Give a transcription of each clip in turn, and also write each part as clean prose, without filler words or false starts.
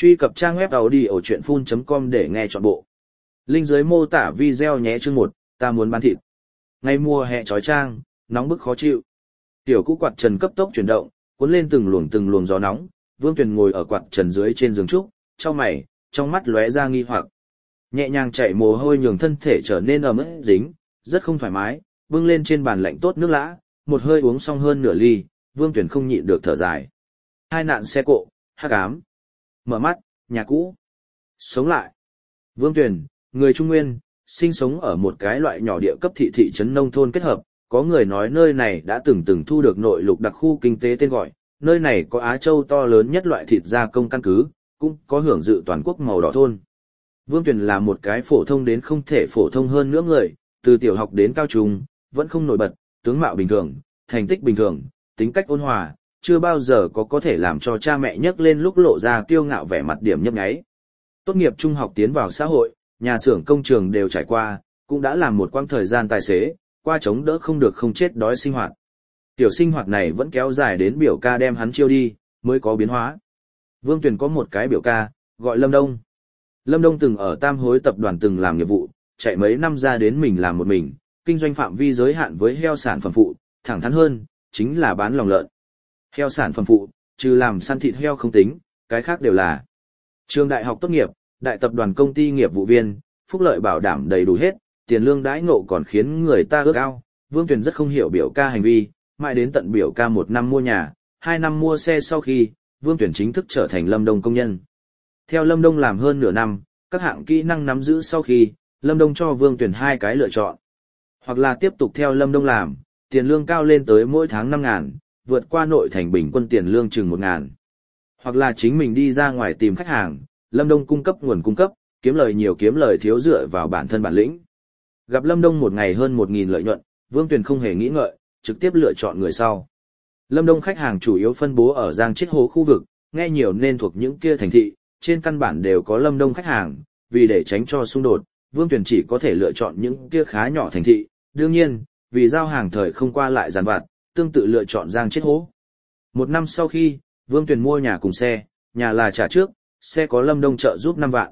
Truy cập trang web audiochuyenphun.com để nghe trọn bộ. Link dưới mô tả video nhé. Chương 1, ta muốn bán thịt. Ngày mùa hè chói chang, nóng bức khó chịu. Tiểu cũ quạt trần cấp tốc chuyển động, cuốn lên từng luồng gió nóng. Vương Tuyền ngồi ở quạt trần dưới trên giường trúc, chau mày, trong mắt lóe ra nghi hoặc. Nhẹ nhàng chảy mồ hôi nhường thân thể trở nên ẩm ướt dính, rất không thoải mái, bưng lên trên bàn lạnh tốt nước lã, một hơi uống xong hơn nửa ly, Vương Tuyền không nhịn được thở dài. Hai nạn xe cộ, hắc ám. Mở mắt, nhà cũ. Sống lại. Vương Tuyền, người Trung Nguyên, sinh sống ở một cái loại nhỏ địa cấp thị trấn nông thôn kết hợp, có người nói nơi này đã từng thu được nội lục đặc khu kinh tế tên gọi, nơi này có Á Châu to lớn nhất loại thịt gia công căn cứ, cũng có hưởng dự toàn quốc màu đỏ thôn. Vương Tuyền là một cái phổ thông đến không thể phổ thông hơn nữa người, từ tiểu học đến cao trung, vẫn không nổi bật, tướng mạo bình thường, thành tích bình thường, tính cách ôn hòa, chưa bao giờ có thể làm cho cha mẹ nhấc lên lúc lộ ra kiêu ngạo vẻ mặt điểm nhấp nháy. Tốt nghiệp trung học tiến vào xã hội, nhà xưởng công trường đều trải qua, cũng đã làm một quãng thời gian tài xế, qua chống đỡ không được không chết đói sinh hoạt. Tiểu sinh hoạt này vẫn kéo dài đến biểu ca đem hắn chiêu đi, mới có biến hóa. Vương Tuyền có một cái biểu ca, gọi Lâm Đông. Lâm Đông từng ở Tam Hối tập đoàn từng làm nghiệp vụ, chạy mấy năm ra đến mình làm một mình, kinh doanh phạm vi giới hạn với heo sản phẩm phụ, thẳng thắn hơn, chính là bán lòng lợn. Heo sản phẩm phụ, trừ làm săn thịt heo không tính, cái khác đều là. Trường đại học tốt nghiệp, đại tập đoàn công ty nghiệp vụ viên, phúc lợi bảo đảm đầy đủ hết, tiền lương đãi ngộ còn khiến người ta ước ao. Vương Tuyền rất không hiểu biểu ca hành vi, mãi đến tận biểu ca 1 năm mua nhà, 2 năm mua xe sau khi, Vương Tuyền chính thức trở thành Lâm Đông công nhân. Theo Lâm Đông làm hơn nửa năm, các hạng kỹ năng nắm giữ sau khi, Lâm Đông cho Vương Tuyền 2 cái lựa chọn. Hoặc là tiếp tục theo Lâm Đông làm, tiền lương cao lên tới mỗi tháng 5.000, vượt qua nội thành bình quân tiền lương chừng 1.000. Hoặc là chính mình đi ra ngoài tìm khách hàng, Lâm Đông cung cấp nguồn cung cấp, kiếm lời nhiều kiếm lời thiếu dựa vào bản thân bản lĩnh. Gặp Lâm Đông một ngày hơn 1.000 lợi nhuận, Vương Tuyền không hề nghĩ ngợi, trực tiếp lựa chọn người sau. Lâm Đông khách hàng chủ yếu phân bố ở Giang Chiết Hố khu vực, nghe nhiều nên thuộc những kia thành thị, trên căn bản đều có Lâm Đông khách hàng, vì để tránh cho xung đột, Vương Tuyền chỉ có thể lựa chọn những kia khá nhỏ thành thị, đương nhiên, vì giao hàng thời không qua lại giàn vặt, tương tự lựa chọn Giang Chiết Hố. 1 năm sau khi, Vương Tuyền mua nhà cùng xe, nhà là trả trước, xe có Lâm Đông trợ giúp 5 vạn.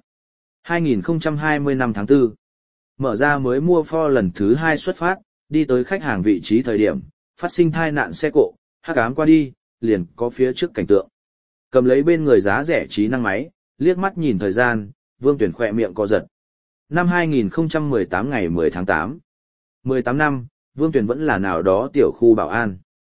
2020 năm tháng 4, mở ra mới mua Ford lần thứ 2 xuất phát, đi tới khách hàng vị trí thời điểm, phát sinh tai nạn xe cộ, hắc ám qua đi, liền có phía trước cảnh tượng. Cầm lấy bên người giá rẻ trí năng máy, liếc mắt nhìn thời gian, Vương Tuyền khỏe miệng co giật. Năm 2018 ngày 10 tháng 8. 18 năm, Vương Tuyền vẫn là nào đó tiểu khu bảo an.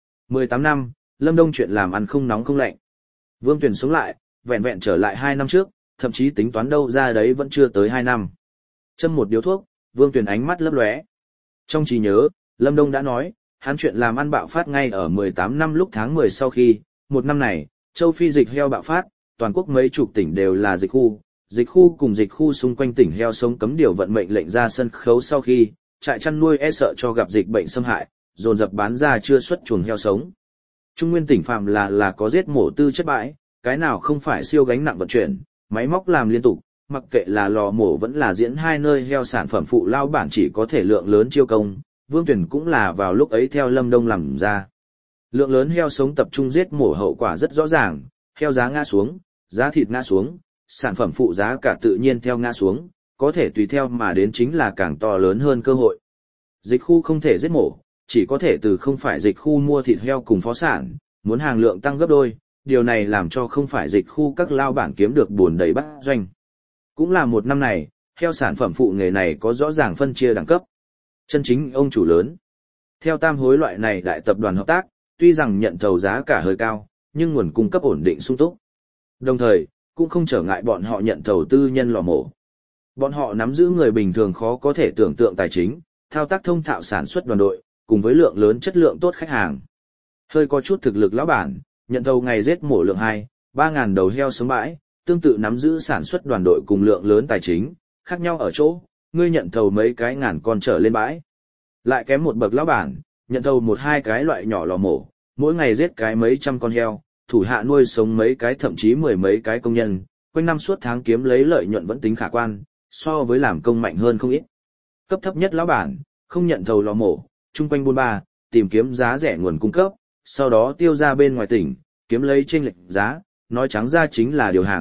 18 năm, Lâm Đông chuyện làm ăn không nóng không lạnh. Vương Tuyền sống lại, vẹn vẹn trở lại 2 năm trước, thậm chí tính toán đâu ra đấy vẫn chưa tới 2 năm. Châm một điếu thuốc, Vương Tuyền ánh mắt lấp lóe. Trong trí nhớ, Lâm Đông đã nói, hắn chuyện làm ăn bạo phát ngay ở 18 năm lúc tháng 10 sau khi, 1 năm này, châu Phi dịch heo bạo phát, toàn quốc mấy chục tỉnh đều là dịch khu cùng dịch khu xung quanh tỉnh heo sống cấm điều vận mệnh lệnh ra sân khấu sau khi, trại chăn nuôi e sợ cho gặp dịch bệnh xâm hại, dồn dập bán ra chưa xuất chuồng heo sống. Trung Nguyên tỉnh phạm là có giết mổ tư chất bãi, cái nào không phải siêu gánh nặng vận chuyển, máy móc làm liên tục, mặc kệ là lò mổ vẫn là diễn 2 nơi heo sản phẩm phụ lao bản chỉ có thể lượng lớn chiêu công, Vương Tuyền cũng là vào lúc ấy theo Lâm Đông làm ra. Lượng lớn heo sống tập trung giết mổ hậu quả rất rõ ràng, heo giá ngã xuống, giá thịt ngã xuống, sản phẩm phụ giá cả tự nhiên theo ngã xuống, có thể tùy theo mà đến chính là càng to lớn hơn cơ hội. Dịch khu không thể giết mổ, chỉ có thể từ không phải dịch khu mua thịt heo cùng phó sản, muốn hàng lượng tăng gấp đôi, điều này làm cho không phải dịch khu các lao bản kiếm được buồn đầy bát doanh. Cũng là 1 năm này, heo sản phẩm phụ nghề này có rõ ràng phân chia đẳng cấp. Chân chính ông chủ lớn. Theo Tam Hối loại này đại tập đoàn hợp tác, tuy rằng nhận thầu giá cả hơi cao, nhưng nguồn cung cấp ổn định sung túc. Đồng thời, cũng không trở ngại bọn họ nhận thầu tư nhân lò mổ. Bọn họ nắm giữ người bình thường khó có thể tưởng tượng tài chính, thao tác thông thạo sản xuất đoàn đội, cùng với lượng lớn chất lượng tốt khách hàng. Hơi có chút thực lực lão bản, nhận thầu ngày giết mổ lượng 2-3 ngàn đầu heo sống bãi, tương tự nắm giữ sản xuất đoàn đội cùng lượng lớn tài chính, khác nhau ở chỗ, ngươi nhận thầu mấy cái ngàn con trở lên bãi. Lại kém một bậc lão bản, nhận thầu 1-2 cái loại nhỏ lò mổ, mỗi ngày giết cái mấy trăm con heo, thủ hạ nuôi sống mấy cái thậm chí 10 mấy cái công nhân, quanh năm suốt tháng kiếm lấy lợi nhuận vẫn tính khả quan, so với làm công mạnh hơn không ít. Cấp thấp nhất lão bản, không nhận thầu lò mổ, chung quanh buôn ba, tìm kiếm giá rẻ nguồn cung cấp, sau đó tiêu ra bên ngoài tỉnh, kiếm lấy chênh lệch giá, nói trắng ra chính là điều hàng,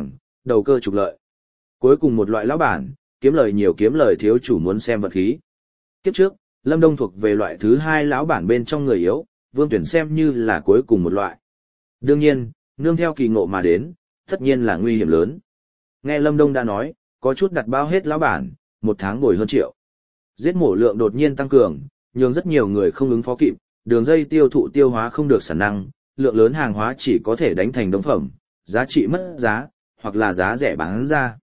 đầu cơ trục lợi. Cuối cùng một loại lão bản, kiếm lời nhiều kiếm lời thiếu chủ muốn xem vật khí. Kiếp trước, Lâm Đông thuộc về loại thứ hai lão bản bên trong người yếu, Vương Tuyển xem như là cuối cùng một loại. Đương nhiên, nương theo kỳ ngộ mà đến, tất nhiên là nguy hiểm lớn. Nghe Lâm Đông đã nói, có chút đặt bao hết lão bản, một tháng bồi hơn triệu. Giết mổ lượng đột nhiên tăng cường, nhường rất nhiều người không ứng phó kịp, đường dây tiêu thụ tiêu hóa không được sản năng, lượng lớn hàng hóa chỉ có thể đánh thành đống phẩm, giá trị mất giá, hoặc là giá rẻ bán ra.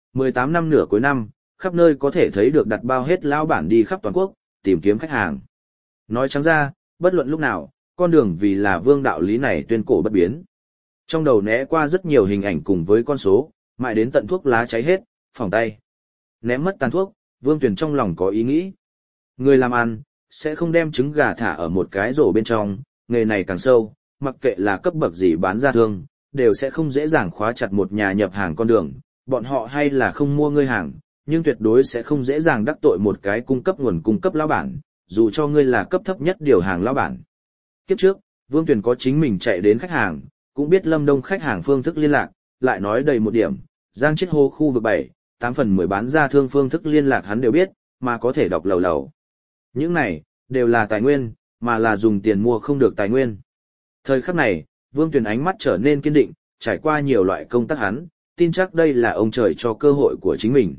18 năm nửa cuối năm, khắp nơi có thể thấy được đặt bao hết lão bản đi khắp toàn quốc, tìm kiếm khách hàng. Nói trắng ra, bất luận lúc nào, con đường vì là vương đạo lý này tuyên cổ bất biến. Trong đầu né qua rất nhiều hình ảnh cùng với con số, mãi đến tận thuốc lá cháy hết, phòng tay. Ném mất tàn thuốc, Vương Tuyền trong lòng có ý nghĩ. Người làm ăn, sẽ không đem trứng gà thả ở một cái rổ bên trong, nghề này càng sâu, mặc kệ là cấp bậc gì bán ra thương, đều sẽ không dễ dàng khóa chặt một nhà nhập hàng con đường, bọn họ hay là không mua ngươi hàng, nhưng tuyệt đối sẽ không dễ dàng đắc tội một cái cung cấp nguồn cung cấp lão bản, dù cho ngươi là cấp thấp nhất điều hàng lão bản. Kiếp trước, Vương Tuyền có chính mình chạy đến khách hàng, cũng biết Lâm Đông khách hàng phương thức liên lạc, lại nói đầy một điểm, Giang Chiết Hô khu vực 7, 8 phần 10 bán ra thương phương thức liên lạc hắn đều biết, mà có thể đọc lầu lầu. Những này, đều là tài nguyên, mà là dùng tiền mua không được tài nguyên. Thời khắc này, Vương Tuyền ánh mắt trở nên kiên định, trải qua nhiều loại công tác hắn, tin chắc đây là ông trời cho cơ hội của chính mình.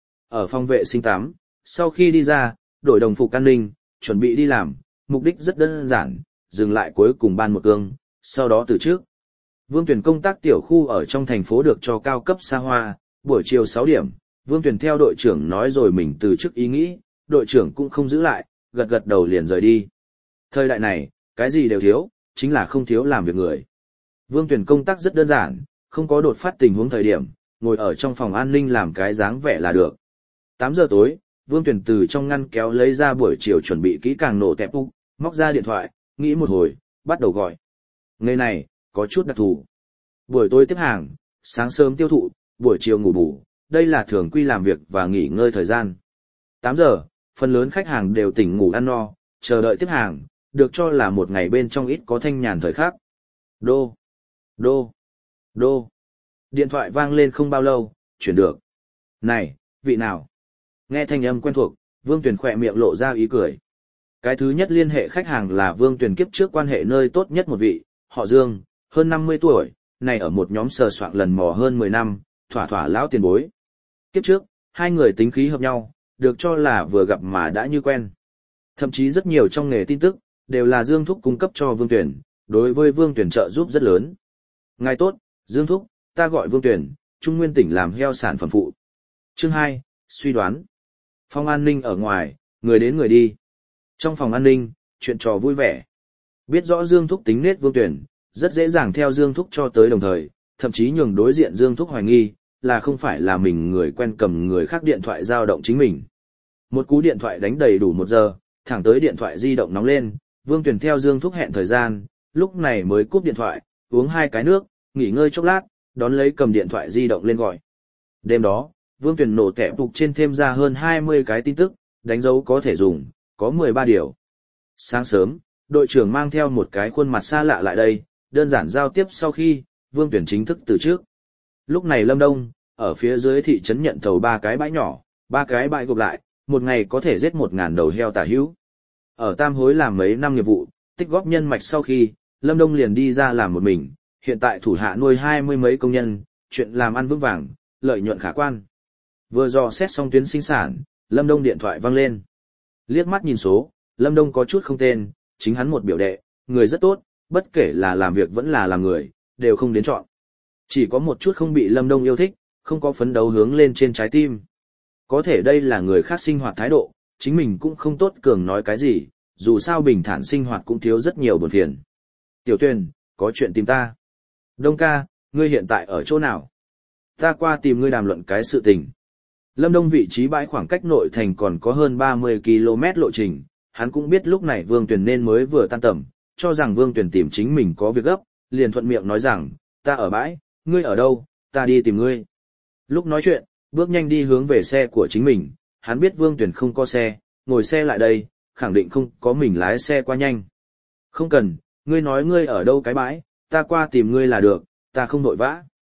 Ở phòng vệ sinh tắm, sau khi đi ra, đổi đồng phục an ninh, chuẩn bị đi làm, mục đích rất đơn giản, dừng lại cuối cùng ban một cương, sau đó từ trước. Vương Tuyền công tác tiểu khu ở trong thành phố được cho cao cấp xa hoa, buổi chiều 6 điểm, Vương Tuyền theo đội trưởng nói rồi mình từ chức ý nghĩ, đội trưởng cũng không giữ lại, gật gật đầu liền rời đi. Thời đại này, cái gì đều thiếu, chính là không thiếu làm việc người. Vương Tuyền công tác rất đơn giản, không có đột phát tình huống thời điểm, ngồi ở trong phòng an ninh làm cái dáng vẻ là được. 8 giờ tối, Vương Tuyền từ trong ngăn kéo lấy ra buổi chiều chuẩn bị kỹ càng nổ tẹp úc, móc ra điện thoại, nghĩ một hồi, bắt đầu gọi. Ngày này, có chút đặc thù. Buổi tối tiếp hàng, sáng sớm tiêu thụ, buổi chiều ngủ bù, đây là thường quy làm việc và nghỉ ngơi thời gian. 8 giờ, phần lớn khách hàng đều tỉnh ngủ ăn no, chờ đợi tiếp hàng, được cho là một ngày bên trong ít có thanh nhàn thời khắc. Đô, đô, đô. Điện thoại vang lên không bao lâu, chuyển được. Này, vị nào? Nghe thanh âm quen thuộc, Vương Tuyền khỏe miệng lộ ra ý cười. Cái thứ nhất liên hệ khách hàng là Vương Tuyền kiếp trước quan hệ nơi tốt nhất một vị, họ Dương, hơn 50 tuổi, này ở một nhóm sờ soạn lần mò hơn 10 năm, thỏa thỏa lão tiền bối. Kiếp trước, hai người tính khí hợp nhau, được cho là vừa gặp mà đã như quen. Thậm chí rất nhiều trong nghề tin tức, đều là Dương Thúc cung cấp cho Vương Tuyền, đối với Vương Tuyền trợ giúp rất lớn. Ngài tốt, Dương Thúc, ta gọi Vương Tuyền, Trung Nguyên tỉnh làm heo sản phẩm phụ. Chương 2, suy đoán. Phòng an ninh ở ngoài, người đến người đi. Trong phòng an ninh, chuyện trò vui vẻ. Biết rõ Dương Thúc tính nết Vương Tuyền, rất dễ dàng theo Dương Thúc cho tới đồng thời, thậm chí nhường đối diện Dương Thúc hoài nghi, là không phải là mình người quen cầm người khác điện thoại dao động chính mình. Một cú điện thoại đánh đầy đủ 1 giờ, thẳng tới điện thoại di động nóng lên, Vương Tuyền theo Dương Thúc hẹn thời gian, lúc này mới cúp điện thoại, uống 2 cái nước, nghỉ ngơi chốc lát, đón lấy cầm điện thoại di động lên gọi. Đêm đó, Vương Tuyền nổ tẻ phục trên thêm ra hơn 20 cái tin tức, đánh dấu có thể dùng, có 13 điều. Sáng sớm, đội trưởng mang theo một cái khuôn mặt xa lạ lại đây, đơn giản giao tiếp sau khi, Vương Tuyền chính thức từ trước. Lúc này Lâm Đông, ở phía dưới thị trấn nhận thầu 3 cái bãi nhỏ, 3 cái bãi gộp lại, một ngày có thể giết 1.000 đầu heo tả hữu. Ở Tam Hối làm mấy năm nghiệp vụ, tích góp nhân mạch sau khi, Lâm Đông liền đi ra làm một mình, hiện tại thủ hạ nuôi 20 mấy công nhân, chuyện làm ăn vững vàng, lợi nhuận khả quan. Vừa dò xét xong tuyến sinh sản, Lâm Đông điện thoại vang lên. Liếc mắt nhìn số, Lâm Đông có chút không tên, chính hắn một biểu đệ, người rất tốt, bất kể là làm việc vẫn là làm người, đều không đến chọn. Chỉ có một chút không bị Lâm Đông yêu thích, không có phấn đấu hướng lên trên trái tim. Có thể đây là người khác sinh hoạt thái độ, chính mình cũng không tốt cường nói cái gì, dù sao bình thản sinh hoạt cũng thiếu rất nhiều buồn phiền. Tiểu Tuyền, có chuyện tìm ta. Đông ca, ngươi hiện tại ở chỗ nào? Ta qua tìm ngươi đàm luận cái sự tình. Lâm Đông vị trí bãi khoảng cách nội thành còn có hơn 30 km lộ trình, hắn cũng biết lúc này Vương Tuyền nên mới vừa tan tầm, cho rằng Vương Tuyền tìm chính mình có việc gấp, liền thuận miệng nói rằng, ta ở bãi, ngươi ở đâu, ta đi tìm ngươi. Lúc nói chuyện, bước nhanh đi hướng về xe của chính mình, hắn biết Vương Tuyền không có xe, ngồi xe lại đây, khẳng định không có mình lái xe qua nhanh. Không cần, ngươi nói ngươi ở đâu cái bãi, ta qua tìm ngươi là được, ta không vội vã.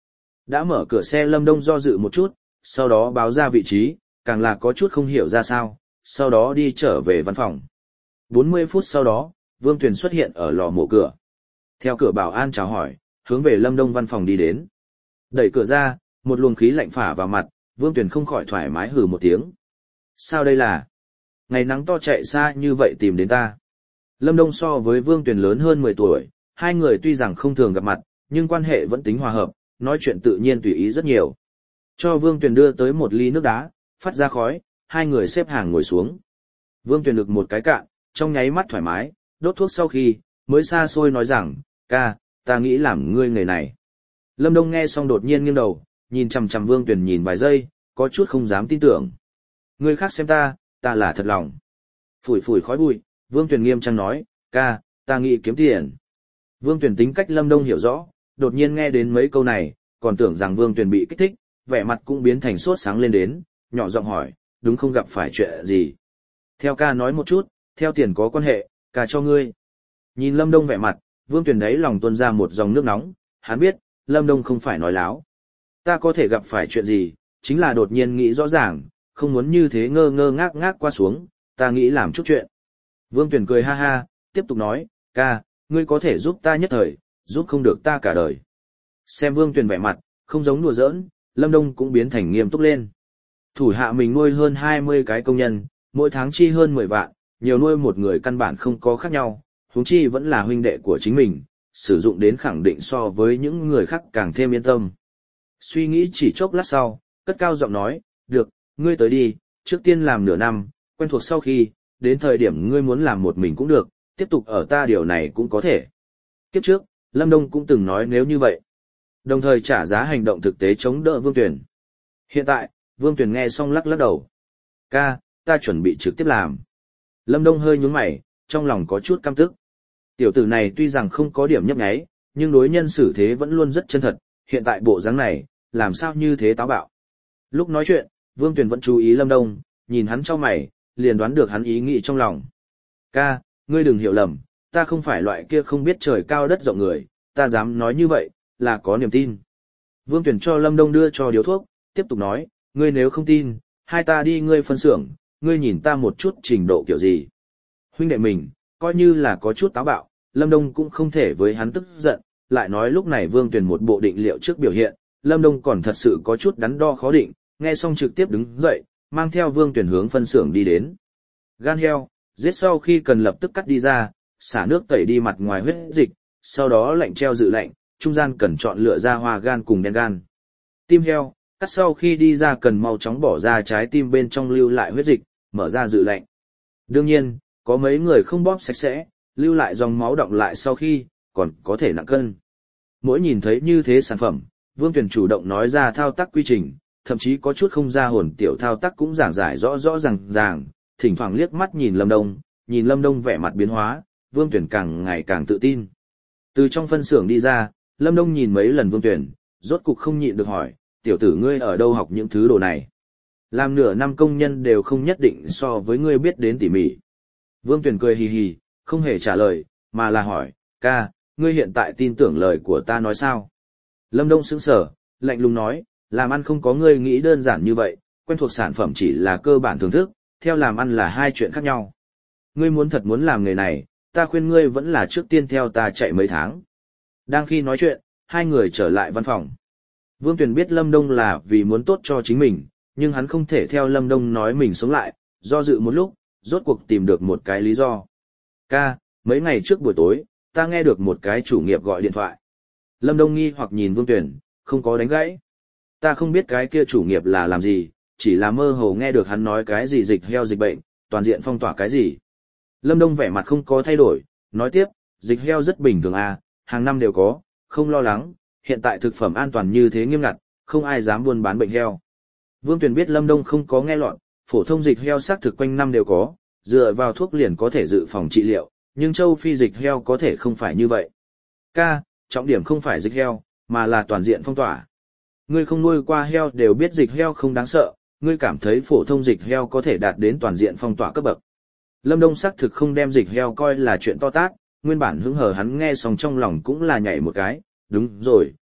Đã mở cửa xe Lâm Đông do dự một chút, sau đó báo ra vị trí, càng là có chút không hiểu ra sao, sau đó đi trở về văn phòng. 40 phút sau đó, Vương Tuyền xuất hiện ở lò mổ cửa. Theo cửa bảo an chào hỏi, hướng về Lâm Đông văn phòng đi đến. Đẩy cửa ra, một luồng khí lạnh phả vào mặt, Vương Tuyền không khỏi thoải mái hừ một tiếng. Sao đây là? Ngày nắng to chạy xa như vậy tìm đến ta. Lâm Đông so với Vương Tuyền lớn hơn 10 tuổi, hai người tuy rằng không thường gặp mặt, nhưng quan hệ vẫn tính hòa hợp, nói chuyện tự nhiên tùy ý rất nhiều. Cho Vương Tuyền đưa tới một ly nước đá, phát ra khói, hai người xếp hàng ngồi xuống. Vương Tuyền lực một cái cạn, trong nháy mắt thoải mái, đốt thuốc sau khi, mới xa xôi nói rằng, ca, ta nghĩ làm ngươi người này. Lâm Đông nghe xong đột nhiên nghiêng đầu, nhìn chằm chằm Vương Tuyền nhìn vài giây, có chút không dám tin tưởng. Ngươi khác xem ta là thật lòng. Phủi phủi khói bụi, Vương Tuyền nghiêm trang nói, ca, ta nghĩ kiếm tiền. Vương Tuyền tính cách Lâm Đông hiểu rõ, đột nhiên nghe đến mấy câu này, còn tưởng rằng Vương Tuyền bị kích thích, vẻ mặt cũng biến thành sốt sáng lên đến, nhỏ giọng hỏi, đúng không gặp phải chuyện gì. Theo ca nói một chút, theo tiền có quan hệ, ca cho ngươi. Nhìn Lâm Đông vẻ mặt, Vương Tuyền đấy lòng tuôn ra một dòng nước nóng, hắn biết, Lâm Đông không phải nói láo. Ta có thể gặp phải chuyện gì, chính là đột nhiên nghĩ rõ ràng, không muốn như thế ngơ ngơ ngác ngác qua xuống, ta nghĩ làm chút chuyện. Vương Tuyền cười ha ha, tiếp tục nói, ca, ngươi có thể giúp ta nhất thời, giúp không được ta cả đời. Xem Vương Tuyền vẻ mặt, không giống đùa giỡn, Lâm Đông cũng biến thành nghiêm túc lên. Thủ hạ mình nuôi hơn 20 cái công nhân, mỗi tháng chi hơn 10 vạn, nhiều nuôi một người căn bản không có khác nhau, huống chi vẫn là huynh đệ của chính mình, sử dụng đến khẳng định so với những người khác càng thêm yên tâm. Suy nghĩ chỉ chốc lát sau, cất cao giọng nói, được, ngươi tới đi, trước tiên làm nửa năm, quen thuộc sau khi, đến thời điểm ngươi muốn làm một mình cũng được, tiếp tục ở ta điều này cũng có thể. Kiếp trước, Lâm Đông cũng từng nói nếu như vậy. Đồng thời trả giá hành động thực tế chống đỡ Vương Tuyền. Hiện tại, Vương Tuyền nghe xong lắc lắc đầu. Ca, ta chuẩn bị trực tiếp làm. Lâm Đông hơi nhướng mày, trong lòng có chút căm tức. Tiểu tử này tuy rằng không có điểm nhấp nháy, nhưng đối nhân xử thế vẫn luôn rất chân thật, hiện tại bộ dáng này, làm sao như thế táo bạo. Lúc nói chuyện, Vương Tuyền vẫn chú ý Lâm Đông, nhìn hắn trong mày, liền đoán được hắn ý nghĩ trong lòng. Ca, ngươi đừng hiểu lầm, ta không phải loại kia không biết trời cao đất rộng người, ta dám nói như vậy, là có niềm tin. Vương Tuyền cho Lâm Đông đưa cho điếu thuốc, tiếp tục nói, ngươi nếu không tin, hai ta đi ngươi phân xưởng, ngươi nhìn ta một chút trình độ kiểu gì. Huynh đệ mình, coi như là có chút táo bạo, Lâm Đông cũng không thể với hắn tức giận, lại nói lúc này Vương Tuyền một bộ định liệu trước biểu hiện, Lâm Đông còn thật sự có chút đắn đo khó định, nghe xong trực tiếp đứng dậy, mang theo Vương Tuyền hướng phân xưởng đi đến. Gan heo, giết sau khi cần lập tức cắt đi ra, xả nước tẩy đi mặt ngoài huyết dịch, sau đó lạnh treo dự lạnh, trung gian cần chọn lựa ra hoa gan cùng đen gan. Tim heo, cắt sau khi đi ra cần mau chóng bỏ ra trái tim bên trong lưu lại huyết dịch, mở ra dự lạnh. Đương nhiên, có mấy người không bóp sạch sẽ, lưu lại dòng máu đọng lại sau khi, còn có thể nặng cân. Mỗi nhìn thấy như thế sản phẩm, Vương Tuyền chủ động nói ra thao tác quy trình, thậm chí có chút không ra hồn tiểu thao tác cũng giảng giải rõ rõ ràng, thỉnh thoảng liếc mắt nhìn Lâm Đông vẻ mặt biến hóa, Vương Tuyền càng ngày càng tự tin. Từ trong phân xưởng đi ra, Lâm Đông nhìn mấy lần Vương Tuyền, rốt cục không nhịn được hỏi, tiểu tử ngươi ở đâu học những thứ đồ này? Làm nửa năm công nhân đều không nhất định so với ngươi biết đến tỉ mỉ. Vương Tuyền cười hì hì, không hề trả lời, mà là hỏi, ca, ngươi hiện tại tin tưởng lời của ta nói sao? Lâm Đông sững sờ, lạnh lùng nói, làm ăn không có ngươi nghĩ đơn giản như vậy, quen thuộc sản phẩm chỉ là cơ bản thưởng thức, theo làm ăn là hai chuyện khác nhau. Ngươi thật muốn làm nghề này, ta khuyên ngươi vẫn là trước tiên theo ta chạy mấy tháng. Đang khi nói chuyện, hai người trở lại văn phòng. Vương Tuyền biết Lâm Đông là vì muốn tốt cho chính mình, nhưng hắn không thể theo Lâm Đông nói mình sống lại, do dự một lúc, rốt cuộc tìm được một cái lý do. Ca, mấy ngày trước buổi tối, ta nghe được một cái chủ nghiệp gọi điện thoại. Lâm Đông nghi hoặc nhìn Vương Tuyền, không có đánh gãy. Ta không biết cái kia chủ nghiệp là làm gì, chỉ là mơ hồ nghe được hắn nói cái gì dịch heo dịch bệnh, toàn diện phong tỏa cái gì. Lâm Đông vẻ mặt không có thay đổi, nói tiếp, dịch heo rất bình thường à, hàng năm đều có, không lo lắng, hiện tại thực phẩm an toàn như thế nghiêm ngặt, không ai dám buôn bán bệnh heo. Vương Tuyền biết Lâm Đông không có nghe lọt, phổ thông dịch heo xác thực quanh năm đều có, dựa vào thuốc liền có thể dự phòng trị liệu, nhưng châu Phi dịch heo có thể không phải như vậy. Ca, trọng điểm không phải dịch heo, mà là toàn diện phong tỏa. Ngươi không nuôi qua heo đều biết dịch heo không đáng sợ, ngươi cảm thấy phổ thông dịch heo có thể đạt đến toàn diện phong tỏa cấp bậc. Lâm Đông xác thực không đem dịch heo coi là chuyện to tát, nguyên bản hứng hờ hắn nghe xong trong lòng cũng là nhảy một cái, đúng rồi,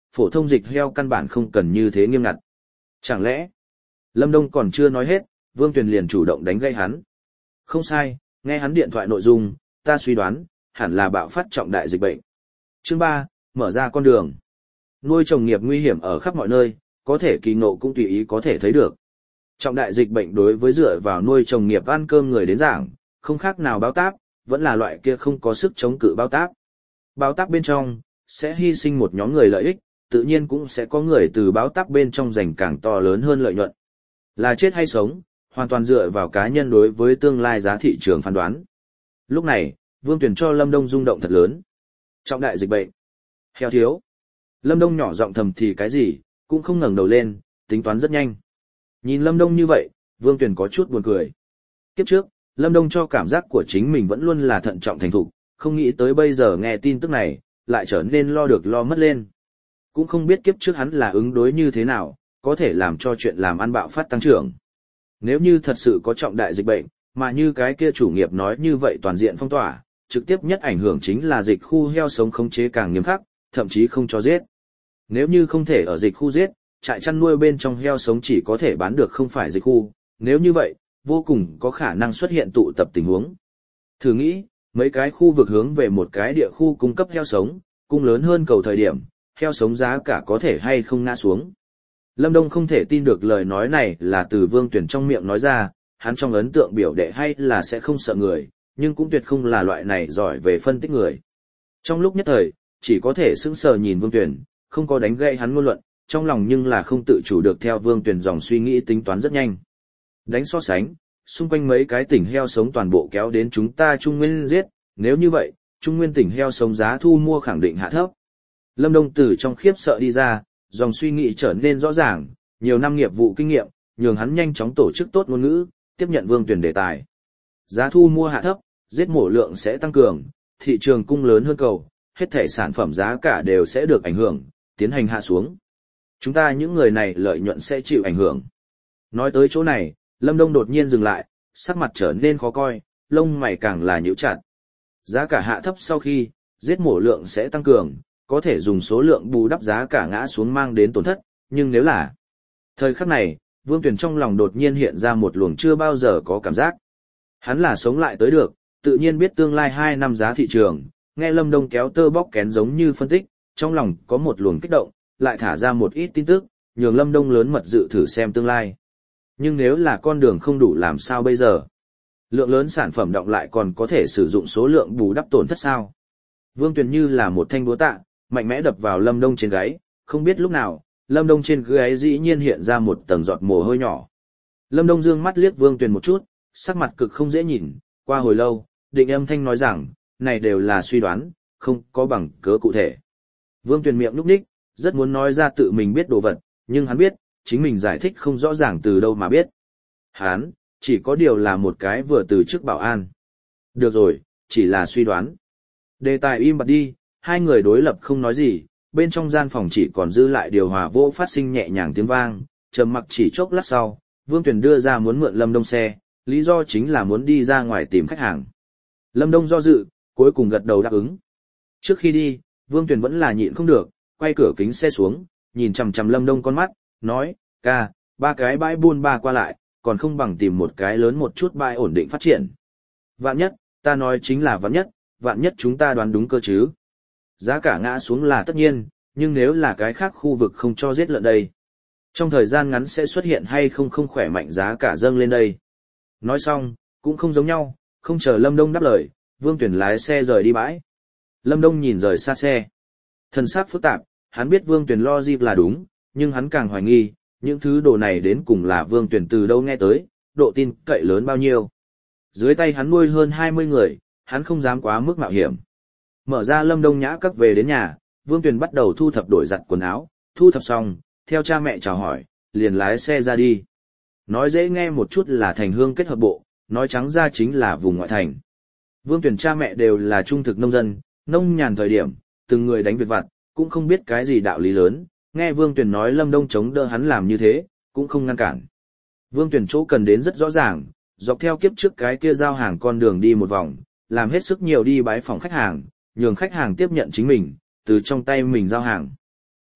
phổ thông dịch heo căn bản không cần như thế nghiêm ngặt. Chẳng lẽ, Lâm Đông còn chưa nói hết, Vương Tuyền liền chủ động đánh gây hắn. Không sai, nghe hắn điện thoại nội dung, ta suy đoán, hẳn là bạo phát trọng đại dịch bệnh. Chương 3, mở ra con đường. Nuôi trồng nghiệp nguy hiểm ở khắp mọi nơi, có thể kỳ ngộ cũng tùy ý có thể thấy được. Trọng đại dịch bệnh đối với dựa vào nuôi trồng nghiệp ăn cơm người đến giảng, không khác nào báo táp, vẫn là loại kia không có sức chống cự báo táp. Báo táp bên trong, sẽ hy sinh một nhóm người lợi ích, tự nhiên cũng sẽ có người từ báo táp bên trong giành càng to lớn hơn lợi nhuận. Là chết hay sống, hoàn toàn dựa vào cá nhân đối với tương lai giá thị trường phán đoán. Lúc này, Vương Tuyền cho Lâm Đông rung động thật lớn. Trọng đại dịch bệnh. Heo thiếu. Lâm Đông nhỏ giọng thầm thì cái gì, cũng không ngẩng đầu lên, tính toán rất nhanh. Nhìn Lâm Đông như vậy, Vương Tuyền có chút buồn cười. Kiếp trước, Lâm Đông cho cảm giác của chính mình vẫn luôn là thận trọng thành thục, không nghĩ tới bây giờ nghe tin tức này, lại trở nên lo được lo mất lên. Cũng không biết kiếp trước hắn là ứng đối như thế nào, có thể làm cho chuyện làm ăn bạo phát tăng trưởng. Nếu như thật sự có trọng đại dịch bệnh, mà như cái kia chủ nghiệp nói như vậy toàn diện phong tỏa, trực tiếp nhất ảnh hưởng chính là dịch khu heo sống khống chế càng nghiêm khắc, thậm chí không cho giết. Nếu như không thể ở dịch khu giết, trại chăn nuôi bên trong heo sống chỉ có thể bán được không phải dịch khu, nếu như vậy, vô cùng có khả năng xuất hiện tụ tập tình huống. Thử nghĩ, mấy cái khu vực hướng về một cái địa khu cung cấp heo sống, cung lớn hơn cầu thời điểm, heo sống giá cả có thể hay không ngã xuống. Lâm Đông không thể tin được lời nói này là từ Vương Tuyển trong miệng nói ra, hắn trong ấn tượng biểu đệ hay là sẽ không sợ người, nhưng cũng tuyệt không là loại này giỏi về phân tích người. Trong lúc nhất thời, chỉ có thể sững sờ nhìn Vương Tuyển, không có đánh gậy hắn ngôn luận, trong lòng nhưng là không tự chủ được theo Vương Tuyển dòng suy nghĩ tính toán rất nhanh. Đánh so sánh, xung quanh mấy cái tỉnh heo sống toàn bộ kéo đến chúng ta Trung Nguyên giết, nếu như vậy, Trung Nguyên tỉnh heo sống giá thu mua khẳng định hạ thấp. Lâm Đông từ trong khiếp sợ đi ra, dòng suy nghĩ trở nên rõ ràng, nhiều năm nghiệp vụ kinh nghiệm, nhường hắn nhanh chóng tổ chức tốt ngôn ngữ, tiếp nhận Vương Tuyển đề tài. Giá thu mua hạ thấp, giết mổ lượng sẽ tăng cường, thị trường cung lớn hơn cầu, hết thể sản phẩm giá cả đều sẽ được ảnh hưởng, tiến hành hạ xuống. Chúng ta những người này lợi nhuận sẽ chịu ảnh hưởng. Nói tới chỗ này, Lâm Đông đột nhiên dừng lại, sắc mặt trở nên khó coi, lông mày càng là nhíu chặt. Giá cả hạ thấp sau khi, giết mổ lượng sẽ tăng cường, có thể dùng số lượng bù đắp giá cả ngã xuống mang đến tổn thất, nhưng nếu là... Thời khắc này, Vương Tuyển trong lòng đột nhiên hiện ra một luồng chưa bao giờ có cảm giác. Hắn là sống lại tới được, tự nhiên biết tương lai 2 năm giá thị trường, nghe Lâm Đông kéo tơ bóc kén giống như phân tích, trong lòng có một luồng kích động, lại thả ra một ít tin tức, nhường Lâm Đông lớn mật dự thử xem tương lai. Nhưng nếu là con đường không đủ làm sao bây giờ? Lượng lớn sản phẩm đọng lại còn có thể sử dụng số lượng bù đắp tổn thất sao? Vương Tuyền như là một thanh búa tạ, mạnh mẽ đập vào Lâm Đông trên gáy, không biết lúc nào, Lâm Đông trên gáy dĩ nhiên hiện ra một tầng giọt mồ hôi nhỏ. Lâm Đông dương mắt liếc Vương Tuyền một chút, sắc mặt cực không dễ nhìn, qua hồi lâu, định âm thanh nói rằng, này đều là suy đoán, không có bằng cớ cụ thể. Vương Tuyền miệng nhúc nhích, rất muốn nói ra tự mình biết đồ vật, nhưng hắn biết, chính mình giải thích không rõ ràng từ đâu mà biết. Hắn, chỉ có điều là một cái vừa từ chức bảo an. Được rồi, chỉ là suy đoán. Đề tài im bặt đi, hai người đối lập không nói gì, bên trong gian phòng chỉ còn dư lại điều hòa vô phát sinh nhẹ nhàng tiếng vang, trầm mặc chỉ chốc lát sau, Vương Tuyền đưa ra muốn mượn Lâm Đông xe, lý do chính là muốn đi ra ngoài tìm khách hàng. Lâm Đông do dự, cuối cùng gật đầu đáp ứng. Trước khi đi, Vương Tuyền vẫn là nhịn không được, quay cửa kính xe xuống, nhìn chằm chằm Lâm Đông con mắt, nói, ca, 3 cái bãi buôn ba qua lại, còn không bằng tìm một cái lớn một chút bãi ổn định phát triển. Vạn nhất, ta nói chính là vạn nhất chúng ta đoán đúng cơ chứ. Giá cả ngã xuống là tất nhiên, nhưng nếu là cái khác khu vực không cho giết lợn đây. Trong thời gian ngắn sẽ xuất hiện hay không khỏe mạnh giá cả dâng lên đây. Nói xong, cũng không giống nhau, không chờ Lâm Đông đáp lời, Vương Tuyển lái xe rời đi bãi. Lâm Đông nhìn rời xa xe. Thần sắc phức tạp, hắn biết Vương Tuyển logic là đúng, nhưng hắn càng hoài nghi, những thứ đồ này đến cùng là Vương Tuyển từ đâu nghe tới, độ tin cậy lớn bao nhiêu. Dưới tay hắn nuôi hơn 20 người, hắn không dám quá mức mạo hiểm. Mở ra Lâm Đông nhã các về đến nhà, Vương Tuyển bắt đầu thu thập đổi giặt quần áo, thu thập xong, theo cha mẹ chào hỏi, liền lái xe ra đi. Nói dễ nghe một chút là thành hương kết hợp bộ, nói trắng ra chính là vùng ngoại thành. Vương Tuyển cha mẹ đều là trung thực nông dân, nông nhàn thời điểm, từng người đánh việc vặt, cũng không biết cái gì đạo lý lớn, nghe Vương Tuyển nói Lâm Đông chống đỡ hắn làm như thế, cũng không ngăn cản. Vương Tuyển chỗ cần đến rất rõ ràng, dọc theo kiếp trước cái kia giao hàng con đường đi một vòng, làm hết sức nhiều đi bái phòng khách hàng, nhường khách hàng tiếp nhận chính mình, từ trong tay mình giao hàng.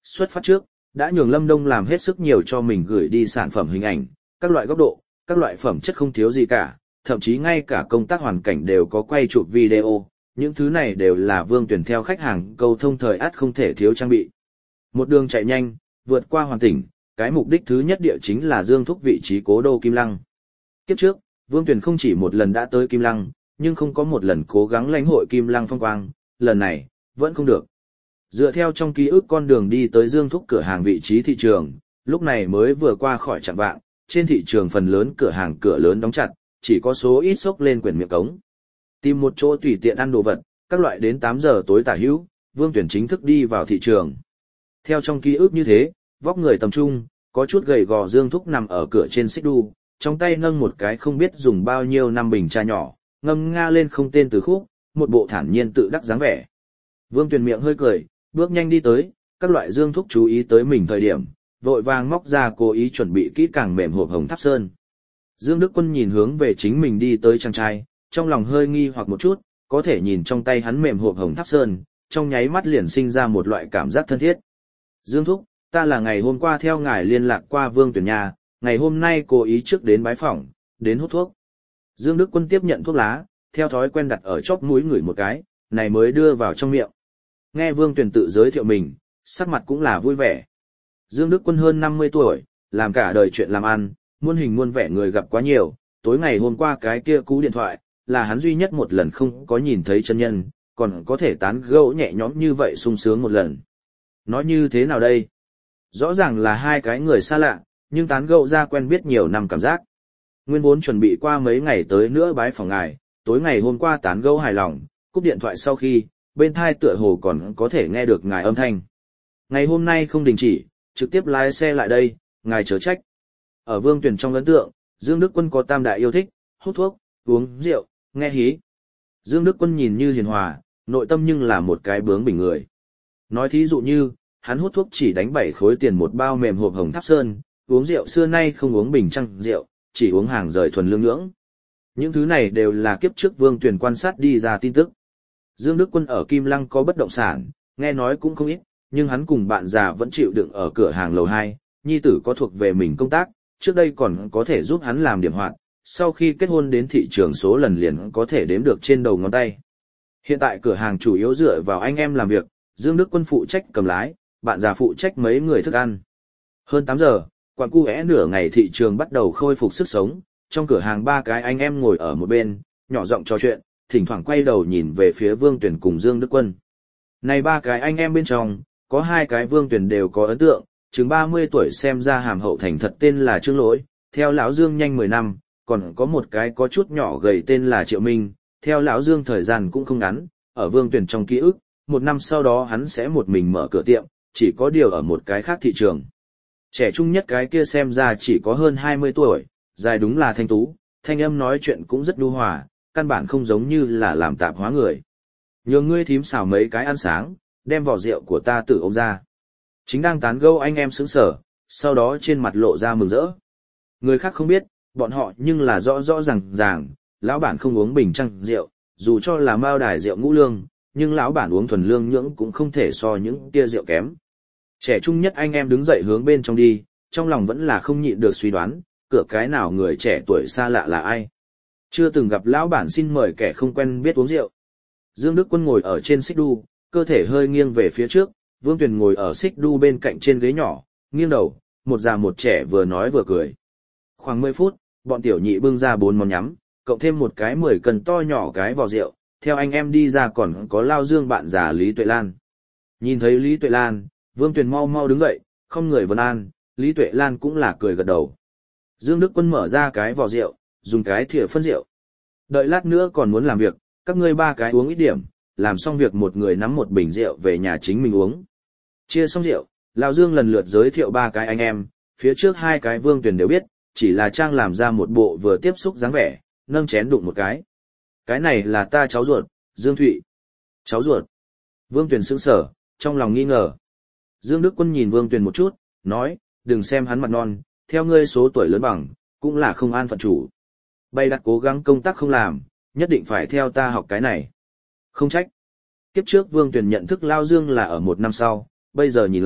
Xuất phát trước, đã nhường Lâm Đông làm hết sức nhiều cho mình gửi đi sản phẩm hình ảnh, các loại góc độ, các loại phẩm chất không thiếu gì cả, thậm chí ngay cả công tác hoàn cảnh đều có quay chụp video, những thứ này đều là Vương Tuyển theo khách hàng câu thông thời ắt không thể thiếu trang bị. Một đường chạy nhanh, vượt qua hoàn tỉnh, cái mục đích thứ nhất địa chính là Dương Thúc vị trí cố đô Kim Lăng. Kiếp trước, Vương Tuyển không chỉ một lần đã tới Kim Lăng, nhưng không có một lần cố gắng lãnh hội Kim Lăng phong quang, lần này, vẫn không được. Dựa theo trong ký ức con đường đi tới Dương Thúc cửa hàng vị trí thị trường, lúc này mới vừa qua khỏi chặng vạng, trên thị trường phần lớn cửa hàng cửa lớn đóng chặt, chỉ có số ít xốc lên quyển miệng cống. Tìm một chỗ tùy tiện ăn đồ vật, các loại đến 8 giờ tối tả hữu, Vương Tuyển chính thức đi vào thị trường. Theo trong ký ức như thế, vóc người tầm trung, có chút gầy gò Dương Thúc nằm ở cửa trên xích đu, trong tay nâng một cái không biết dùng bao nhiêu năm bình trà nhỏ, ngâm nga lên không tên từ khúc, một bộ thản nhiên tự đắc dáng vẻ. Vương Tuyển miệng hơi cười, bước nhanh đi tới, các loại Dương Thúc chú ý tới mình thời điểm, vội vàng móc ra cố ý chuẩn bị kỹ càng mềm hộp hồng tháp sơn. Dương Đức Quân nhìn hướng về chính mình đi tới chàng trai, trong lòng hơi nghi hoặc một chút, có thể nhìn trong tay hắn mềm hộp hồng tháp sơn, trong nháy mắt liền sinh ra một loại cảm giác thân thiết. Dương Thúc, ta là ngày hôm qua theo ngài liên lạc qua Vương Tuyển nhà, ngày hôm nay cố ý trước đến bái phỏng, đến hút thuốc. Dương Đức Quân tiếp nhận thuốc lá, theo thói quen đặt ở chóp mũi ngửi một cái, này mới đưa vào trong miệng. Nghe Vương Tuyển tự giới thiệu mình, sắc mặt cũng là vui vẻ. Dương Đức Quân hơn 50 tuổi, làm cả đời chuyện làm ăn, muôn hình muôn vẻ người gặp quá nhiều, tối ngày hôm qua cái kia cú điện thoại, là hắn duy nhất một lần không có nhìn thấy chân nhân, còn có thể tán gẫu nhẹ nhõm như vậy sung sướng một lần. Nói như thế nào đây? Rõ ràng là hai cái người xa lạ, nhưng tán gẫu ra quen biết nhiều năm cảm giác. Nguyên vốn chuẩn bị qua mấy ngày tới nữa bái phỏng ngài, tối ngày hôm qua tán gẫu hài lòng, cúp điện thoại sau khi, bên thai tựa hồ còn có thể nghe được ngài âm thanh. Ngày hôm nay không đình chỉ, trực tiếp lái xe lại đây, ngài chớ trách. Ở Vương Tuyển trong ấn tượng, Dương Đức Quân có tam đại yêu thích, hút thuốc, uống rượu, nghe hí. Dương Đức Quân nhìn như hiền hòa, nội tâm nhưng là một cái bướng bỉnh người. Nói thí dụ như, hắn hút thuốc chỉ đánh 7 khối tiền một bao mềm hộp hồng tháp sơn, uống rượu xưa nay không uống bình trăng rượu, chỉ uống hàng rời thuần lương nhưỡng. Những thứ này đều là kiếp trước Vương Tuyển quan sát đi ra tin tức. Dương Đức Quân ở Kim Lăng có bất động sản, nghe nói cũng không ít, nhưng hắn cùng bạn già vẫn chịu đựng ở cửa hàng lầu 2, nhi tử có thuộc về mình công tác, trước đây còn có thể giúp hắn làm điểm hoạt, sau khi kết hôn đến thị trường số lần liền có thể đếm được trên đầu ngón tay. Hiện tại cửa hàng chủ yếu dựa vào anh em làm việc, Dương Đức Quân phụ trách cầm lái, bạn già phụ trách mấy người thức ăn. Hơn 8 giờ, quán cu é nửa ngày thị trường bắt đầu khôi phục sức sống, trong cửa hàng ba cái anh em ngồi ở một bên, nhỏ giọng trò chuyện, thỉnh thoảng quay đầu nhìn về phía Vương Tuyển cùng Dương Đức Quân. Này ba cái anh em bên trong, có hai cái Vương Tuyển đều có ấn tượng, chừng 30 tuổi xem ra hàm hậu thành thật tên là Trương Lỗi, theo lão Dương nhanh 10 năm, còn có một cái có chút nhỏ gầy tên là Triệu Minh, theo lão Dương thời gian cũng không ngắn, ở Vương Tuyển trong ký ức, một năm sau đó hắn sẽ một mình mở cửa tiệm, chỉ có điều ở một cái khác thị trường. Trẻ trung nhất cái kia xem ra chỉ có hơn 20 tuổi, dài đúng là thanh tú, thanh âm nói chuyện cũng rất nhu hòa, căn bản không giống như là làm tạp hóa người. Nhường ngươi thím xào mấy cái ăn sáng, đem vỏ rượu của ta tự ông ra. Chính đang tán gẫu anh em sững sờ, sau đó trên mặt lộ ra mừng rỡ. Người khác không biết, bọn họ nhưng là rõ rõ ràng, lão bản không uống bình trăng rượu, dù cho là mao đài rượu ngũ lương, nhưng lão bản uống thuần lương nhưỡng cũng không thể so những kia rượu kém. Trẻ trung nhất anh em đứng dậy hướng bên trong đi, trong lòng vẫn là không nhịn được suy đoán, cửa cái nào người trẻ tuổi xa lạ là ai. Chưa từng gặp lão bản xin mời kẻ không quen biết uống rượu. Dương Đức Quân ngồi ở trên xích đu, cơ thể hơi nghiêng về phía trước, Vương Tuyển ngồi ở xích đu bên cạnh trên ghế nhỏ, nghiêng đầu, một già một trẻ vừa nói vừa cười. Khoảng 10 phút, bọn tiểu nhị bưng ra 4 món nhắm, cộng thêm một cái 10 cân to nhỏ cái vò rượu, theo anh em đi ra còn có Lao Dương bạn già Lý Tuệ Lan. Nhìn thấy Lý Tuệ Lan, Vương Tuyển mau mau đứng dậy, không người vân an, Lý Tuệ Lan cũng là cười gật đầu. Dương Đức Quân mở ra cái vò rượu, dùng cái thìa phân rượu. Đợi lát nữa còn muốn làm việc, các ngươi ba cái uống ít điểm, làm xong việc một người nắm một bình rượu về nhà chính mình uống. Chia xong rượu, Lão Dương lần lượt giới thiệu ba cái anh em, phía trước hai cái Vương Tuyển đều biết, chỉ là trang làm ra một bộ vừa tiếp xúc dáng vẻ, nâng chén đụng một cái. Cái này là ta cháu ruột, Dương Thụy. Cháu ruột. Vương Tuyển sững sờ, trong lòng nghi ngờ. Dương Đức Quân nhìn Vương Tuyển một chút, nói, đừng xem hắn mặt non, theo ngươi số tuổi lớn bằng, cũng là không an phận chủ. Bay đặt cố gắng công tác không làm, nhất định phải theo ta học cái này. Không trách. Kiếp trước Vương Tuyển nhận thức Lao Dương là ở một năm sau, bây giờ nhìn lại,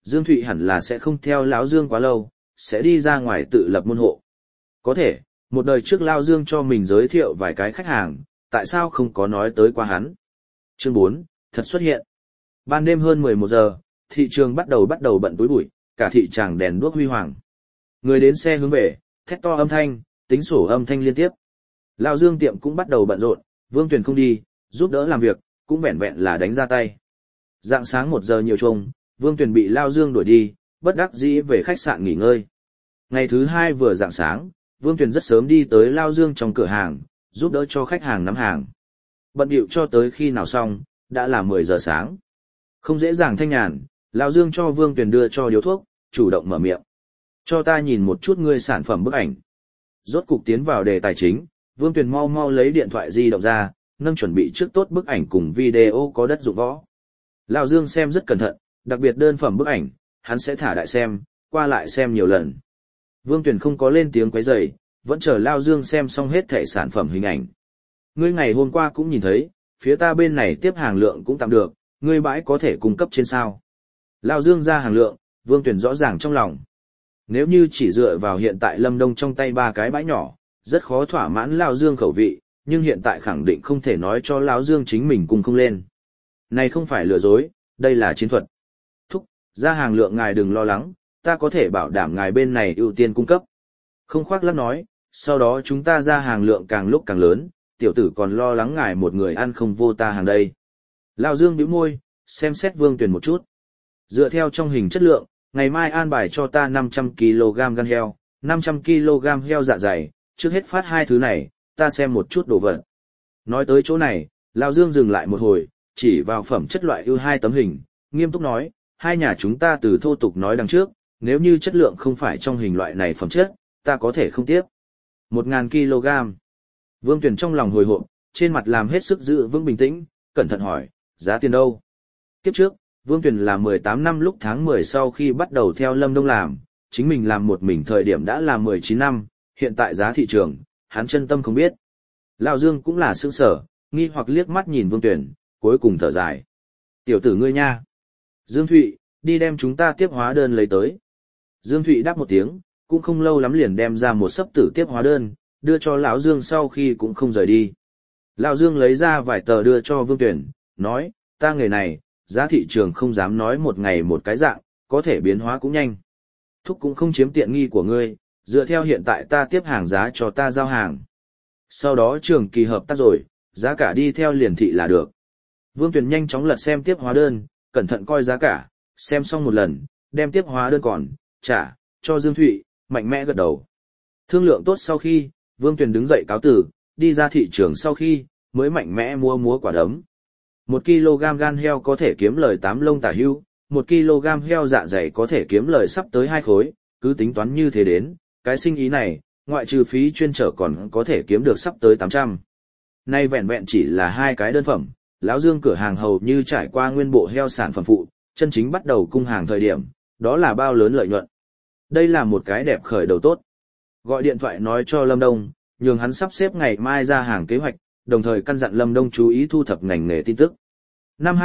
Dương Thụy hẳn là sẽ không theo Lão Dương quá lâu, sẽ đi ra ngoài tự lập môn hộ. Có thể, một đời trước Lão Dương cho mình giới thiệu vài cái khách hàng, tại sao không có nói tới qua hắn. Chương 4, thật xuất hiện. Ban đêm hơn 11 giờ, thị trường bắt đầu bận túi bụi, cả thị tràng đèn đuốc huy hoàng. Người đến xe hướng về, thét to âm thanh, tính sổ âm thanh liên tiếp. Lão Dương tiệm cũng bắt đầu bận rộn, Vương Tuyền không đi, giúp đỡ làm việc, cũng vẹn vẹn là đánh ra tay. Rạng sáng 1 giờ nhiều chung, Vương Tuyền bị Lão Dương đuổi đi, bất đắc dĩ về khách sạn nghỉ ngơi. Ngày thứ 2 vừa rạng sáng, Vương Tuyền rất sớm đi tới Lão Dương trong cửa hàng, giúp đỡ cho khách hàng nắm hàng. Bận điệu cho tới khi nào xong, đã là 10 giờ sáng. Không dễ dàng thanh nhàn, Lão Dương cho Vương Tuyền đưa cho điếu thuốc, chủ động mở miệng. Cho ta nhìn một chút ngươi sản phẩm bức ảnh. Rốt cục tiến vào đề tài chính, Vương Tuyền mau mau lấy điện thoại di động ra, nâng chuẩn bị trước tốt bức ảnh cùng video có đất dụng võ. Lão Dương xem rất cẩn thận, đặc biệt đơn phẩm bức ảnh, hắn sẽ thả đại xem, qua lại xem nhiều lần. Vương Tuyền không có lên tiếng quấy rầy, vẫn chờ Lão Dương xem xong hết thảy sản phẩm hình ảnh. Ngươi ngày hôm qua cũng nhìn thấy, phía ta bên này tiếp hàng lượng cũng tạm được, ngươi bãi có thể cung cấp trên sao. Lão Dương ra hàng lượng, Vương Tuyền rõ ràng trong lòng. Nếu như chỉ dựa vào hiện tại Lâm Đông trong tay 3 cái bãi nhỏ, rất khó thỏa mãn Lão Dương khẩu vị, nhưng hiện tại khẳng định không thể nói cho Lão Dương chính mình cung không lên. Này không phải lừa dối, đây là chiến thuật. Thúc, ra hàng lượng ngài đừng lo lắng, ta có thể bảo đảm ngài bên này ưu tiên cung cấp. Không khoác lác nói, sau đó chúng ta ra hàng lượng càng lúc càng lớn, tiểu tử còn lo lắng ngài một người ăn không vô ta hàng đây. Lão Dương bĩu môi, xem xét Vương Tuyền một chút. Dựa theo trong hình chất lượng, ngày mai an bài cho ta 500kg gan heo, 500kg heo dạ dày, trước hết phát 2 thứ này, ta xem một chút đồ vật. Nói tới chỗ này, Lão Dương dừng lại một hồi, chỉ vào phẩm chất loại ưu 2 tấm hình, nghiêm túc nói, hai nhà chúng ta từ thô tục nói đằng trước, nếu như chất lượng không phải trong hình loại này phẩm chất, ta có thể không tiếp. 1000 kg. Vương Tuyền trong lòng hồi hộp, trên mặt làm hết sức giữ vững bình tĩnh, cẩn thận hỏi, giá tiền đâu? Kiếp trước, Vương Tuyền là 18 năm lúc tháng 10 sau khi bắt đầu theo Lâm Đông làm, chính mình làm một mình thời điểm đã là 19 năm, hiện tại giá thị trường, hắn chân tâm không biết. Lão Dương cũng là sững sở, nghi hoặc liếc mắt nhìn Vương Tuyền, cuối cùng thở dài. Tiểu tử ngươi nha. Dương Thụy, đi đem chúng ta tiếp hóa đơn lấy tới. Dương Thụy đáp một tiếng, cũng không lâu lắm liền đem ra một xấp tử tiếp hóa đơn, đưa cho Lão Dương sau khi cũng không rời đi. Lão Dương lấy ra vài tờ đưa cho Vương Tuyền, nói, ta nghề này, giá thị trường không dám nói một ngày một cái dạng, có thể biến hóa cũng nhanh. Thúc cũng không chiếm tiện nghi của ngươi, dựa theo hiện tại ta tiếp hàng giá cho ta giao hàng. Sau đó trường kỳ hợp tác rồi, giá cả đi theo liền thị là được. Vương Tuyền nhanh chóng lật xem tiếp hóa đơn, cẩn thận coi giá cả, xem xong một lần, đem tiếp hóa đơn còn, trả, cho Dương Thụy, mạnh mẽ gật đầu. Thương lượng tốt sau khi, Vương Tuyền đứng dậy cáo từ, đi ra thị trường sau khi, mới mạnh mẽ mua quả đấm. 1 kg gan heo có thể kiếm lời 8 lông tả hưu, 1 kg heo dạ dày có thể kiếm lời sắp tới 2 khối, cứ tính toán như thế đến, cái sinh ý này, ngoại trừ phí chuyên trở còn có thể kiếm được sắp tới 800. Nay vẹn vẹn chỉ là 2 cái đơn phẩm, Lão Dương cửa hàng hầu như trải qua nguyên bộ heo sản phẩm phụ, chân chính bắt đầu cung hàng thời điểm, đó là bao lớn lợi nhuận. Đây là một cái đẹp khởi đầu tốt. Gọi điện thoại nói cho Lâm Đông, nhường hắn sắp xếp ngày mai ra hàng kế hoạch, đồng thời căn dặn Lâm Đông chú ý thu thập ngành nghề tin tức. Năm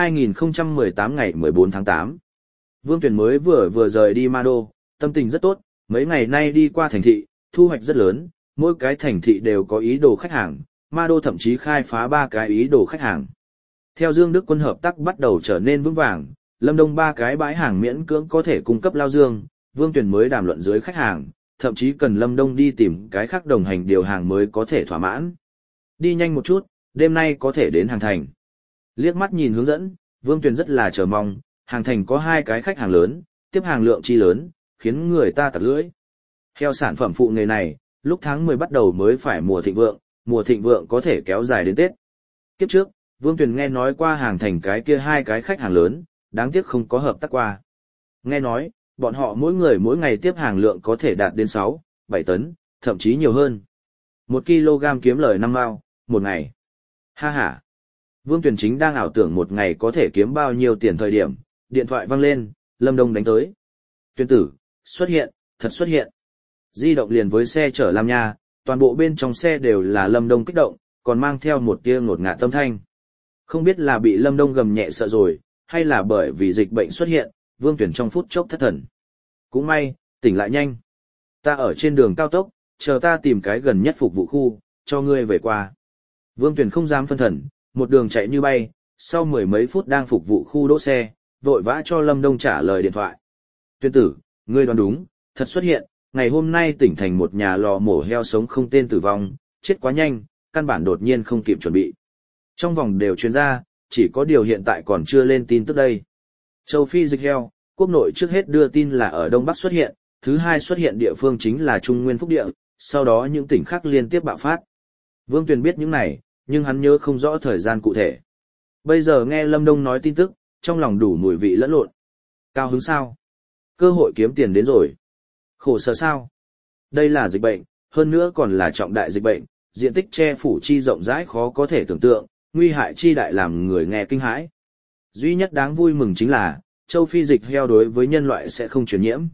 2018 ngày 14 tháng 8, Vương Tuyền mới vừa rời đi Ma Đô, tâm tình rất tốt, mấy ngày nay đi qua thành thị, thu hoạch rất lớn, mỗi cái thành thị đều có ý đồ khách hàng, Ma Đô thậm chí khai phá 3 cái ý đồ khách hàng. Theo Dương Đức Quân hợp tác bắt đầu trở nên vững vàng, Lâm Đông 3 cái bãi hàng miễn cưỡng có thể cung cấp Lao Dương, Vương Tuyền mới đàm luận dưới khách hàng, thậm chí cần Lâm Đông đi tìm cái khác đồng hành điều hàng mới có thể thỏa mãn. Đi nhanh một chút, đêm nay có thể đến hàng thành. Liếc mắt nhìn hướng dẫn, Vương Tuyền rất là chờ mong, hàng thành có 2 cái khách hàng lớn, tiếp hàng lượng chi lớn, khiến người ta tặc lưỡi. Heo sản phẩm phụ nghề này, lúc tháng 10 bắt đầu mới phải mùa thịnh vượng có thể kéo dài đến Tết. Kiếp trước, Vương Tuyền nghe nói qua hàng thành cái kia 2 cái khách hàng lớn, đáng tiếc không có hợp tác qua. Nghe nói, bọn họ mỗi người mỗi ngày tiếp hàng lượng có thể đạt đến 6, 7 tấn, thậm chí nhiều hơn. 1 kg kiếm lời 5 mao, một ngày. Ha ha. Vương Tuyền chính đang ảo tưởng một ngày có thể kiếm bao nhiêu tiền thời điểm, điện thoại vang lên, Lâm Đông đánh tới. Tuyền tử, xuất hiện, thật xuất hiện. Di động liền với xe chở Lam Nha, toàn bộ bên trong xe đều là Lâm Đông kích động, còn mang theo một tia ngột ngạt tâm thanh. Không biết là bị Lâm Đông gầm nhẹ sợ rồi, hay là bởi vì dịch bệnh xuất hiện, Vương Tuyển trong phút chốc thất thần. Cũng may, tỉnh lại nhanh. Ta ở trên đường cao tốc, chờ ta tìm cái gần nhất phục vụ khu, cho ngươi về qua. Vương Tuyển không dám phân thần, một đường chạy như bay, sau mười mấy phút đang phục vụ khu đỗ xe, vội vã cho Lâm Đông trả lời điện thoại. Tuyên tử, ngươi đoán đúng, thật xuất hiện, ngày hôm nay tỉnh thành một nhà lò mổ heo sống không tên tử vong, chết quá nhanh, căn bản đột nhiên không kịp chuẩn bị. Trong vòng đều chuyên gia, chỉ có điều hiện tại còn chưa lên tin tức đây. Châu Phi dịch heo, quốc nội trước hết đưa tin là ở Đông Bắc xuất hiện, thứ hai xuất hiện địa phương chính là Trung Nguyên Phúc Địa, sau đó những tỉnh khác liên tiếp bạo phát. Vương Tuyền biết những này, nhưng hắn nhớ không rõ thời gian cụ thể. Bây giờ nghe Lâm Đông nói tin tức, trong lòng đủ mùi vị lẫn lộn. Cao hứng sao? Cơ hội kiếm tiền đến rồi. Khổ sở sao? Đây là dịch bệnh, hơn nữa còn là trọng đại dịch bệnh, diện tích che phủ chi rộng rãi khó có thể tưởng tượng, nguy hại chi đại làm người nghe kinh hãi. Duy nhất đáng vui mừng chính là, châu Phi dịch heo đối với nhân loại sẽ không truyền nhiễm.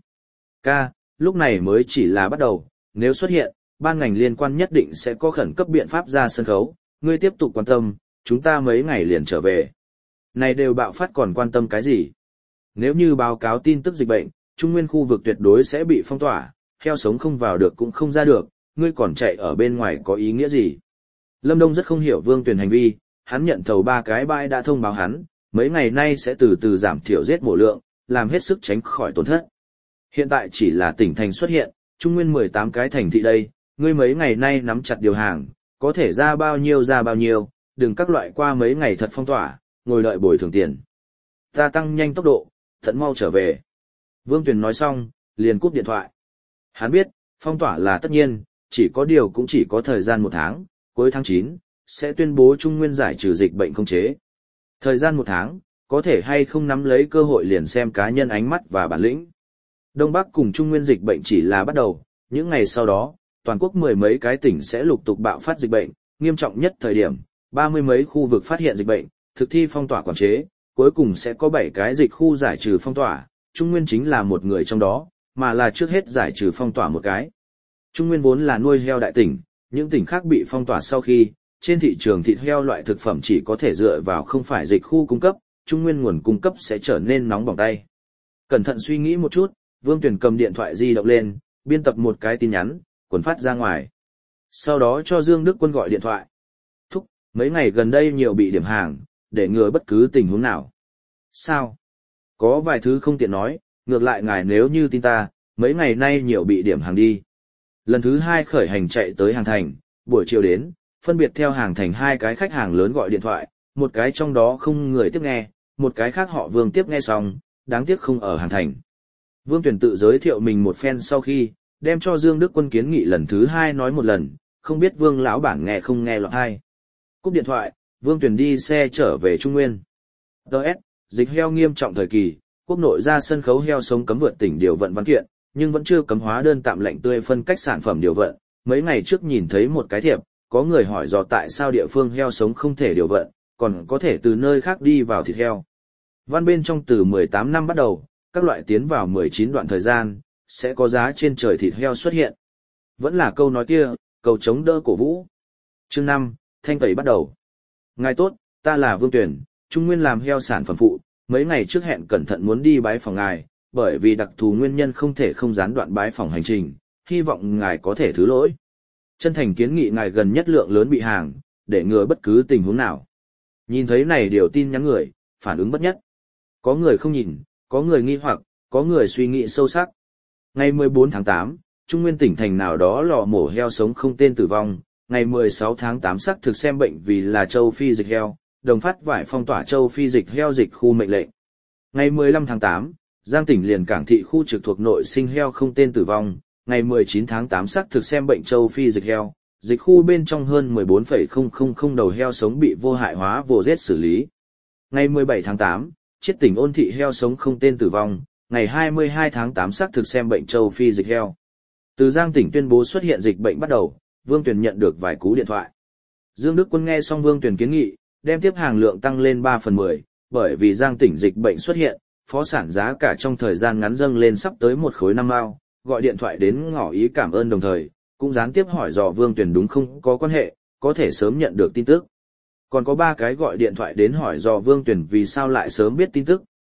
Lúc này mới chỉ là bắt đầu, nếu xuất hiện, ban ngành liên quan nhất định sẽ có khẩn cấp biện pháp ra sân khấu, ngươi tiếp tục quan tâm, chúng ta mấy ngày liền trở về. Này đều bạo phát còn quan tâm cái gì? Nếu như báo cáo tin tức dịch bệnh, Trung Nguyên khu vực tuyệt đối sẽ bị phong tỏa, heo sống không vào được cũng không ra được, ngươi còn chạy ở bên ngoài có ý nghĩa gì? Lâm Đông rất không hiểu Vương Tuyền hành vi, hắn nhận thầu 3 cái bãi đã thông báo hắn, mấy ngày nay sẽ từ từ giảm thiểu giết mổ lượng, làm hết sức tránh khỏi tổn thất. Hiện tại chỉ là tỉnh thành xuất hiện, Trung Nguyên 18 cái thành thị đây, ngươi mấy ngày nay nắm chặt điều hàng, có thể ra bao nhiêu, đừng các loại qua mấy ngày thật phong tỏa, ngồi đợi bồi thường tiền. Ta tăng nhanh tốc độ, tận mau trở về. Vương Tuyền nói xong, liền cúp điện thoại. Hắn biết, phong tỏa là tất nhiên, chỉ có điều cũng chỉ có thời gian 1 tháng, cuối tháng 9, sẽ tuyên bố Trung Nguyên giải trừ dịch bệnh không chế. Thời gian 1 tháng, có thể hay không nắm lấy cơ hội liền xem cá nhân ánh mắt và bản lĩnh. Đông Bắc cùng Trung Nguyên dịch bệnh chỉ là bắt đầu, những ngày sau đó, toàn quốc 10 mấy cái tỉnh sẽ lục tục bạo phát dịch bệnh, nghiêm trọng nhất thời điểm, 30 mấy khu vực phát hiện dịch bệnh, thực thi phong tỏa quản chế, cuối cùng sẽ có 7 cái dịch khu giải trừ phong tỏa, Trung Nguyên chính là một người trong đó, mà là trước hết giải trừ phong tỏa một cái. Trung Nguyên vốn là nuôi heo đại tỉnh, những tỉnh khác bị phong tỏa sau khi, trên thị trường thịt heo loại thực phẩm chỉ có thể dựa vào không phải dịch khu cung cấp, Trung Nguyên nguồn cung cấp sẽ trở nên nóng bỏng tay. Cẩn thận suy nghĩ một chút, Vương Tuyền cầm điện thoại di động lên, biên tập một cái tin nhắn, cuốn phát ra ngoài. Sau đó cho Dương Đức Quân gọi điện thoại. Thúc, mấy ngày gần đây nhiều bị điểm hàng, để ngừa bất cứ tình huống nào. Sao? Có vài thứ không tiện nói, ngược lại ngài nếu như tin ta, mấy ngày nay nhiều bị điểm hàng đi. Lần thứ 2 khởi hành chạy tới hàng thành, buổi chiều đến, phân biệt theo hàng thành 2 cái khách hàng lớn gọi điện thoại, một cái trong đó không người tiếp nghe, một cái khác họ Vương tiếp nghe xong, đáng tiếc không ở hàng thành. Vương Tuyền tự giới thiệu mình một phen sau khi, đem cho Dương Đức Quân kiến nghị lần thứ 2 nói một lần, không biết Vương lão bản nghe không nghe lọt hay. Cúp điện thoại, Vương Tuyền đi xe trở về Trung Nguyên. DS, dịch heo nghiêm trọng thời kỳ, quốc nội ra sân khấu heo sống cấm vượt tỉnh điều vận văn kiện, nhưng vẫn chưa cấm hóa đơn tạm lệnh tươi phân cách sản phẩm điều vận. Mấy ngày trước nhìn thấy một cái thiệp, có người hỏi dò tại sao địa phương heo sống không thể điều vận, còn có thể từ nơi khác đi vào thịt heo. Văn bên trong từ 18 năm bắt đầu, các loại tiến vào 19 đoạn thời gian, sẽ có giá trên trời thịt heo xuất hiện. Vẫn là câu nói kia, cầu chống đỡ cổ vũ. Chương 5, thanh tẩy bắt đầu. Ngài tốt, ta là Vương Tuyền, Trung Nguyên làm heo sản phẩm phụ, mấy ngày trước hẹn cẩn thận muốn đi bái phòng ngài, bởi vì đặc thù nguyên nhân không thể không gián đoạn bái phòng hành trình, hy vọng ngài có thể thứ lỗi. Chân thành kiến nghị ngài gần nhất lượng lớn bị hàng, để ngừa bất cứ tình huống nào. Nhìn thấy này điều tin nhắn người, phản ứng bất nhất. Có người không nhìn, có người nghi hoặc, có người suy nghĩ sâu sắc. Ngày 14 tháng 8, Trung Nguyên tỉnh thành nào đó lò mổ heo sống không tên tử vong, ngày 16 tháng 8 xác thực xem bệnh vì là châu Phi dịch heo, đồng phát vải phong tỏa châu Phi dịch heo dịch khu mệnh lệnh. Ngày 15 tháng 8, Giang tỉnh liền cảng thị khu trực thuộc nội sinh heo không tên tử vong, ngày 19 tháng 8 xác thực xem bệnh châu Phi dịch heo, dịch khu bên trong hơn 14,000 đầu heo sống bị vô hại hóa vồ giết xử lý. Ngày 17 tháng 8, Chiết tỉnh Ôn thị heo sống không tên tử vong, ngày 22 tháng 8 xác thực xem bệnh châu Phi dịch heo. Từ Giang tỉnh tuyên bố xuất hiện dịch bệnh bắt đầu, Vương Tuyền nhận được vài cú điện thoại. Dương Đức Quân nghe xong Vương Tuyền kiến nghị, đem tiếp hàng lượng tăng lên 3/10, bởi vì Giang tỉnh dịch bệnh xuất hiện, phó sản giá cả trong thời gian ngắn dâng lên sắp tới 1 khối 5 mao, gọi điện thoại đến ngỏ ý cảm ơn đồng thời, cũng gián tiếp hỏi dò Vương Tuyền đúng không có quan hệ, có thể sớm nhận được tin tức. Còn có 3 cái gọi điện thoại đến hỏi dò Vương Tuyền vì sao lại sớm biết tin tức,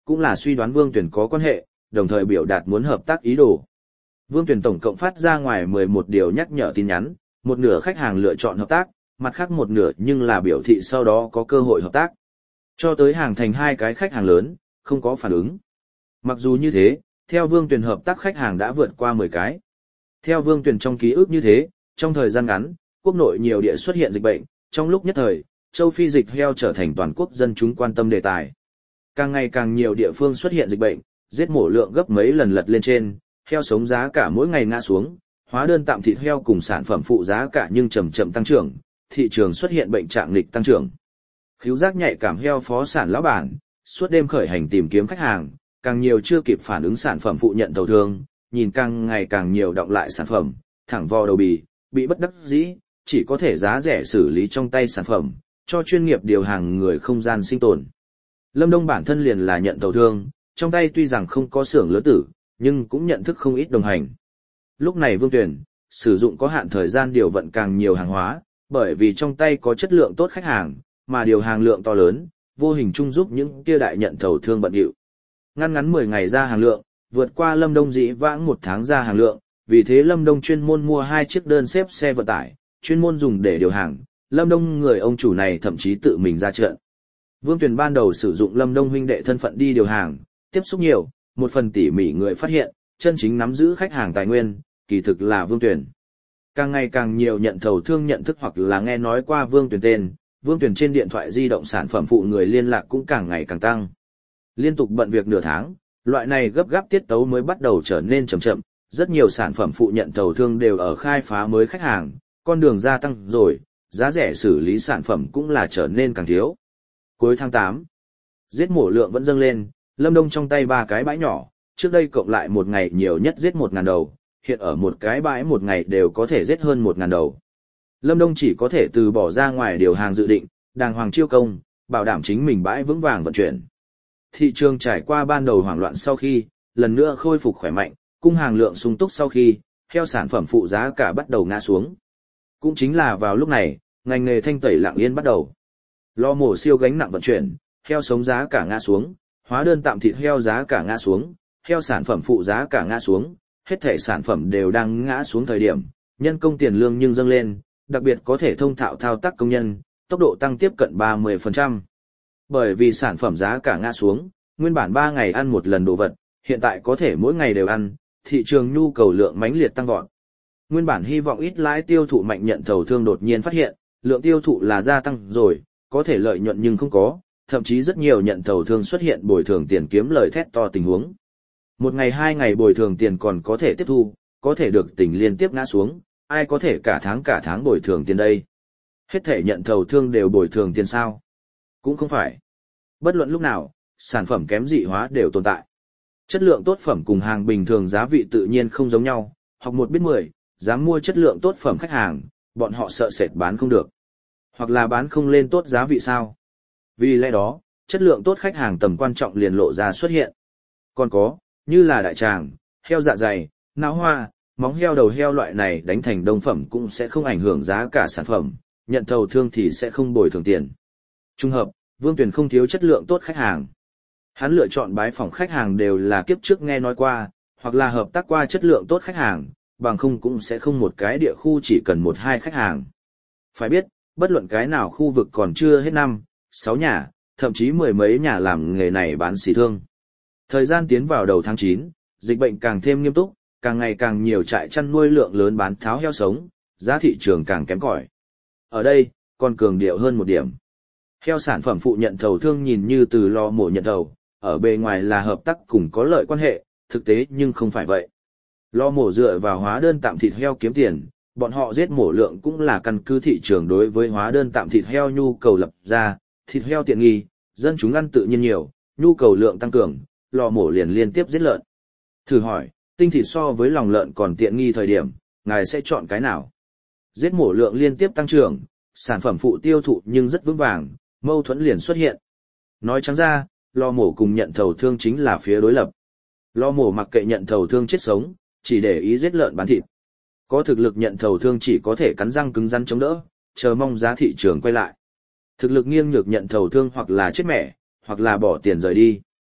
cũng là suy đoán Vương Tuyển có quan hệ, đồng thời biểu đạt muốn hợp tác ý đồ. Vương Tuyển tổng cộng phát ra ngoài 11 điều nhắc nhở tin nhắn, một nửa khách hàng lựa chọn hợp tác, mặt khác một nửa nhưng là biểu thị sau đó có cơ hội hợp tác. Cho tới hàng thành 2 cái khách hàng lớn, không có phản ứng. Mặc dù như thế, theo Vương Tuyển hợp tác khách hàng đã vượt qua 10 cái. Theo Vương Tuyển trong ký ức như thế, trong thời gian ngắn, quốc nội nhiều địa xuất hiện dịch bệnh, trong lúc nhất thời, châu Phi dịch heo trở thành toàn quốc dân chúng quan tâm đề tài. Càng ngày càng nhiều địa phương xuất hiện dịch bệnh, giết mổ lượng gấp mấy lần lật lên trên, heo sống giá cả mỗi ngày ngã xuống, hóa đơn tạm thịt heo cùng sản phẩm phụ giá cả nhưng chậm chậm tăng trưởng, thị trường xuất hiện bệnh trạng nghịch tăng trưởng. Khứu giác nhạy cảm heo phó sản lão bản, suốt đêm khởi hành tìm kiếm khách hàng, càng nhiều chưa kịp phản ứng sản phẩm phụ nhận thầu thương, nhìn càng ngày càng nhiều đọng lại sản phẩm, thẳng vò đầu bì, bị bất đắc dĩ, chỉ có thể giá rẻ xử lý trong tay sản phẩm, cho chuyên nghiệp điều hàng người không gian sinh tồn. Lâm Đông bản thân liền là nhận thầu thương, trong tay tuy rằng không có xưởng lớn tử, nhưng cũng nhận thức không ít đồng hành. Lúc này Vương Tuyển, sử dụng có hạn thời gian điều vận càng nhiều hàng hóa, bởi vì trong tay có chất lượng tốt khách hàng, mà điều hàng lượng to lớn, vô hình chung giúp những kia đại nhận thầu thương bận rộn. Ngắn 10 ngày ra hàng lượng, vượt qua Lâm Đông dĩ vãng 1 tháng ra hàng lượng, vì thế Lâm Đông chuyên môn mua 2 chiếc đơn xếp xe vận tải, chuyên môn dùng để điều hàng. Lâm Đông người ông chủ này thậm chí tự mình ra trận. Vương Tuyển ban đầu sử dụng Lâm Đông huynh đệ thân phận đi điều hàng, tiếp xúc nhiều, một phần tỉ mỉ người phát hiện, chân chính nắm giữ khách hàng tài nguyên, kỳ thực là Vương Tuyển. Càng ngày càng nhiều nhận thầu thương nhận thức hoặc là nghe nói qua Vương Tuyển tên, Vương Tuyển trên điện thoại di động sản phẩm phụ người liên lạc cũng càng ngày càng tăng. Liên tục bận việc nửa tháng, loại này gấp gáp tiết tấu mới bắt đầu trở nên chậm chậm, rất nhiều sản phẩm phụ nhận thầu thương đều ở khai phá mới khách hàng, con đường gia tăng rồi, giá rẻ xử lý sản phẩm cũng là trở nên càng thiếu. Cuối tháng 8, giết mổ lượng vẫn dâng lên, Lâm Đông trong tay 3 cái bãi nhỏ, trước đây cộng lại một ngày nhiều nhất giết 1.000 đầu, hiện ở một cái bãi một ngày đều có thể giết hơn 1.000 đầu. Lâm Đông chỉ có thể từ bỏ ra ngoài điều hàng dự định, đàng hoàng chiêu công, bảo đảm chính mình bãi vững vàng vận chuyển. Thị trường trải qua ban đầu hoảng loạn sau khi, lần nữa khôi phục khỏe mạnh, cung hàng lượng sung túc sau khi, heo sản phẩm phụ giá cả bắt đầu ngã xuống. Cũng chính là vào lúc này, ngành nghề thanh tẩy lặng yên bắt đầu. Lò mổ siêu gánh nặng vận chuyển, heo sống giá cả ngã xuống, hóa đơn tạm thịt heo giá cả ngã xuống, heo sản phẩm phụ giá cả ngã xuống, hết thể sản phẩm đều đang ngã xuống thời điểm, nhân công tiền lương nhưng dâng lên, đặc biệt có thể thông thạo thao tác công nhân, tốc độ tăng tiếp cận 30%. Bởi vì sản phẩm giá cả ngã xuống, nguyên bản 3 ngày ăn một lần đồ vật, hiện tại có thể mỗi ngày đều ăn, thị trường nhu cầu lượng mãnh liệt tăng vọt. Nguyên bản hy vọng ít lãi tiêu thụ mạnh nhận thầu thương đột nhiên phát hiện, lượng tiêu thụ là gia tăng rồi, có thể lợi nhuận nhưng không có, thậm chí rất nhiều nhận thầu thương xuất hiện bồi thường tiền kiếm lời thét to tình huống. 1 ngày 2 ngày bồi thường tiền còn có thể tiếp thu, có thể được tỉnh liên tiếp ngã xuống, ai có thể cả tháng bồi thường tiền đây. Hết thể nhận thầu thương đều bồi thường tiền sao? Cũng không phải. Bất luận lúc nào, sản phẩm kém dị hóa đều tồn tại. Chất lượng tốt phẩm cùng hàng bình thường giá vị tự nhiên không giống nhau, học 1 biết 10, dám mua chất lượng tốt phẩm khách hàng, bọn họ sợ sệt bán không được. Hoặc là bán không lên tốt giá vị sao. Vì lẽ đó, chất lượng tốt khách hàng tầm quan trọng liền lộ ra xuất hiện. Còn có, như là đại tràng, heo dạ dày, não hoa, móng heo đầu heo loại này đánh thành đông phẩm cũng sẽ không ảnh hưởng giá cả sản phẩm, nhận thầu thương thì sẽ không bồi thường tiền. Trung hợp, Vương Tuyển không thiếu chất lượng tốt khách hàng. Hắn lựa chọn bái phỏng khách hàng đều là kiếp trước nghe nói qua, hoặc là hợp tác qua chất lượng tốt khách hàng, bằng không cũng sẽ không một cái địa khu chỉ cần 1-2 khách hàng. Phải biết, bất luận cái nào khu vực còn chưa hết 5-6 nhà, thậm chí 10 mấy nhà làm nghề này bán xỉ thương. Thời gian tiến vào đầu tháng 9, dịch bệnh càng thêm nghiêm túc, càng ngày càng nhiều trại chăn nuôi lượng lớn bán tháo heo sống, giá thị trường càng kém cỏi. Ở đây, còn cường điệu hơn một điểm. Heo sản phẩm phụ nhận thầu thương nhìn như từ lò mổ nhận thầu, ở bề ngoài là hợp tác cùng có lợi quan hệ, thực tế nhưng không phải vậy. Lò mổ dựa vào hóa đơn tạm thịt heo kiếm tiền, bọn họ giết mổ lượng cũng là căn cứ thị trường đối với hóa đơn tạm thịt heo nhu cầu lập ra, thịt heo tiện nghi, dân chúng ăn tự nhiên nhiều, nhu cầu lượng tăng cường, lò mổ liền liên tiếp giết lợn. Thử hỏi, tinh thịt so với lòng lợn còn tiện nghi thời điểm, ngài sẽ chọn cái nào? Giết mổ lượng liên tiếp tăng trưởng, sản phẩm phụ tiêu thụ nhưng rất vững vàng, mâu thuẫn liền xuất hiện. Nói trắng ra, lò mổ cùng nhận thầu thương chính là phía đối lập. Lò mổ mặc kệ nhận thầu thương chết sống, chỉ để ý giết lợn bán thịt. Có thực lực nhận thầu thương chỉ có thể cắn răng cứng rắn chống đỡ, chờ mong giá thị trường quay lại. Thực lực nghiêng nhược nhận thầu thương hoặc là chết mẻ, hoặc là bỏ tiền rời đi.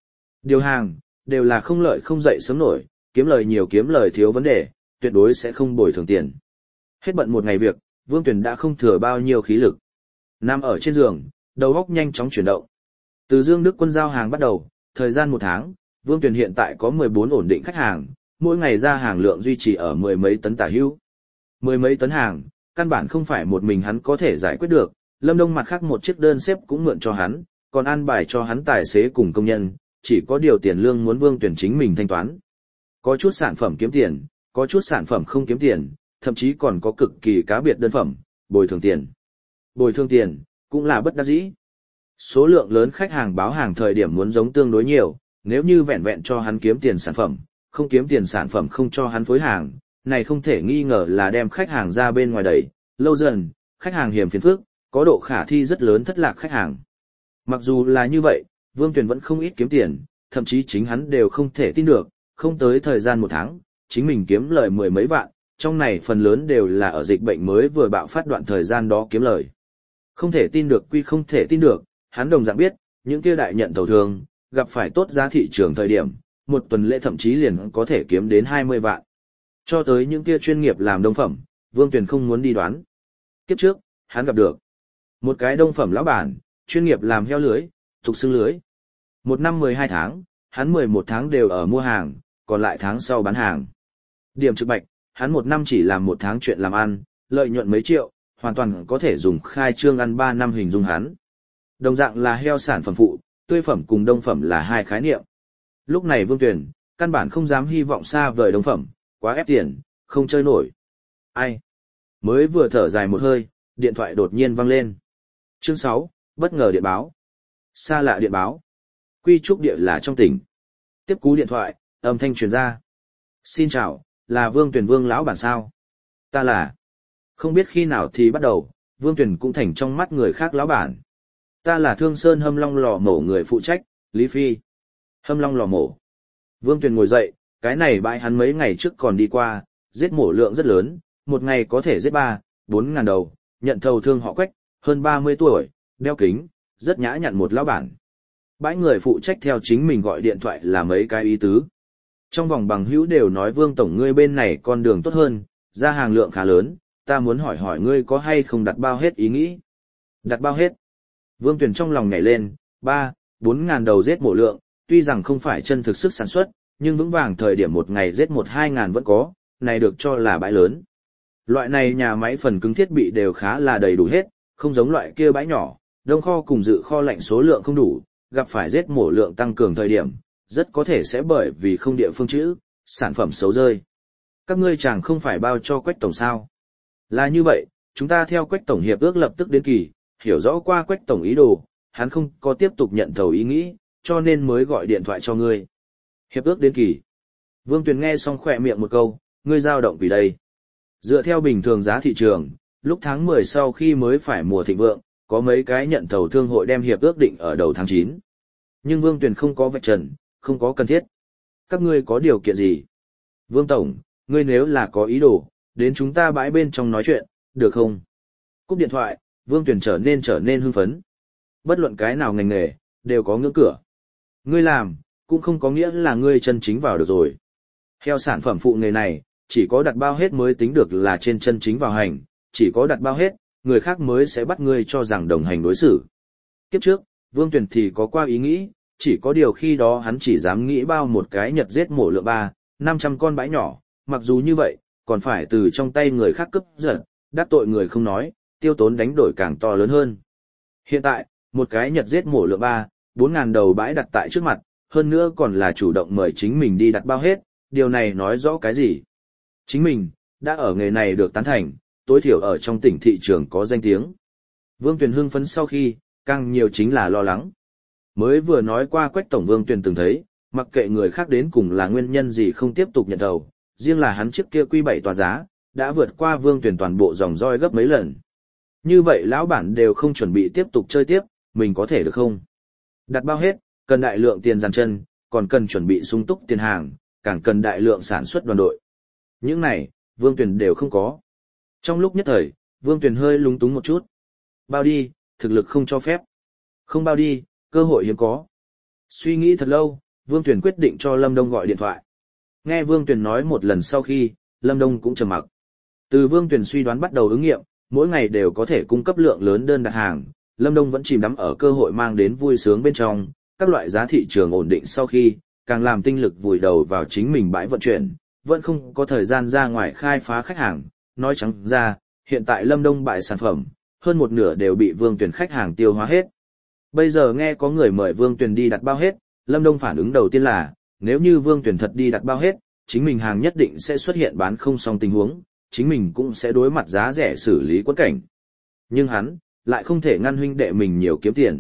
Điều hàng, đều là không lợi không dậy sớm nổi, kiếm lời nhiều kiếm lời thiếu vấn đề, tuyệt đối sẽ không bồi thường tiền. Hết bận một ngày việc, Vương Tuyền đã không thừa bao nhiêu khí lực. Nằm ở trên giường, đầu óc nhanh chóng chuyển động. Từ Dương Đức Quân giao hàng bắt đầu, thời gian 1 tháng, Vương Tuyền hiện tại có 14 ổn định khách hàng, mỗi ngày ra hàng lượng duy trì ở 10 mấy tấn tả hữu. 10 mấy tấn hàng, căn bản không phải một mình hắn có thể giải quyết được, Lâm Đông mặt khác một chiếc đơn xếp cũng mượn cho hắn, còn an bài cho hắn tài xế cùng công nhân, chỉ có điều tiền lương muốn Vương Tuyền chính mình thanh toán. Có chút sản phẩm kiếm tiền, có chút sản phẩm không kiếm tiền, thậm chí còn có cực kỳ cá biệt đơn phẩm, bồi thường tiền. Bồi thường tiền, cũng là bất đắc dĩ. Số lượng lớn khách hàng báo hàng thời điểm muốn giống tương đối nhiều, nếu như vẹn vẹn cho hắn kiếm tiền sản phẩm, không kiếm tiền sản phẩm không cho hắn phối hàng, này không thể nghi ngờ là đem khách hàng ra bên ngoài đẩy, lâu dần, khách hàng hiểm phiền phức, có độ khả thi rất lớn thất lạc khách hàng. Mặc dù là như vậy, Vương Tuyền vẫn không ít kiếm tiền, thậm chí chính hắn đều không thể tin được, không tới thời gian 1 tháng, chính mình kiếm lời 10 mấy vạn, trong này phần lớn đều là ở dịch bệnh mới vừa bạo phát đoạn thời gian đó kiếm lời. Không thể tin được quy không thể tin được, hắn đồng dạng biết, những kia đại nhận thầu thường, gặp phải tốt giá thị trường thời điểm, một tuần lễ thậm chí liền có thể kiếm đến 20 vạn. Cho tới những kia chuyên nghiệp làm đông phẩm, Vương Tuyền không muốn đi đoán. Kiếp trước, hắn gặp được một cái đông phẩm lão bản, chuyên nghiệp làm heo lưới, thuộc xương lưới. 1 năm 12 tháng, hắn 11 tháng đều ở mua hàng, còn lại tháng sau bán hàng. Điểm trực bạch, hắn 1 năm chỉ làm 1 tháng chuyện làm ăn, lợi nhuận mấy triệu, hoàn toàn có thể dùng khai trương ăn 3 năm hình dung hắn. Đồng dạng là heo sản phẩm phụ, tươi phẩm cùng đông phẩm là hai khái niệm. Lúc này Vương Tuyền, căn bản không dám hy vọng xa vời đông phẩm, quá ép tiền, không chơi nổi. Ai? Mới vừa thở dài một hơi, điện thoại đột nhiên vang lên. Chương 6, bất ngờ điện báo. Xa lạ điện báo. Quy trúc địa là trong tỉnh. Tiếp cú điện thoại, âm thanh truyền ra. Xin chào, là Vương Tuyền Vương lão bản sao? Ta là. Không biết khi nào thì bắt đầu, Vương Tuyền cũng thành trong mắt người khác lão bản. Ta là Thương Sơn Hâm Long lò mổ người phụ trách, Lý Phi. Hâm Long lò mổ. Vương Tuyền ngồi dậy, cái này bãi hắn mấy ngày trước còn đi qua, giết mổ lượng rất lớn, một ngày có thể giết 3-4 ngàn đầu, nhận thầu thương họ Quách, hơn 30 tuổi, đeo kính, rất nhã nhặn một lão bản. Bãi người phụ trách theo chính mình gọi điện thoại là mấy cái ý tứ. Trong vòng bằng hữu đều nói Vương tổng ngươi bên này con đường tốt hơn, ra hàng lượng khá lớn, ta muốn hỏi hỏi ngươi có hay không đặt bao hết ý nghĩ. Đặt bao hết. Vương Tuyền trong lòng nhảy lên, 3-4 ngàn đầu giết mổ lượng, tuy rằng không phải chân thực sức sản xuất, nhưng vững vàng thời điểm một ngày giết 1-2 ngàn vẫn có, này được cho là bãi lớn. Loại này nhà máy phần cứng thiết bị đều khá là đầy đủ hết, không giống loại kia bãi nhỏ, đông kho cùng dự kho lạnh số lượng không đủ, gặp phải giết mổ lượng tăng cường thời điểm, rất có thể sẽ bởi vì không địa phương trữ, sản phẩm xấu rơi. Các ngươi chẳng không phải bao cho Quách tổng sao? Là như vậy, chúng ta theo Quách tổng hiệp ước lập tức đến kỳ, hiểu rõ qua Quách tổng ý đồ, hắn không có tiếp tục nhận thầu ý nghĩ, cho nên mới gọi điện thoại cho ngươi. Hiệp ước đến kỳ. Vương Tuyền nghe xong khỏe miệng một câu, ngươi dao động vì đây. Dựa theo bình thường giá thị trường, lúc tháng 10 sau khi mới phải mùa thịnh vượng, có mấy cái nhận thầu thương hội đem hiệp ước định ở đầu tháng 9. Nhưng Vương Tuyền không có vạch trần, không có cần thiết. Các ngươi có điều kiện gì? Vương Tổng, ngươi nếu là có ý đồ, đến chúng ta bãi bên trong nói chuyện, được không? Cúp điện thoại, Vương Tuyền trở nên hưng phấn. Bất luận cái nào ngành nghề, đều có ngưỡng cửa. Ngươi làm, cũng không có nghĩa là ngươi chân chính vào được rồi. Theo sản phẩm phụ nghề này, chỉ có đặt bao hết mới tính được là trên chân chính vào hành, chỉ có đặt bao hết, người khác mới sẽ bắt ngươi cho rằng đồng hành đối xử. Kiếp trước, Vương Tuyền thì có qua ý nghĩ, chỉ có điều khi đó hắn chỉ dám nghĩ bao một cái nhật giết mổ lượng 300-500 con bãi nhỏ, mặc dù như vậy, còn phải từ trong tay người khác cướp giật, đắc tội người không nói, tiêu tốn đánh đổi càng to lớn hơn. Hiện tại, một cái nhật giết mổ lượng 3-4 ngàn đầu bãi đặt tại trước mặt, hơn nữa còn là chủ động mời chính mình đi đặt bao hết, điều này nói rõ cái gì? Chính mình, đã ở nghề này được tán thành, tối thiểu ở trong tỉnh thị trường có danh tiếng. Vương Tuyền hưng phấn sau khi, càng nhiều chính là lo lắng. Mới vừa nói qua Quách tổng Vương Tuyền từng thấy, mặc kệ người khác đến cùng là nguyên nhân gì không tiếp tục nhận thầu, riêng là hắn trước kia Q7 tòa giá, đã vượt qua Vương Tuyền toàn bộ dòng roi gấp mấy lần. Như vậy lão bản đều không chuẩn bị tiếp tục chơi tiếp, mình có thể được không? Đặt bao hết, cần đại lượng tiền dàn chân, còn cần chuẩn bị sung túc tiền hàng, càng cần đại lượng sản xuất đoàn đội. Những này, Vương Tuyền đều không có. Trong lúc nhất thời, Vương Tuyền hơi lúng túng một chút. Bao đi, thực lực không cho phép. Không bao đi, cơ hội hiếm có. Suy nghĩ thật lâu, Vương Tuyền quyết định cho Lâm Đông gọi điện thoại. Nghe Vương Tuyền nói một lần sau khi, Lâm Đông cũng trầm mặc. Từ Vương Tuyền suy đoán bắt đầu ứng nghiệm, mỗi ngày đều có thể cung cấp lượng lớn đơn đặt hàng, Lâm Đông vẫn chìm đắm ở cơ hội mang đến vui sướng bên trong, các loại giá thị trường ổn định sau khi, càng làm tinh lực vùi đầu vào chính mình bãi vận chuyển, vẫn không có thời gian ra ngoài khai phá khách hàng. Nói trắng ra, hiện tại Lâm Đông bãi sản phẩm, hơn một nửa đều bị Vương Tuyền khách hàng tiêu hóa hết. Bây giờ nghe có người mời Vương Tuyền đi đặt bao hết, Lâm Đông phản ứng đầu tiên là, nếu như Vương Tuyền thật đi đặt bao hết, chính mình hàng nhất định sẽ xuất hiện bán không xong tình huống, chính mình cũng sẽ đối mặt giá rẻ xử lý quẫn cảnh. Nhưng hắn, lại không thể ngăn huynh đệ mình nhiều kiếm tiền.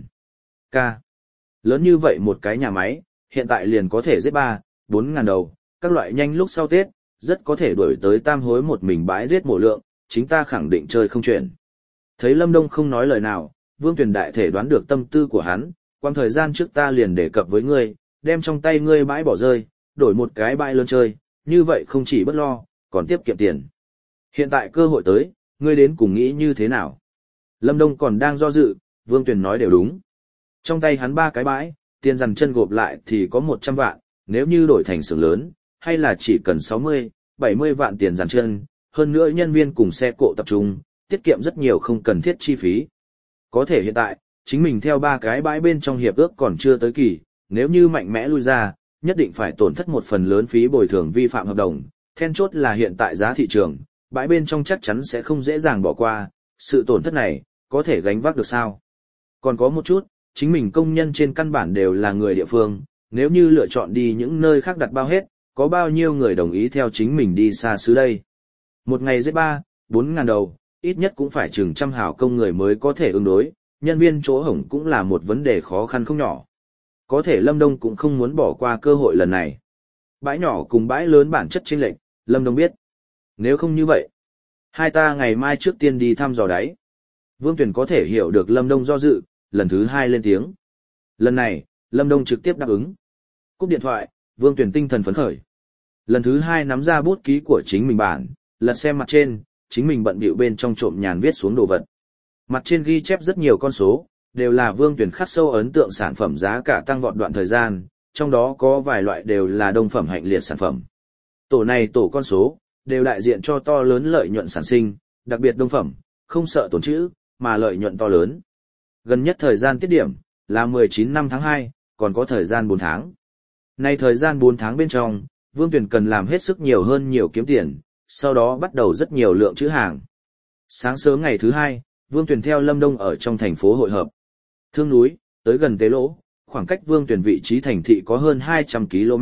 Lớn như vậy một cái nhà máy, hiện tại liền có thể giết 3-4 ngàn đầu, các loại nhanh lúc sau Tết, rất có thể đuổi tới tam hối một mình bãi giết mổ lượng, chính ta khẳng định chơi không chuyển. Thấy Lâm Đông không nói lời nào, Vương Tuyền đại thể đoán được tâm tư của hắn, quang thời gian trước ta liền đề cập với ngươi, đem trong tay ngươi bãi bỏ rơi, đổi một cái bãi lớn chơi, như vậy không chỉ bất lo, còn tiết kiệm tiền. Hiện tại cơ hội tới, ngươi đến cùng nghĩ như thế nào? Lâm Đông còn đang do dự, Vương Tuyền nói đều đúng. Trong tay hắn 3 cái bãi, tiền dằn chân gộp lại thì có 100 vạn, nếu như đổi thành xưởng lớn, hay là chỉ cần 60-70 vạn tiền dằn chân, hơn nữa nhân viên cùng xe cộ tập trung, tiết kiệm rất nhiều không cần thiết chi phí. Có thể hiện tại, chính mình theo 3 cái bãi bên trong hiệp ước còn chưa tới kỳ, nếu như mạnh mẽ lui ra, nhất định phải tổn thất một phần lớn phí bồi thường vi phạm hợp đồng. Then chốt là hiện tại giá thị trường, bãi bên trong chắc chắn sẽ không dễ dàng bỏ qua, sự tổn thất này, có thể gánh vác được sao? Còn có một chút, chính mình công nhân trên căn bản đều là người địa phương, nếu như lựa chọn đi những nơi khác đặt bao hết, có bao nhiêu người đồng ý theo chính mình đi xa xứ đây? Một ngày giết 3-4 ngàn đầu, ít nhất cũng phải chừng trăm hào công người mới có thể ứng đối, nhân viên chỗ hổng cũng là một vấn đề khó khăn không nhỏ. Có thể Lâm Đông cũng không muốn bỏ qua cơ hội lần này. Bãi nhỏ cùng bãi lớn bản chất chênh lệch, Lâm Đông biết. Nếu không như vậy, hai ta ngày mai trước tiên đi thăm dò đáy. Vương Tuyền có thể hiểu được Lâm Đông do dự, lần thứ 2 lên tiếng. Lần này, Lâm Đông trực tiếp đáp ứng. Cúp điện thoại, Vương Tuyền tinh thần phấn khởi. Lần thứ 2 nắm ra bút ký của chính mình bản, lật xem mặt trên, chính mình bận bịu bên trong trộm nhàn viết xuống đồ vật. Mặt trên ghi chép rất nhiều con số, đều là Vương Tuyền khắc sâu ấn tượng sản phẩm giá cả tăng vọt đoạn thời gian, trong đó có vài loại đều là đông phẩm hạnh liệt sản phẩm. Tổ này tổ con số, đều đại diện cho to lớn lợi nhuận sản sinh, đặc biệt đông phẩm, không sợ tổn trữ, mà lợi nhuận to lớn. Gần nhất thời gian tiết điểm, là 19 năm tháng 2, còn có thời gian 4 tháng. Nay thời gian 4 tháng bên trong, Vương Tuyền cần làm hết sức nhiều hơn nhiều kiếm tiền, sau đó bắt đầu rất nhiều lượng trữ hàng. Sáng sớm ngày thứ 2, Vương Tuyền theo Lâm Đông ở trong thành phố hội hợp. Thương núi, tới gần Tế Lỗ, khoảng cách Vương Tuyền vị trí thành thị có hơn 200 km.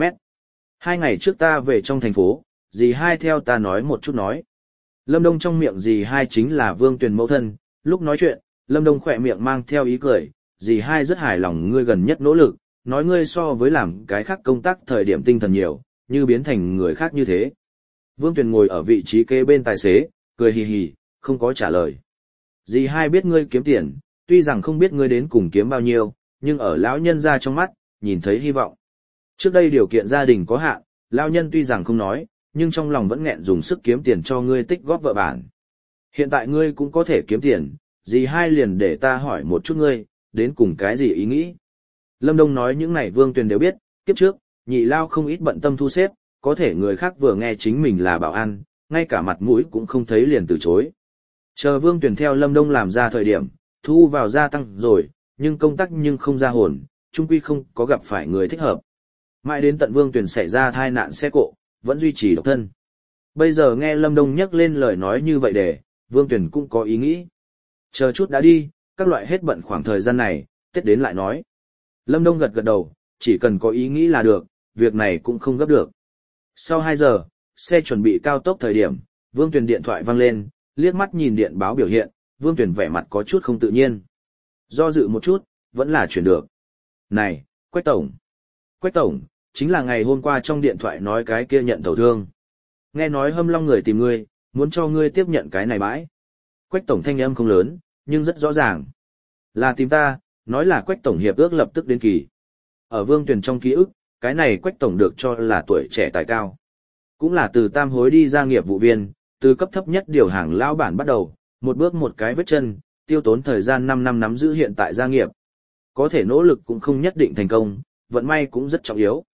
2 ngày trước ta về trong thành phố, dì hai theo ta nói một chút nói. Lâm Đông trong miệng dì hai chính là Vương Tuyền mẫu thân, lúc nói chuyện, Lâm Đông khỏe miệng mang theo ý cười, dì hai rất hài lòng ngươi gần nhất nỗ lực, nói ngươi so với làm cái khác công tác thời điểm tinh thần nhiều, như biến thành người khác như thế. Vương Tuyền ngồi ở vị trí kế bên tài xế, cười hì hì, không có trả lời. Dì hai biết ngươi kiếm tiền, tuy rằng không biết ngươi đến cùng kiếm bao nhiêu, nhưng ở lão nhân ra trong mắt, nhìn thấy hy vọng. Trước đây điều kiện gia đình có hạn, lão nhân tuy rằng không nói, nhưng trong lòng vẫn nghẹn dùng sức kiếm tiền cho ngươi tích góp vợ bản. Hiện tại ngươi cũng có thể kiếm tiền, dì hai liền để ta hỏi một chút ngươi, đến cùng cái gì ý nghĩ. Lâm Đông nói những này Vương Tuyền đều biết, kiếp trước, nhị lao không ít bận tâm thu xếp, có thể người khác vừa nghe chính mình là bảo an, ngay cả mặt mũi cũng không thấy liền từ chối. Chờ Vương Tuyền theo Lâm Đông làm ra thời điểm, thu vào gia tăng rồi, nhưng công tác nhưng không ra hồn, chung quy không có gặp phải người thích hợp. Mãi đến tận Vương Tuyền xảy ra tai nạn xe cộ, vẫn duy trì độc thân. Bây giờ nghe Lâm Đông nhắc lên lời nói như vậy để, Vương Tuyền cũng có ý nghĩ. Chờ chút đã đi, các loại hết bận khoảng thời gian này, Tết đến lại nói. Lâm Đông gật gật đầu, chỉ cần có ý nghĩ là được, việc này cũng không gấp được. Sau 2 giờ, xe chuẩn bị cao tốc thời điểm, Vương Tuyền điện thoại vang lên, liếc mắt nhìn điện báo biểu hiện, Vương Tuyền vẻ mặt có chút không tự nhiên. Do dự một chút, vẫn là chuyển được. Này, Quách Tổng. Quách Tổng, chính là ngày hôm qua trong điện thoại nói cái kia nhận thầu thương. Nghe nói Hâm Long người tìm ngươi, muốn cho ngươi tiếp nhận cái này bãi. Quách Tổng thanh âm không lớn, nhưng rất rõ ràng. Là tìm ta, nói là Quách Tổng hiệp ước lập tức đến kỳ. Ở Vương Tuyền trong ký ức, cái này Quách Tổng được cho là tuổi trẻ tài cao. Cũng là từ tam hối đi ra nghiệp vụ viên, từ cấp thấp nhất điều hàng lao bản bắt đầu, một bước một cái vết chân, tiêu tốn thời gian 5 năm nắm giữ hiện tại gia nghiệp. Có thể nỗ lực cũng không nhất định thành công, vận may cũng rất trọng yếu.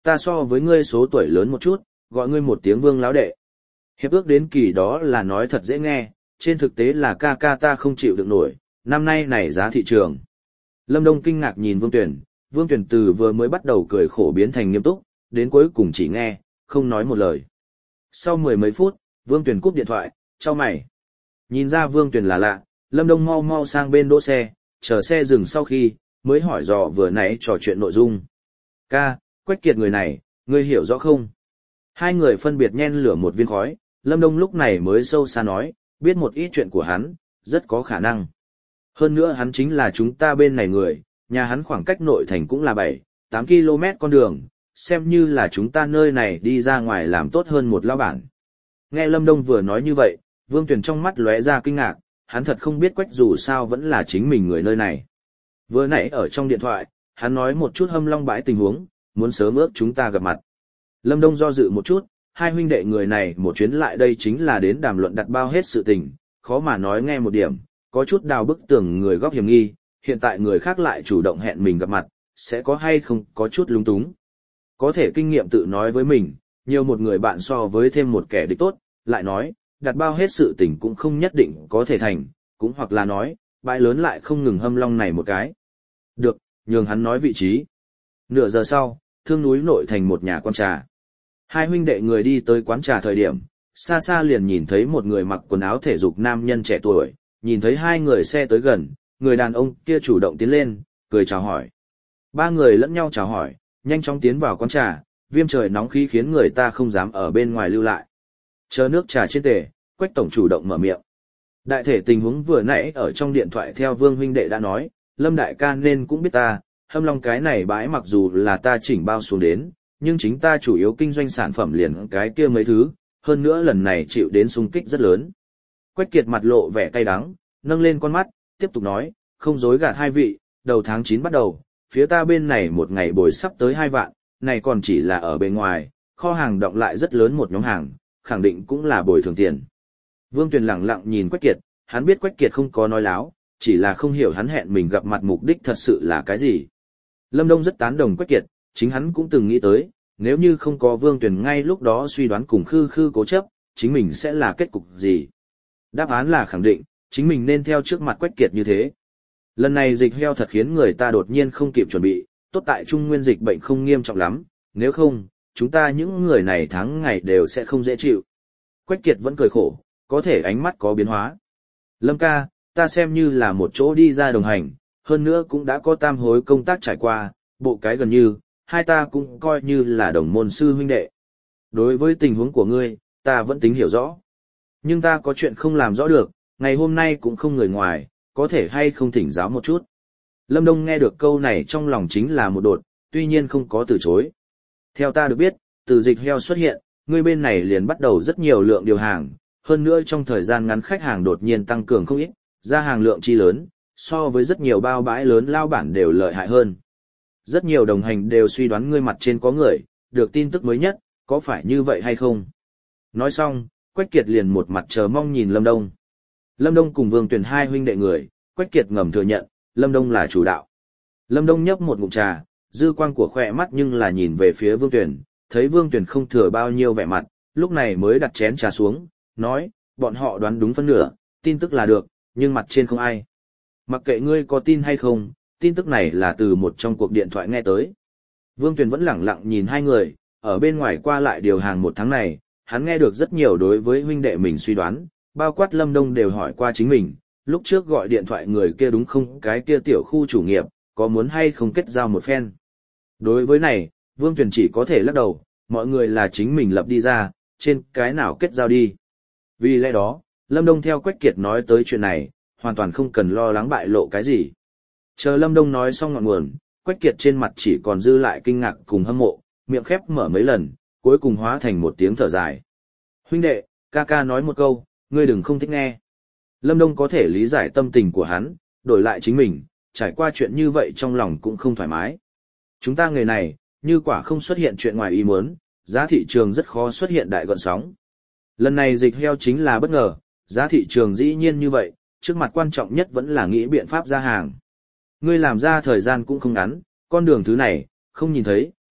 Ta so với ngươi số tuổi lớn một chút, gọi ngươi một tiếng Vương lão đệ. Hiệp ước đến kỳ đó là nói thật dễ nghe, trên thực tế là ca ca ta không chịu được nổi, năm nay này giá thị trường. Lâm Đông kinh ngạc nhìn Vương Tuyển từ vừa mới bắt đầu cười khổ biến thành nghiêm túc, đến cuối cùng chỉ nghe, không nói một lời. Sau 10 mấy phút, Vương Tuyển cúp điện thoại, chau mày. Nhìn ra Vương Tuyển là lạ, Lâm Đông mau mau sang bên đỗ xe, chờ xe dừng sau khi, mới hỏi dò vừa nãy trò chuyện nội dung. Ca, Quách Kiệt người này, ngươi hiểu rõ không? Hai người phân biệt nhen lửa một viên khói, Lâm Đông lúc này mới sâu xa nói, biết một ít chuyện của hắn, rất có khả năng. Hơn nữa hắn chính là chúng ta bên này người, nhà hắn khoảng cách nội thành cũng là 7-8 km con đường, xem như là chúng ta nơi này đi ra ngoài làm tốt hơn một lão bản. Nghe Lâm Đông vừa nói như vậy, Vương Tuyền trong mắt lóe ra kinh ngạc, hắn thật không biết Quách dù sao vẫn là chính mình người nơi này. Vừa nãy ở trong điện thoại, hắn nói một chút Hâm Long bãi tình huống, muốn sớm ước chúng ta gặp mặt. Lâm Đông do dự một chút, hai huynh đệ người này một chuyến lại đây chính là đến đàm luận đặt bao hết sự tình, khó mà nói nghe một điểm, có chút đào bức tưởng người góp hiểm nghi, hiện tại người khác lại chủ động hẹn mình gặp mặt, sẽ có hay không có chút lung túng. Có thể kinh nghiệm tự nói với mình, nhiều một người bạn so với thêm một kẻ địch tốt, lại nói, đặt bao hết sự tình cũng không nhất định có thể thành, cũng hoặc là nói, bãi lớn lại không ngừng Hâm Long này một cái. Được, nhường hắn nói vị trí. Nửa giờ sau, Thương núi nội thành một nhà quán trà. Hai huynh đệ người đi tới quán trà thời điểm, xa xa liền nhìn thấy một người mặc quần áo thể dục nam nhân trẻ tuổi, nhìn thấy hai người xe tới gần, người đàn ông kia chủ động tiến lên, cười chào hỏi. Ba người lẫn nhau chào hỏi, nhanh chóng tiến vào quán trà, viêm trời nóng khí khiến người ta không dám ở bên ngoài lưu lại. Chờ nước trà trên tề, Quách tổng chủ động mở miệng. Đại thể tình huống vừa nãy ở trong điện thoại theo Vương huynh đệ đã nói, Lâm đại ca nên cũng biết ta, Hâm Long cái này bãi mặc dù là ta chỉnh bao xuống đến, nhưng chính ta chủ yếu kinh doanh sản phẩm liền cái kia mấy thứ, hơn nữa lần này chịu đến xung kích rất lớn. Quách Kiệt mặt lộ vẻ cay đắng, nâng lên con mắt, tiếp tục nói, không dối gạt hai vị, đầu tháng 9 bắt đầu, phía ta bên này một ngày bồi sắp tới 2 vạn, này còn chỉ là ở bên ngoài, kho hàng đọng lại rất lớn một nhóm hàng, khẳng định cũng là bồi thường tiền. Vương Tuyền lặng lặng nhìn Quách Kiệt, hắn biết Quách Kiệt không có nói láo, chỉ là không hiểu hắn hẹn mình gặp mặt mục đích thật sự là cái gì. Lâm Đông rất tán đồng Quách Kiệt, chính hắn cũng từng nghĩ tới, nếu như không có Vương Tuyền ngay lúc đó suy đoán cùng khư khư cố chấp, chính mình sẽ là kết cục gì. Đáp án là khẳng định, chính mình nên theo trước mặt Quách Kiệt như thế. Lần này dịch heo thật khiến người ta đột nhiên không kịp chuẩn bị, tốt tại Trung Nguyên dịch bệnh không nghiêm trọng lắm, nếu không, chúng ta những người này tháng ngày đều sẽ không dễ chịu. Quách Kiệt vẫn cười khổ, có thể ánh mắt có biến hóa. Lâm ca, ta xem như là một chỗ đi ra đồng hành, hơn nữa cũng đã có tam hối công tác trải qua, bộ cái gần như, hai ta cũng coi như là đồng môn sư huynh đệ. Đối với tình huống của ngươi, ta vẫn tính hiểu rõ. Nhưng ta có chuyện không làm rõ được, ngày hôm nay cũng không người ngoài, có thể hay không thỉnh giáo một chút. Lâm Đông nghe được câu này trong lòng chính là một đột, tuy nhiên không có từ chối. Theo ta được biết, từ dịch heo xuất hiện, ngươi bên này liền bắt đầu rất nhiều lượng điều hàng, hơn nữa trong thời gian ngắn khách hàng đột nhiên tăng cường không ít, ra hàng lượng chi lớn, so với rất nhiều bao bãi lớn lao bản đều lợi hại hơn. Rất nhiều đồng hành đều suy đoán ngươi mặt trên có người, được tin tức mới nhất, có phải như vậy hay không? Nói xong, Quách Kiệt liền một mặt chờ mong nhìn Lâm Đông. Lâm Đông cùng Vương Tuyền hai huynh đệ người, Quách Kiệt ngầm thừa nhận, Lâm Đông là chủ đạo. Lâm Đông nhấp một ngụm trà, dư quang của khỏe mắt nhưng là nhìn về phía Vương Tuyền, thấy Vương Tuyền không thừa bao nhiêu vẻ mặt, lúc này mới đặt chén trà xuống, nói, bọn họ đoán đúng phân nửa, tin tức là được, nhưng mặt trên không ai. Mặc kệ ngươi có tin hay không, tin tức này là từ một trong cuộc điện thoại nghe tới. Vương Tuyền vẫn lẳng lặng nhìn hai người, ở bên ngoài qua lại điều hàng một tháng này, hắn nghe được rất nhiều đối với huynh đệ mình suy đoán, bao quát Lâm Đông đều hỏi qua chính mình, lúc trước gọi điện thoại người kia đúng không cái kia tiểu khu chủ nghiệp, có muốn hay không kết giao một phen. Đối với này, Vương Tuyền chỉ có thể lắc đầu, mọi người là chính mình lập đi ra, trên cái nào kết giao đi. Vì lẽ đó, Lâm Đông theo Quách Kiệt nói tới chuyện này, hoàn toàn không cần lo lắng bại lộ cái gì. Chờ Lâm Đông nói xong ngọn nguồn, Quách Kiệt trên mặt chỉ còn dư lại kinh ngạc cùng hâm mộ, miệng khép mở mấy lần, cuối cùng hóa thành một tiếng thở dài. Huynh đệ, ca ca nói một câu, ngươi đừng không thích nghe. Lâm Đông có thể lý giải tâm tình của hắn, đổi lại chính mình, trải qua chuyện như vậy trong lòng cũng không thoải mái. Chúng ta người này, như quả không xuất hiện chuyện ngoài ý muốn, giá thị trường rất khó xuất hiện đại gợn sóng. Lần này dịch heo chính là bất ngờ, giá thị trường dĩ nhiên như vậy, trước mặt quan trọng nhất vẫn là nghĩ biện pháp ra hàng. Ngươi làm ra thời gian cũng không ngắn, con đường thứ này, không nhìn thấy,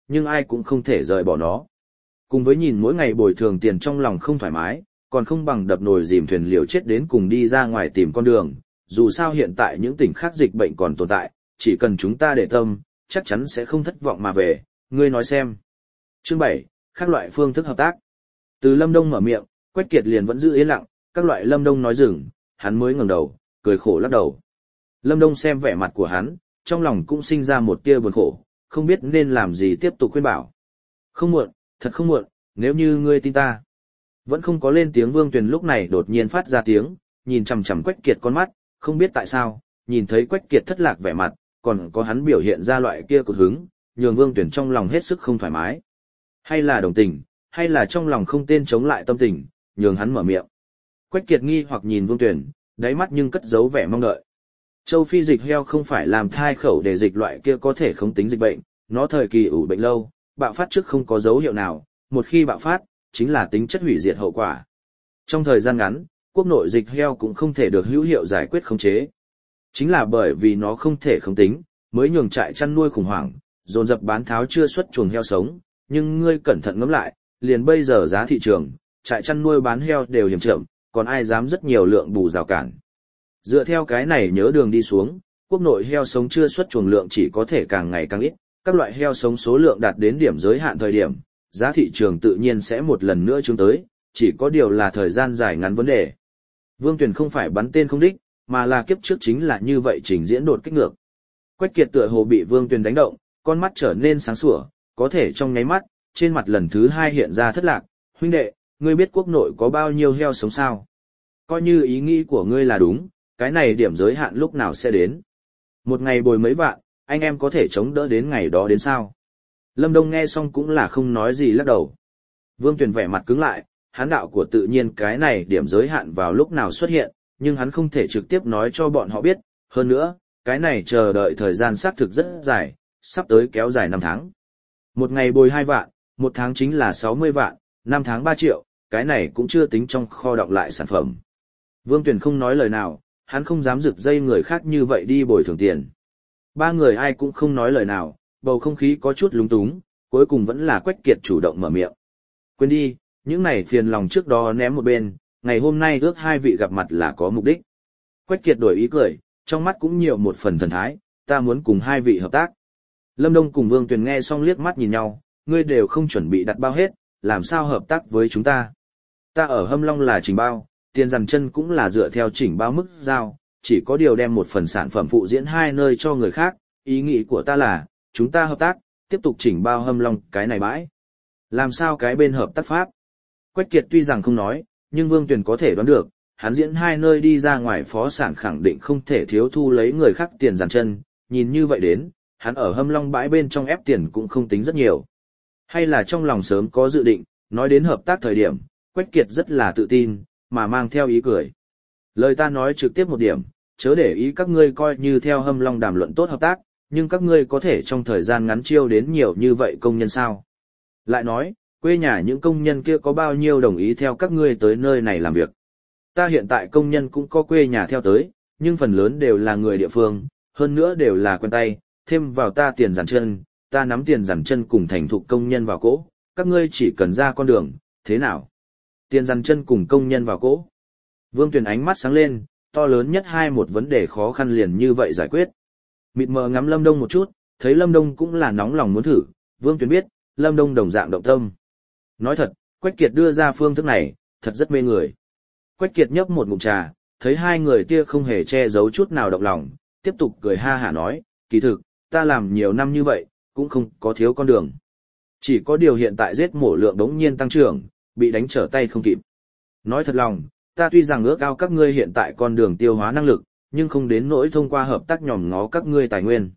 nhưng ai cũng không thể rời bỏ nó. Cùng với nhìn mỗi ngày bồi thường tiền trong lòng không thoải mái, còn không bằng đập nồi dìm thuyền liều chết đến cùng đi ra ngoài tìm con đường. Dù sao hiện tại những tỉnh khác dịch bệnh còn tồn tại, chỉ cần chúng ta để tâm, chắc chắn sẽ không thất vọng mà về, ngươi nói xem. Chương 7, các loại phương thức hợp tác. Từ Lâm Đông mở miệng, Quách Kiệt liền vẫn giữ yên lặng, các loại Lâm Đông nói dừng, hắn mới ngẩng đầu, cười khổ lắc đầu. Lâm Đông xem vẻ mặt của hắn, trong lòng cũng sinh ra một tia buồn khổ, không biết nên làm gì tiếp tục khuyên bảo. Không muộn, thật không muộn, nếu như ngươi tin ta. Vẫn không có lên tiếng Vương Tuyền lúc này đột nhiên phát ra tiếng, nhìn chằm chằm Quách Kiệt con mắt, không biết tại sao, nhìn thấy Quách Kiệt thất lạc vẻ mặt, còn có hắn biểu hiện ra loại kia cột hứng, nhường Vương Tuyền trong lòng hết sức không thoải mái. Hay là đồng tình, hay là trong lòng không tên chống lại tâm tình, nhường hắn mở miệng. Quách Kiệt nghi hoặc nhìn Vương Tuyền, đáy mắt nhưng cất giấu vẻ mong đợi. Châu Phi dịch heo không phải làm thai khẩu để dịch loại kia có thể không tính dịch bệnh, nó thời kỳ ủ bệnh lâu, bạo phát trước không có dấu hiệu nào, một khi bạo phát, chính là tính chất hủy diệt hậu quả. Trong thời gian ngắn, quốc nội dịch heo cũng không thể được hữu hiệu giải quyết khống chế. Chính là bởi vì nó không thể khống tính, mới nhường trại chăn nuôi khủng hoảng, dồn dập bán tháo chưa xuất chuồng heo sống, nhưng ngươi cẩn thận ngẫm lại, liền bây giờ giá thị trường, trại chăn nuôi bán heo đều hiểm chậm, còn ai dám rất nhiều lượng bù rào cản. Dựa theo cái này nhớ đường đi xuống, quốc nội heo sống chưa xuất chuồng lượng chỉ có thể càng ngày càng ít, các loại heo sống số lượng đạt đến điểm giới hạn thời điểm, giá thị trường tự nhiên sẽ một lần nữa trướng tới, chỉ có điều là thời gian dài ngắn vấn đề. Vương Tuyền không phải bắn tên không đích, mà là kiếp trước chính là như vậy trình diễn đột kích ngược. Quách Kiệt tựa hồ bị Vương Tuyền đánh động, con mắt trở nên sáng sủa, có thể trong nháy mắt, trên mặt lần thứ hai hiện ra thất lạc, huynh đệ, ngươi biết quốc nội có bao nhiêu heo sống sao? Coi như ý nghĩ của ngươi là đúng, cái này điểm giới hạn lúc nào sẽ đến? Một ngày bồi mấy vạn, anh em có thể chống đỡ đến ngày đó đến sao? Lâm Đông nghe xong cũng là không nói gì lắc đầu. Vương Tuyền vẻ mặt cứng lại, hắn đạo của tự nhiên cái này điểm giới hạn vào lúc nào xuất hiện, nhưng hắn không thể trực tiếp nói cho bọn họ biết, hơn nữa, cái này chờ đợi thời gian xác thực rất dài, sắp tới kéo dài 5 tháng. Một ngày bồi 2 vạn, một tháng chính là 60 vạn, 5 tháng 3 triệu, cái này cũng chưa tính trong kho đọng lại sản phẩm. Vương Tuyền không nói lời nào, hắn không dám rực dây người khác như vậy đi bồi thường tiền. Ba người ai cũng không nói lời nào, bầu không khí có chút lúng túng, cuối cùng vẫn là Quách Kiệt chủ động mở miệng. Quên đi, những này phiền lòng trước đó ném một bên, ngày hôm nay ước hai vị gặp mặt là có mục đích. Quách Kiệt đổi ý cười, trong mắt cũng nhiều một phần thần thái, ta muốn cùng hai vị hợp tác. Lâm Đông cùng Vương Tuyền nghe xong liếc mắt nhìn nhau, ngươi đều không chuẩn bị đặt bao hết, làm sao hợp tác với chúng ta. Ta ở Hâm Long là chỉnh bao, tiền dằn chân cũng là dựa theo chỉnh bao mức giao, chỉ có điều đem một phần sản phẩm phụ diễn hai nơi cho người khác, ý nghĩ của ta là, chúng ta hợp tác, tiếp tục chỉnh bao Hâm Long cái này bãi. Làm sao cái bên hợp tác pháp? Quách Kiệt tuy rằng không nói, nhưng Vương Tuyền có thể đoán được, hắn diễn hai nơi đi ra ngoài phó sản khẳng định không thể thiếu thu lấy người khác tiền dàn chân, nhìn như vậy đến, hắn ở Hâm Long bãi bên trong ép tiền cũng không tính rất nhiều. Hay là trong lòng sớm có dự định, nói đến hợp tác thời điểm, Quách Kiệt rất là tự tin, mà mang theo ý cười. Lời ta nói trực tiếp một điểm, chớ để ý các ngươi coi như theo Hâm Long đàm luận tốt hợp tác, nhưng các ngươi có thể trong thời gian ngắn chiêu đến nhiều như vậy công nhân sao? Lại nói, quê nhà những công nhân kia có bao nhiêu đồng ý theo các ngươi tới nơi này làm việc? Ta hiện tại công nhân cũng có quê nhà theo tới, nhưng phần lớn đều là người địa phương, hơn nữa đều là quen tay, thêm vào ta tiền dàn chân, ta nắm tiền dàn chân cùng thành thục công nhân vào cỗ, các ngươi chỉ cần ra con đường, thế nào? Tiền dàn chân cùng công nhân vào cỗ. Vương Tuyền ánh mắt sáng lên, to lớn nhất một vấn đề khó khăn liền như vậy giải quyết. Mịt mờ ngắm Lâm Đông một chút, thấy Lâm Đông cũng là nóng lòng muốn thử, Vương Tuyền biết, Lâm Đông đồng dạng động tâm. Nói thật, Quách Kiệt đưa ra phương thức này, thật rất mê người. Quách Kiệt nhấp một ngụm trà, thấy hai người kia không hề che giấu chút nào động lòng, tiếp tục cười ha hả nói, kỳ thực, ta làm nhiều năm như vậy, cũng không có thiếu con đường. Chỉ có điều hiện tại giết mổ lượng đống nhiên tăng trưởng, bị đánh trở tay không kịp. Nói thật lòng, ta tuy rằng ước ao các ngươi hiện tại con đường tiêu hóa năng lực, nhưng không đến nỗi thông qua hợp tác nhòm ngó các ngươi tài nguyên.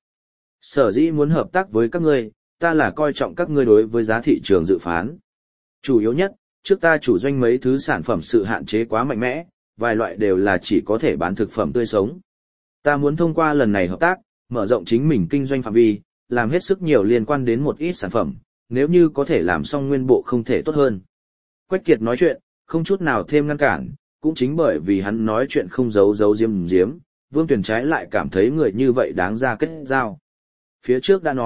Sở dĩ muốn hợp tác với các ngươi, ta là coi trọng các ngươi đối với giá thị trường dự phán. Chủ yếu nhất, trước ta chủ doanh mấy thứ sản phẩm sự hạn chế quá mạnh mẽ, vài loại đều là chỉ có thể bán thực phẩm tươi sống. Ta muốn thông qua lần này hợp tác, mở rộng chính mình kinh doanh phạm vi, làm hết sức nhiều liên quan đến một ít sản phẩm, nếu như có thể làm xong nguyên bộ không thể tốt hơn. Quách Kiệt nói chuyện, không chút nào thêm ngăn cản, cũng chính bởi vì hắn nói chuyện không giấu giếm, Vương Tuyền trái lại cảm thấy người như vậy đáng ra kết giao. Phía trước đã nói,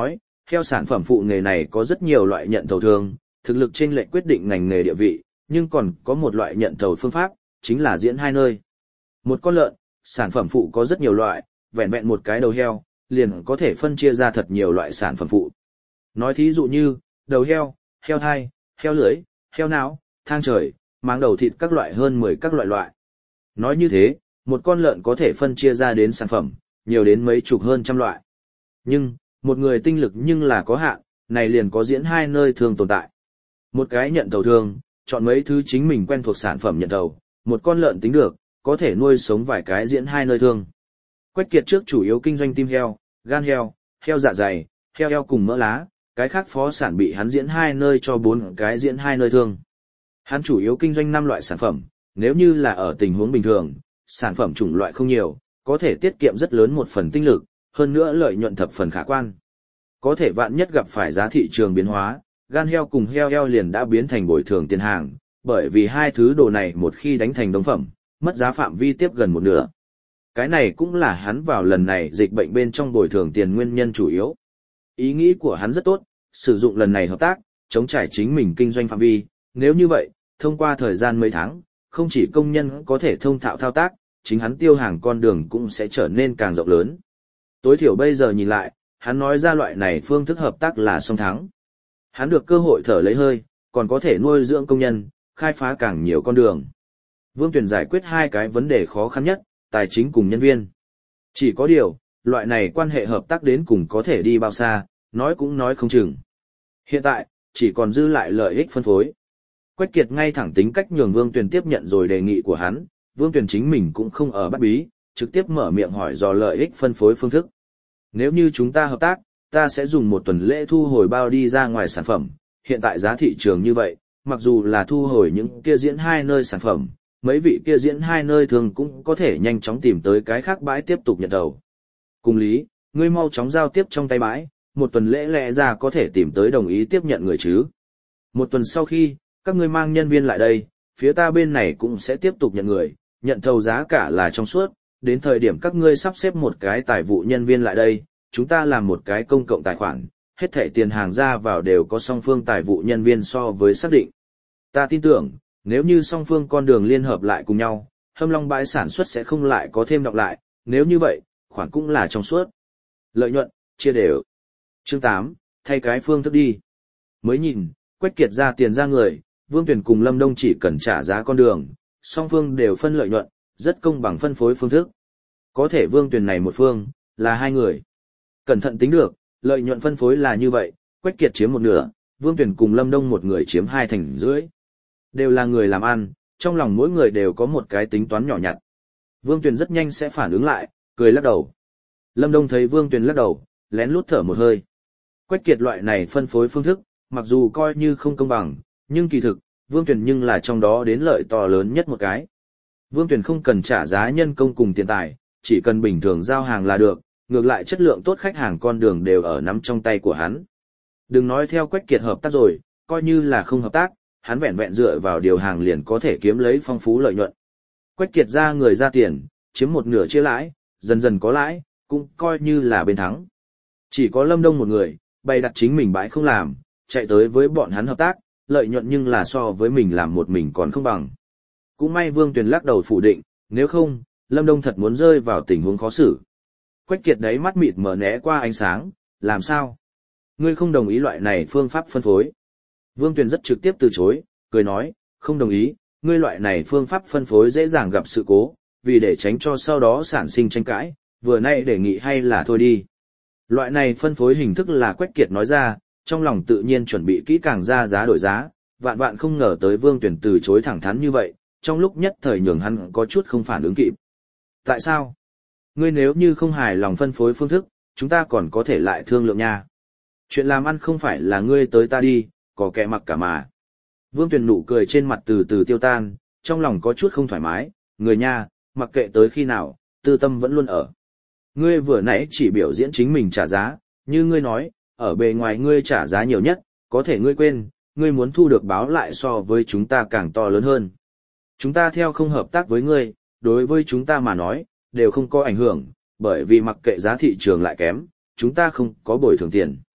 heo sản phẩm phụ nghề này có rất nhiều loại nhận thầu thương, thực lực chênh lệch quyết định ngành nghề địa vị, nhưng còn có một loại nhận thầu phương pháp, chính là diễn hai nơi. Một con lợn, sản phẩm phụ có rất nhiều loại, vẹn vẹn một cái đầu heo, liền có thể phân chia ra thật nhiều loại sản phẩm phụ. Nói thí dụ như, đầu heo, heo thai, heo lưỡi, heo não, thang trời, máng đầu thịt các loại hơn 10 các loại. Nói như thế, một con lợn có thể phân chia ra đến sản phẩm, nhiều đến mấy chục hơn trăm loại. Nhưng, một người tinh lực nhưng là có hạn, này liền có diễn hai nơi thường tồn tại. Một cái nhận thầu thương, chọn mấy thứ chính mình quen thuộc sản phẩm nhận thầu, một con lợn tính được, có thể nuôi sống vài cái diễn hai nơi thương. Quách Kiệt trước chủ yếu kinh doanh tim heo, gan heo, heo dạ dày, heo eo cùng mỡ lá, cái khác phó sản bị hắn diễn hai nơi cho 4 cái diễn hai nơi thương. Hắn chủ yếu kinh doanh 5 loại sản phẩm, nếu như là ở tình huống bình thường, sản phẩm chủng loại không nhiều, có thể tiết kiệm rất lớn một phần tinh lực, hơn nữa lợi nhuận thập phần khả quan. Có thể vạn nhất gặp phải giá thị trường biến hóa, gan heo cùng heo eo liền đã biến thành bồi thường tiền hàng, bởi vì hai thứ đồ này một khi đánh thành đống phẩm, mất giá phạm vi tiếp gần một nửa. Cái này cũng là hắn vào lần này dịch bệnh bên trong bồi thường tiền nguyên nhân chủ yếu. Ý nghĩ của hắn rất tốt, sử dụng lần này hợp tác, chống trải chính mình kinh doanh phạm vi, nếu như vậy, thông qua thời gian mấy tháng, không chỉ công nhân có thể thông thạo thao tác, chính hắn tiêu hàng con đường cũng sẽ trở nên càng rộng lớn. Tối thiểu bây giờ nhìn lại, hắn nói ra loại này phương thức hợp tác là song thắng. Hắn được cơ hội thở lấy hơi, còn có thể nuôi dưỡng công nhân, khai phá càng nhiều con đường. Vương Tuyền giải quyết 2 cái vấn đề khó khăn nhất, tài chính cùng nhân viên. Chỉ có điều, loại này quan hệ hợp tác đến cùng có thể đi bao xa, nói cũng nói không chừng. Hiện tại, chỉ còn dư lại lợi ích phân phối. Quách Kiệt ngay thẳng tính cách nhường Vương Tuyền tiếp nhận rồi đề nghị của hắn, Vương Tuyền chính mình cũng không ở bắt bí, trực tiếp mở miệng hỏi dò lợi ích phân phối phương thức. Nếu như chúng ta hợp tác, ta sẽ dùng 1 tuần lễ thu hồi bao đi ra ngoài sản phẩm, hiện tại giá thị trường như vậy, mặc dù là thu hồi những kia diễn hai nơi sản phẩm, mấy vị kia diễn hai nơi thường cũng có thể nhanh chóng tìm tới cái khác bãi tiếp tục nhận đầu. Cùng lý, ngươi mau chóng giao tiếp trong tay bãi, 1 tuần lễ lẽ ra có thể tìm tới đồng ý tiếp nhận người chứ. 1 tuần sau khi, các ngươi mang nhân viên lại đây, phía ta bên này cũng sẽ tiếp tục nhận người, nhận thầu giá cả là trong suốt, đến thời điểm các ngươi sắp xếp một cái tài vụ nhân viên lại đây, chúng ta làm một cái công cộng tài khoản, hết thảy tiền hàng ra vào đều có song phương tài vụ nhân viên so với xác định. Ta tin tưởng, nếu như song phương con đường liên hợp lại cùng nhau, Hâm Long bãi sản xuất sẽ không lại có thêm đọc lại, nếu như vậy, khoản cũng là trong suốt. Lợi nhuận, chia đều. Chương 8, thay cái phương thức đi. Mới nhìn, Quách Kiệt ra tiền ra người, Vương Tuyền cùng Lâm Đông chỉ cần trả giá con đường, song phương đều phân lợi nhuận, rất công bằng phân phối phương thức. Có thể Vương Tuyền này một phương, là 2 người. Cẩn thận tính được, lợi nhuận phân phối là như vậy, Quách Kiệt chiếm 1/2, Vương Tuyền cùng Lâm Đông một người chiếm 2/3. Đều là người làm ăn, trong lòng mỗi người đều có một cái tính toán nhỏ nhặt. Vương Tuyền rất nhanh sẽ phản ứng lại, cười lắc đầu. Lâm Đông thấy Vương Tuyền lắc đầu, lén lút thở một hơi. Quách Kiệt loại này phân phối phương thức, mặc dù coi như không công bằng, nhưng kỳ thực, Vương Tuyền nhưng là trong đó đến lợi to lớn nhất một cái. Vương Tuyền không cần trả giá nhân công cùng tiền tài, chỉ cần bình thường giao hàng là được, ngược lại chất lượng tốt khách hàng con đường đều ở nắm trong tay của hắn. Đừng nói theo Quách Kiệt hợp tác rồi, coi như là không hợp tác, hắn vẹn vẹn dựa vào điều hàng liền có thể kiếm lấy phong phú lợi nhuận. Quách Kiệt ra người ra tiền, chiếm 1/2 chia lãi, dần dần có lãi, cũng coi như là bên thắng. Chỉ có Lâm Đông một người, bày đặt chính mình bãi không làm, chạy tới với bọn hắn hợp tác, lợi nhuận nhưng là so với mình làm một mình còn không bằng. Cũng may Vương Tuyền lắc đầu phủ định, nếu không, Lâm Đông thật muốn rơi vào tình huống khó xử. Quách Kiệt đấy mắt mịt mờ né qua ánh sáng, làm sao? Ngươi không đồng ý loại này phương pháp phân phối. Vương Tuyền rất trực tiếp từ chối, cười nói, không đồng ý, ngươi loại này phương pháp phân phối dễ dàng gặp sự cố, vì để tránh cho sau đó sản sinh tranh cãi, vừa nay đề nghị hay là thôi đi. Loại này phân phối hình thức là Quách Kiệt nói ra, trong lòng tự nhiên chuẩn bị kỹ càng ra giá đổi giá, vạn vạn không ngờ tới Vương Tuyền từ chối thẳng thắn như vậy, trong lúc nhất thời nhường hắn có chút không phản ứng kịp. Tại sao? Ngươi nếu như không hài lòng phân phối phương thức, chúng ta còn có thể lại thương lượng nha. Chuyện làm ăn không phải là ngươi tới ta đi, có kẻ mặc cả mà. Vương Tuyền nụ cười trên mặt từ từ tiêu tan, trong lòng có chút không thoải mái, người nha, mặc kệ tới khi nào, tư tâm vẫn luôn ở. Ngươi vừa nãy chỉ biểu diễn chính mình trả giá, như ngươi nói, ở bề ngoài ngươi trả giá nhiều nhất, có thể ngươi quên, ngươi muốn thu được báo lại so với chúng ta càng to lớn hơn. Chúng ta theo không hợp tác với ngươi, đối với chúng ta mà nói, đều không có ảnh hưởng, bởi vì mặc kệ giá thị trường lại kém, chúng ta không có bồi thường tiền.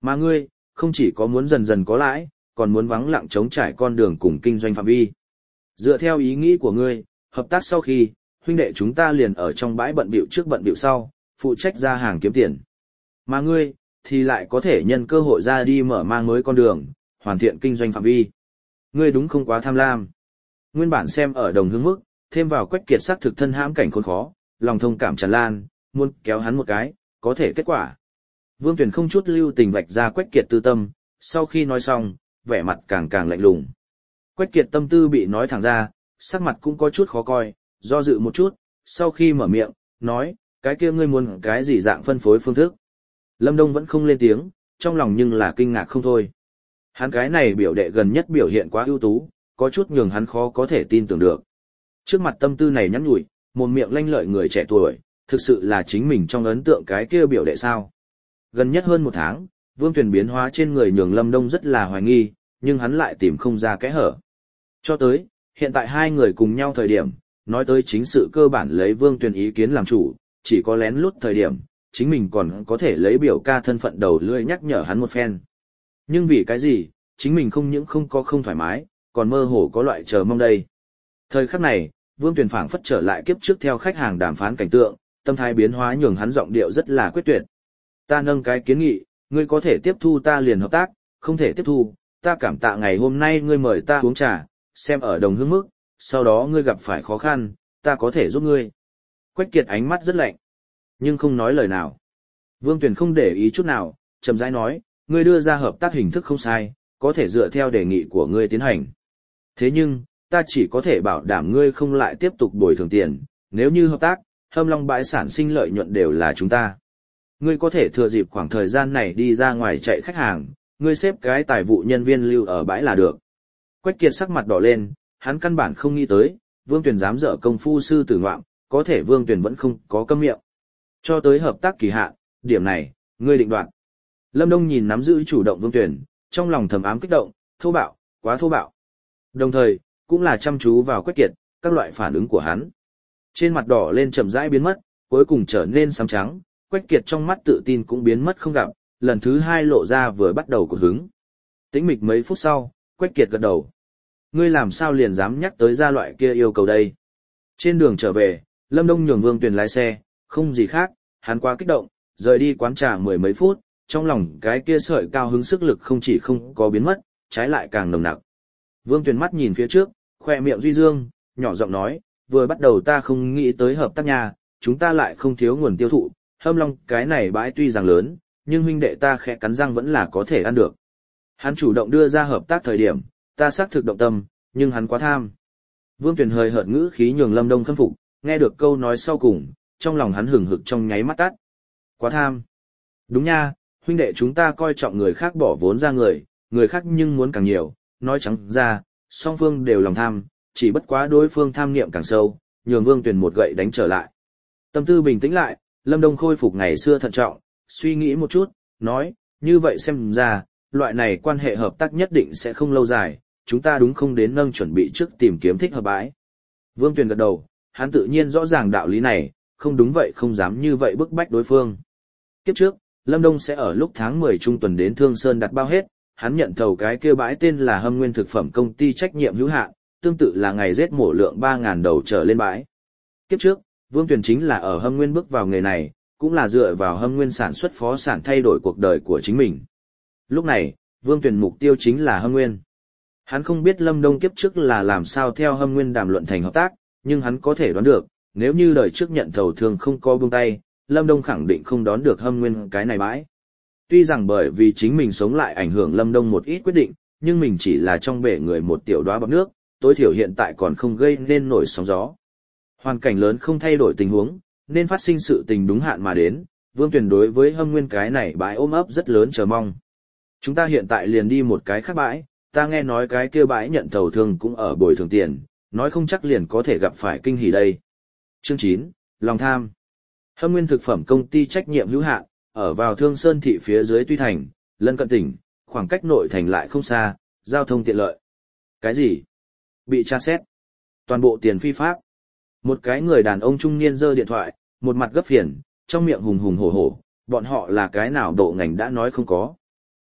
Mà ngươi, không chỉ có muốn dần dần có lãi, còn muốn vắng lặng chống trải con đường cùng kinh doanh phạm vi. Dựa theo ý nghĩ của ngươi, hợp tác sau khi, huynh đệ chúng ta liền ở trong bãi bận bịu trước bận bịu sau, phụ trách ra hàng kiếm tiền. Mà ngươi, thì lại có thể nhân cơ hội ra đi mở mang mới con đường, hoàn thiện kinh doanh phạm vi. Ngươi đúng không quá tham lam. Nguyên bản xem ở đồng hướng mức, thêm vào Quách Kiệt sắc thực thân hãm cảnh khốn khó, lòng thông cảm tràn lan, muốn kéo hắn một cái, có thể kết quả. Vương Tuyển không chút lưu tình vạch ra Quách Kiệt tư tâm, sau khi nói xong, vẻ mặt càng càng lạnh lùng. Quách Kiệt tâm tư bị nói thẳng ra, sắc mặt cũng có chút khó coi, do dự một chút, sau khi mở miệng, nói, cái kia ngươi muốn cái gì dạng phân phối phương thức. Lâm Đông vẫn không lên tiếng, trong lòng nhưng là kinh ngạc không thôi. Hắn cái này biểu đệ gần nhất biểu hiện quá ưu tú, có chút nhường hắn khó có thể tin tưởng được. Trước mặt tâm tư này nhắn nhủi, một miệng lanh lợi người trẻ tuổi, thực sự là chính mình trong ấn tượng cái kia biểu đệ sao. Gần nhất hơn 1 tháng, Vương Tuyền biến hóa trên người nhường Lâm Đông rất là hoài nghi, nhưng hắn lại tìm không ra kẽ hở. Cho tới, hiện tại hai người cùng nhau thời điểm, nói tới chính sự cơ bản lấy Vương Tuyền ý kiến làm chủ, chỉ có lén lút thời điểm, chính mình còn có thể lấy biểu ca thân phận đầu lưỡi nhắc nhở hắn một phen. Nhưng vì cái gì, chính mình không những không có không thoải mái, còn mơ hồ có loại chờ mong đây. Thời khắc này, Vương Tuyền phảng phất trở lại kiếp trước theo khách hàng đàm phán cảnh tượng, tâm thái biến hóa nhường hắn giọng điệu rất là quyết tuyệt. Ta nâng cái kiến nghị, ngươi có thể tiếp thu ta liền hợp tác, không thể tiếp thu, ta cảm tạ ngày hôm nay ngươi mời ta uống trà, xem ở đồng hương mức, sau đó ngươi gặp phải khó khăn, ta có thể giúp ngươi. Quách Kiệt ánh mắt rất lạnh, nhưng không nói lời nào. Vương Tuyền không để ý chút nào, chậm rãi nói, ngươi đưa ra hợp tác hình thức không sai, có thể dựa theo đề nghị của ngươi tiến hành. Thế nhưng, ta chỉ có thể bảo đảm ngươi không lại tiếp tục bồi thường tiền, nếu như hợp tác, Hâm Long bãi sản sinh lợi nhuận đều là chúng ta. Ngươi có thể thừa dịp khoảng thời gian này đi ra ngoài chạy khách hàng, ngươi xếp cái tài vụ nhân viên lưu ở bãi là được. Quách Kiệt sắc mặt đỏ lên, hắn căn bản không nghĩ tới, Vương Tuyền dám dở công phu sư tử ngoạm, có thể Vương Tuyền vẫn không có câm miệng. Cho tới hợp tác kỳ hạn, điểm này, ngươi định đoạt. Lâm Đông nhìn nắm giữ chủ động Vương Tuyền, trong lòng thầm ám kích động, thô bạo, quá thô bạo. Đồng thời, cũng là chăm chú vào Quách Kiệt, các loại phản ứng của hắn. Trên mặt đỏ lên chậm rãi biến mất, cuối cùng trở nên xám trắng, Quách Kiệt trong mắt tự tin cũng biến mất không gặp, lần thứ 2 lộ ra vừa bắt đầu của hứng. Tĩnh mịch mấy phút sau, Quách Kiệt gật đầu. Ngươi làm sao liền dám nhắc tới ra loại kia yêu cầu đây? Trên đường trở về, Lâm Đông nhường Vương Tuyền lái xe, không gì khác, hắn quá kích động, rời đi quán trà 10 mấy phút, trong lòng cái kia sợi cao hứng sức lực không chỉ không có biến mất, trái lại càng nồng nặc. Vương Tuyền mắt nhìn phía trước, khoe miệng duy dương, nhỏ giọng nói, vừa bắt đầu ta không nghĩ tới hợp tác nhà, chúng ta lại không thiếu nguồn tiêu thụ, Hâm Long cái này bãi tuy rằng lớn, nhưng huynh đệ ta khẽ cắn răng vẫn là có thể ăn được. Hắn chủ động đưa ra hợp tác thời điểm, ta xác thực động tâm, nhưng hắn quá tham. Vương Tuyền hơi hợt ngữ khí nhường Lâm Đông khâm phục, nghe được câu nói sau cùng, trong lòng hắn hừng hực trong nháy mắt tắt. Quá tham. Đúng nha, huynh đệ chúng ta coi trọng người khác bỏ vốn ra người khác nhưng muốn càng nhiều, nói trắng ra, song phương đều lòng tham, chỉ bất quá đối phương tham niệm càng sâu, nhường Vương Tuyền một gậy đánh trở lại. Tâm tư bình tĩnh lại, Lâm Đông khôi phục ngày xưa thận trọng, suy nghĩ một chút, nói, như vậy xem ra, loại này quan hệ hợp tác nhất định sẽ không lâu dài, chúng ta đúng không đến nâng chuẩn bị trước tìm kiếm thích hợp bãi. Vương Tuyền gật đầu, hắn tự nhiên rõ ràng đạo lý này, không đúng vậy không dám như vậy bức bách đối phương. Kiếp trước, Lâm Đông sẽ ở lúc tháng 10 trung tuần đến Thương Sơn đặt bao hết, hắn nhận thầu cái kia bãi tên là Hâm Nguyên thực phẩm công ty trách nhiệm hữu hạn, tương tự là ngày giết mổ lượng 3.000 đầu trở lên bãi. Kiếp trước, Vương Tuyền chính là ở Hâm Nguyên bước vào nghề này, cũng là dựa vào Hâm Nguyên sản xuất phó sản thay đổi cuộc đời của chính mình. Lúc này, Vương Tuyền mục tiêu chính là Hâm Nguyên. Hắn không biết Lâm Đông kiếp trước là làm sao theo Hâm Nguyên đàm luận thành hợp tác, nhưng hắn có thể đoán được, nếu như đời trước nhận thầu thường không có buông tay, Lâm Đông khẳng định không đón được Hâm Nguyên cái này bãi. Tuy rằng bởi vì chính mình sống lại ảnh hưởng Lâm Đông một ít quyết định, nhưng mình chỉ là trong bể người một tiểu đóa bọt nước, tối thiểu hiện tại còn không gây nên nổi sóng gió. Hoàn cảnh lớn không thay đổi tình huống, nên phát sinh sự tình đúng hạn mà đến, Vương Tuyền đối với Hâm Nguyên cái này bãi ôm ấp rất lớn chờ mong. Chúng ta hiện tại liền đi một cái khác bãi, ta nghe nói cái kia bãi nhận thầu thường cũng ở bồi thường tiền, nói không chắc liền có thể gặp phải kinh hỉ đây. Chương 9, lòng tham. Hâm Nguyên thực phẩm công ty trách nhiệm hữu hạn, ở vào Thương Sơn thị phía dưới Tuy Thành, lân cận tỉnh, khoảng cách nội thành lại không xa, giao thông tiện lợi. Cái gì? Bị tra xét. Toàn bộ tiền phi pháp. Một cái người đàn ông trung niên giơ điện thoại, một mặt gấp phiền, trong miệng hùng hùng hổ hổ, bọn họ là cái nào độ ngành đã nói không có.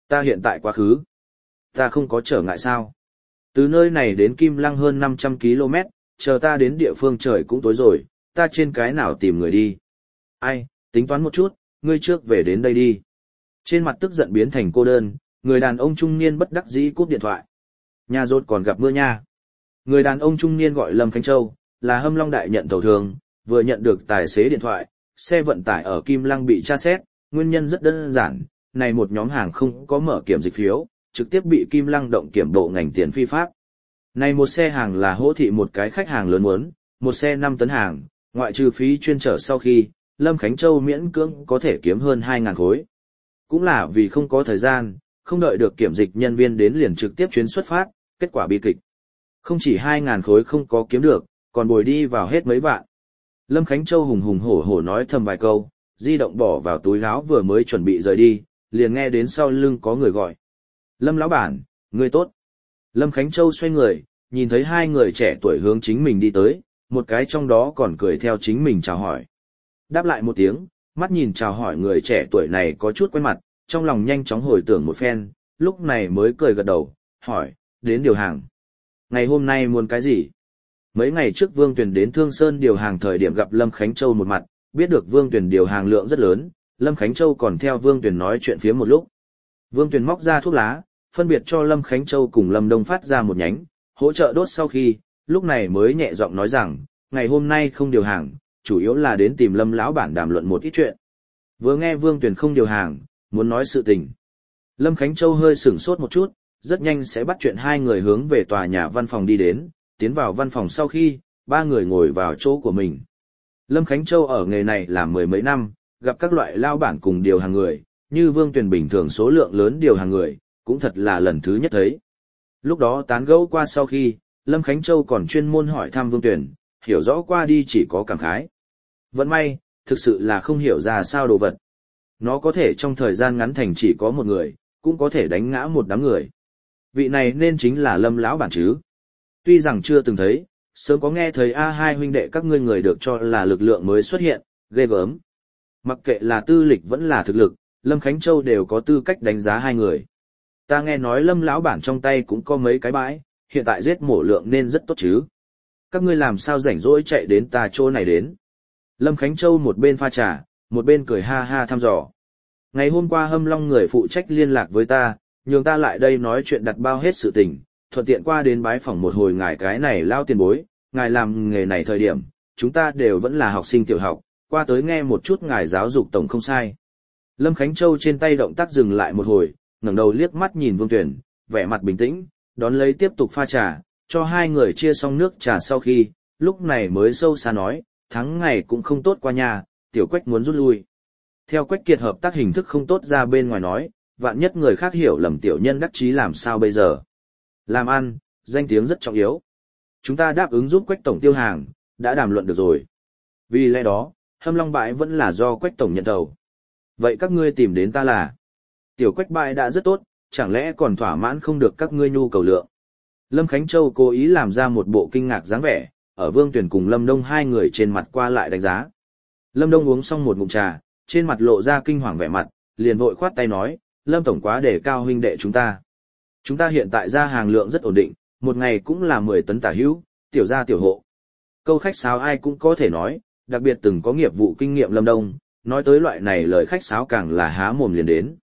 Ta hiện tại quá khứ. Ta không có trở ngại sao? Từ nơi này đến Kim Lăng hơn 500 km, chờ ta đến địa phương trời cũng tối rồi, ta trên cái nào tìm người đi. Ai, tính toán một chút, ngươi trước về đến đây đi. Trên mặt tức giận biến thành cô đơn, người đàn ông trung niên bất đắc dĩ cúp điện thoại. Nhà rốt còn gặp mưa nha. Người đàn ông trung niên gọi Lâm Khánh Châu, là Hâm Long Đại nhận thầu thường, vừa nhận được tài xế điện thoại, xe vận tải ở Kim Lăng bị tra xét, nguyên nhân rất đơn giản, này một nhóm hàng không có mở kiểm dịch phiếu, trực tiếp bị Kim Lăng động kiểm bộ ngành tiền phi pháp. Này một xe hàng là hỗ thị một cái khách hàng lớn muốn, một xe 5 tấn hàng, ngoại trừ phí chuyên trở sau khi, Lâm Khánh Châu miễn cưỡng có thể kiếm hơn 2.000 khối. Cũng là vì không có thời gian, không đợi được kiểm dịch nhân viên đến liền trực tiếp chuyến xuất phát, kết quả bi kịch. Không chỉ 2.000 khối không có kiếm được, còn bồi đi vào hết mấy vạn. Lâm Khánh Châu hùng hùng hổ hổ nói thầm vài câu, di động bỏ vào túi áo vừa mới chuẩn bị rời đi, liền nghe đến sau lưng có người gọi. Lâm lão bản, ngươi tốt. Lâm Khánh Châu xoay người, nhìn thấy hai người trẻ tuổi hướng chính mình đi tới, một cái trong đó còn cười theo chính mình chào hỏi. Đáp lại một tiếng, mắt nhìn chào hỏi người trẻ tuổi này có chút quen mặt, trong lòng nhanh chóng hồi tưởng một phen, lúc này mới cười gật đầu, hỏi, đến điều hàng. Ngày hôm nay muốn cái gì? Mấy ngày trước Vương Tuyền đến Thương Sơn điều hàng thời điểm gặp Lâm Khánh Châu một mặt, biết được Vương Tuyền điều hàng lượng rất lớn, Lâm Khánh Châu còn theo Vương Tuyền nói chuyện phía một lúc. Vương Tuyền móc ra thuốc lá, phân biệt cho Lâm Khánh Châu cùng Lâm Đông phát ra một nhánh, hỗ trợ đốt sau khi, lúc này mới nhẹ giọng nói rằng, ngày hôm nay không điều hàng, chủ yếu là đến tìm Lâm lão bản đàm luận một ít chuyện. Vừa nghe Vương Tuyền không điều hàng, muốn nói sự tình. Lâm Khánh Châu hơi sửng sốt một chút, rất nhanh sẽ bắt chuyện hai người hướng về tòa nhà văn phòng đi đến, tiến vào văn phòng sau khi, ba người ngồi vào chỗ của mình. Lâm Khánh Châu ở nghề này làm mười mấy năm, gặp các loại lao bản cùng điều hàng người, như Vương Tuyền bình thường số lượng lớn điều hàng người, cũng thật là lần thứ nhất thấy. Lúc đó tán gẫu qua sau khi, Lâm Khánh Châu còn chuyên môn hỏi thăm Vương Tuyền, hiểu rõ qua đi chỉ có cảm khái. Vẫn may, thực sự là không hiểu ra sao đồ vật. Nó có thể trong thời gian ngắn thành chỉ có một người, cũng có thể đánh ngã một đám người. Vị này nên chính là Lâm lão bản chứ. Tuy rằng chưa từng thấy, sớm có nghe thấy hai huynh đệ các ngươi người được cho là lực lượng mới xuất hiện, ghê gớm. Mặc kệ là tư lịch vẫn là thực lực, Lâm Khánh Châu đều có tư cách đánh giá hai người. Ta nghe nói Lâm lão bản trong tay cũng có mấy cái bãi, hiện tại giết mổ lượng nên rất tốt chứ. Các ngươi làm sao rảnh rỗi chạy đến ta chỗ này đến. Lâm Khánh Châu một bên pha trà, một bên cười ha ha thăm dò. Ngày hôm qua Hâm Long người phụ trách liên lạc với ta, nhường ta lại đây nói chuyện đặt bao hết sự tình, thuận tiện qua đến bái phỏng một hồi ngài cái này lao tiền bối, ngài làm nghề này thời điểm, chúng ta đều vẫn là học sinh tiểu học, qua tới nghe một chút ngài giáo dục tổng không sai. Lâm Khánh Châu trên tay động tác dừng lại một hồi, ngẩng đầu liếc mắt nhìn Vương Tuyển, vẻ mặt bình tĩnh, đón lấy tiếp tục pha trà, cho hai người chia xong nước trà sau khi, lúc này mới sâu xa nói, tháng ngày cũng không tốt qua nhà, tiểu Quách muốn rút lui. Theo Quách Kiệt hợp tác hình thức không tốt ra bên ngoài nói, vạn nhất người khác hiểu lầm tiểu nhân đắc chí làm sao bây giờ. Làm ăn, danh tiếng rất trọng yếu. Chúng ta đáp ứng giúp Quách Tổng tiêu hàng, đã đàm luận được rồi. Vì lẽ đó, Hâm Long bãi vẫn là do Quách Tổng nhận đầu. Vậy các ngươi tìm đến ta là, tiểu Quách bãi đã rất tốt, chẳng lẽ còn thỏa mãn không được các ngươi nhu cầu lượng. Lâm Khánh Châu cố ý làm ra một bộ kinh ngạc dáng vẻ, ở Vương Tuyển cùng Lâm Đông hai người trên mặt qua lại đánh giá. Lâm Đông uống xong một ngụm trà, trên mặt lộ ra kinh hoàng vẻ mặt, liền vội khoát tay nói, Lâm Tổng quá đề cao huynh đệ chúng ta. Chúng ta hiện tại ra hàng lượng rất ổn định, một ngày cũng là 10 tấn tả hữu, tiểu gia tiểu hộ. Câu khách sáo ai cũng có thể nói, đặc biệt từng có nghiệp vụ kinh nghiệm Lâm Đông, nói tới loại này lời khách sáo càng là há mồm liền đến.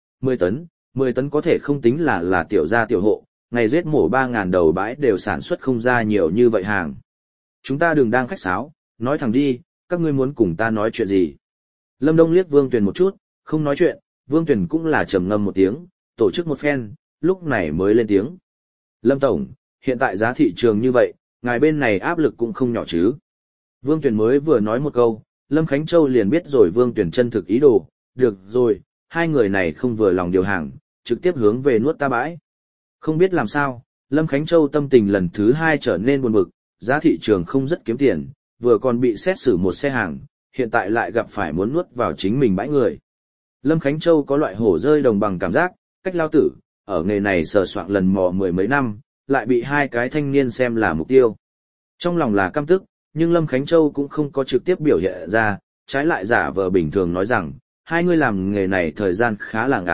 10 tấn có thể không tính là tiểu gia tiểu hộ, ngày giết mổ 3.000 đầu bãi đều sản xuất không ra nhiều như vậy hàng. Chúng ta đừng đang khách sáo, nói thẳng đi, các ngươi muốn cùng ta nói chuyện gì. Lâm Đông liếc Vương Tuyền một chút, không nói chuyện, Vương Tuyền cũng là trầm ngâm một tiếng, tổ chức một phen, lúc này mới lên tiếng. Lâm Tổng, hiện tại giá thị trường như vậy, ngài bên này áp lực cũng không nhỏ chứ. Vương Tuyền mới vừa nói một câu, Lâm Khánh Châu liền biết rồi Vương Tuyền chân thực ý đồ, được rồi, hai người này không vừa lòng điều hàng, trực tiếp hướng về nuốt ta bãi. Không biết làm sao, Lâm Khánh Châu tâm tình lần thứ hai trở nên buồn bực, giá thị trường không rất kiếm tiền, vừa còn bị xét xử một xe hàng, hiện tại lại gặp phải muốn nuốt vào chính mình bãi người. Lâm Khánh Châu có loại hổ rơi đồng bằng cảm giác, cách lao tử, ở nghề này sờ soạng lần mò 10 mấy năm, lại bị hai cái thanh niên xem là mục tiêu. Trong lòng là căm tức, nhưng Lâm Khánh Châu cũng không có trực tiếp biểu hiện ra, trái lại giả vờ bình thường nói rằng, hai người làm nghề này thời gian khá là ngắn,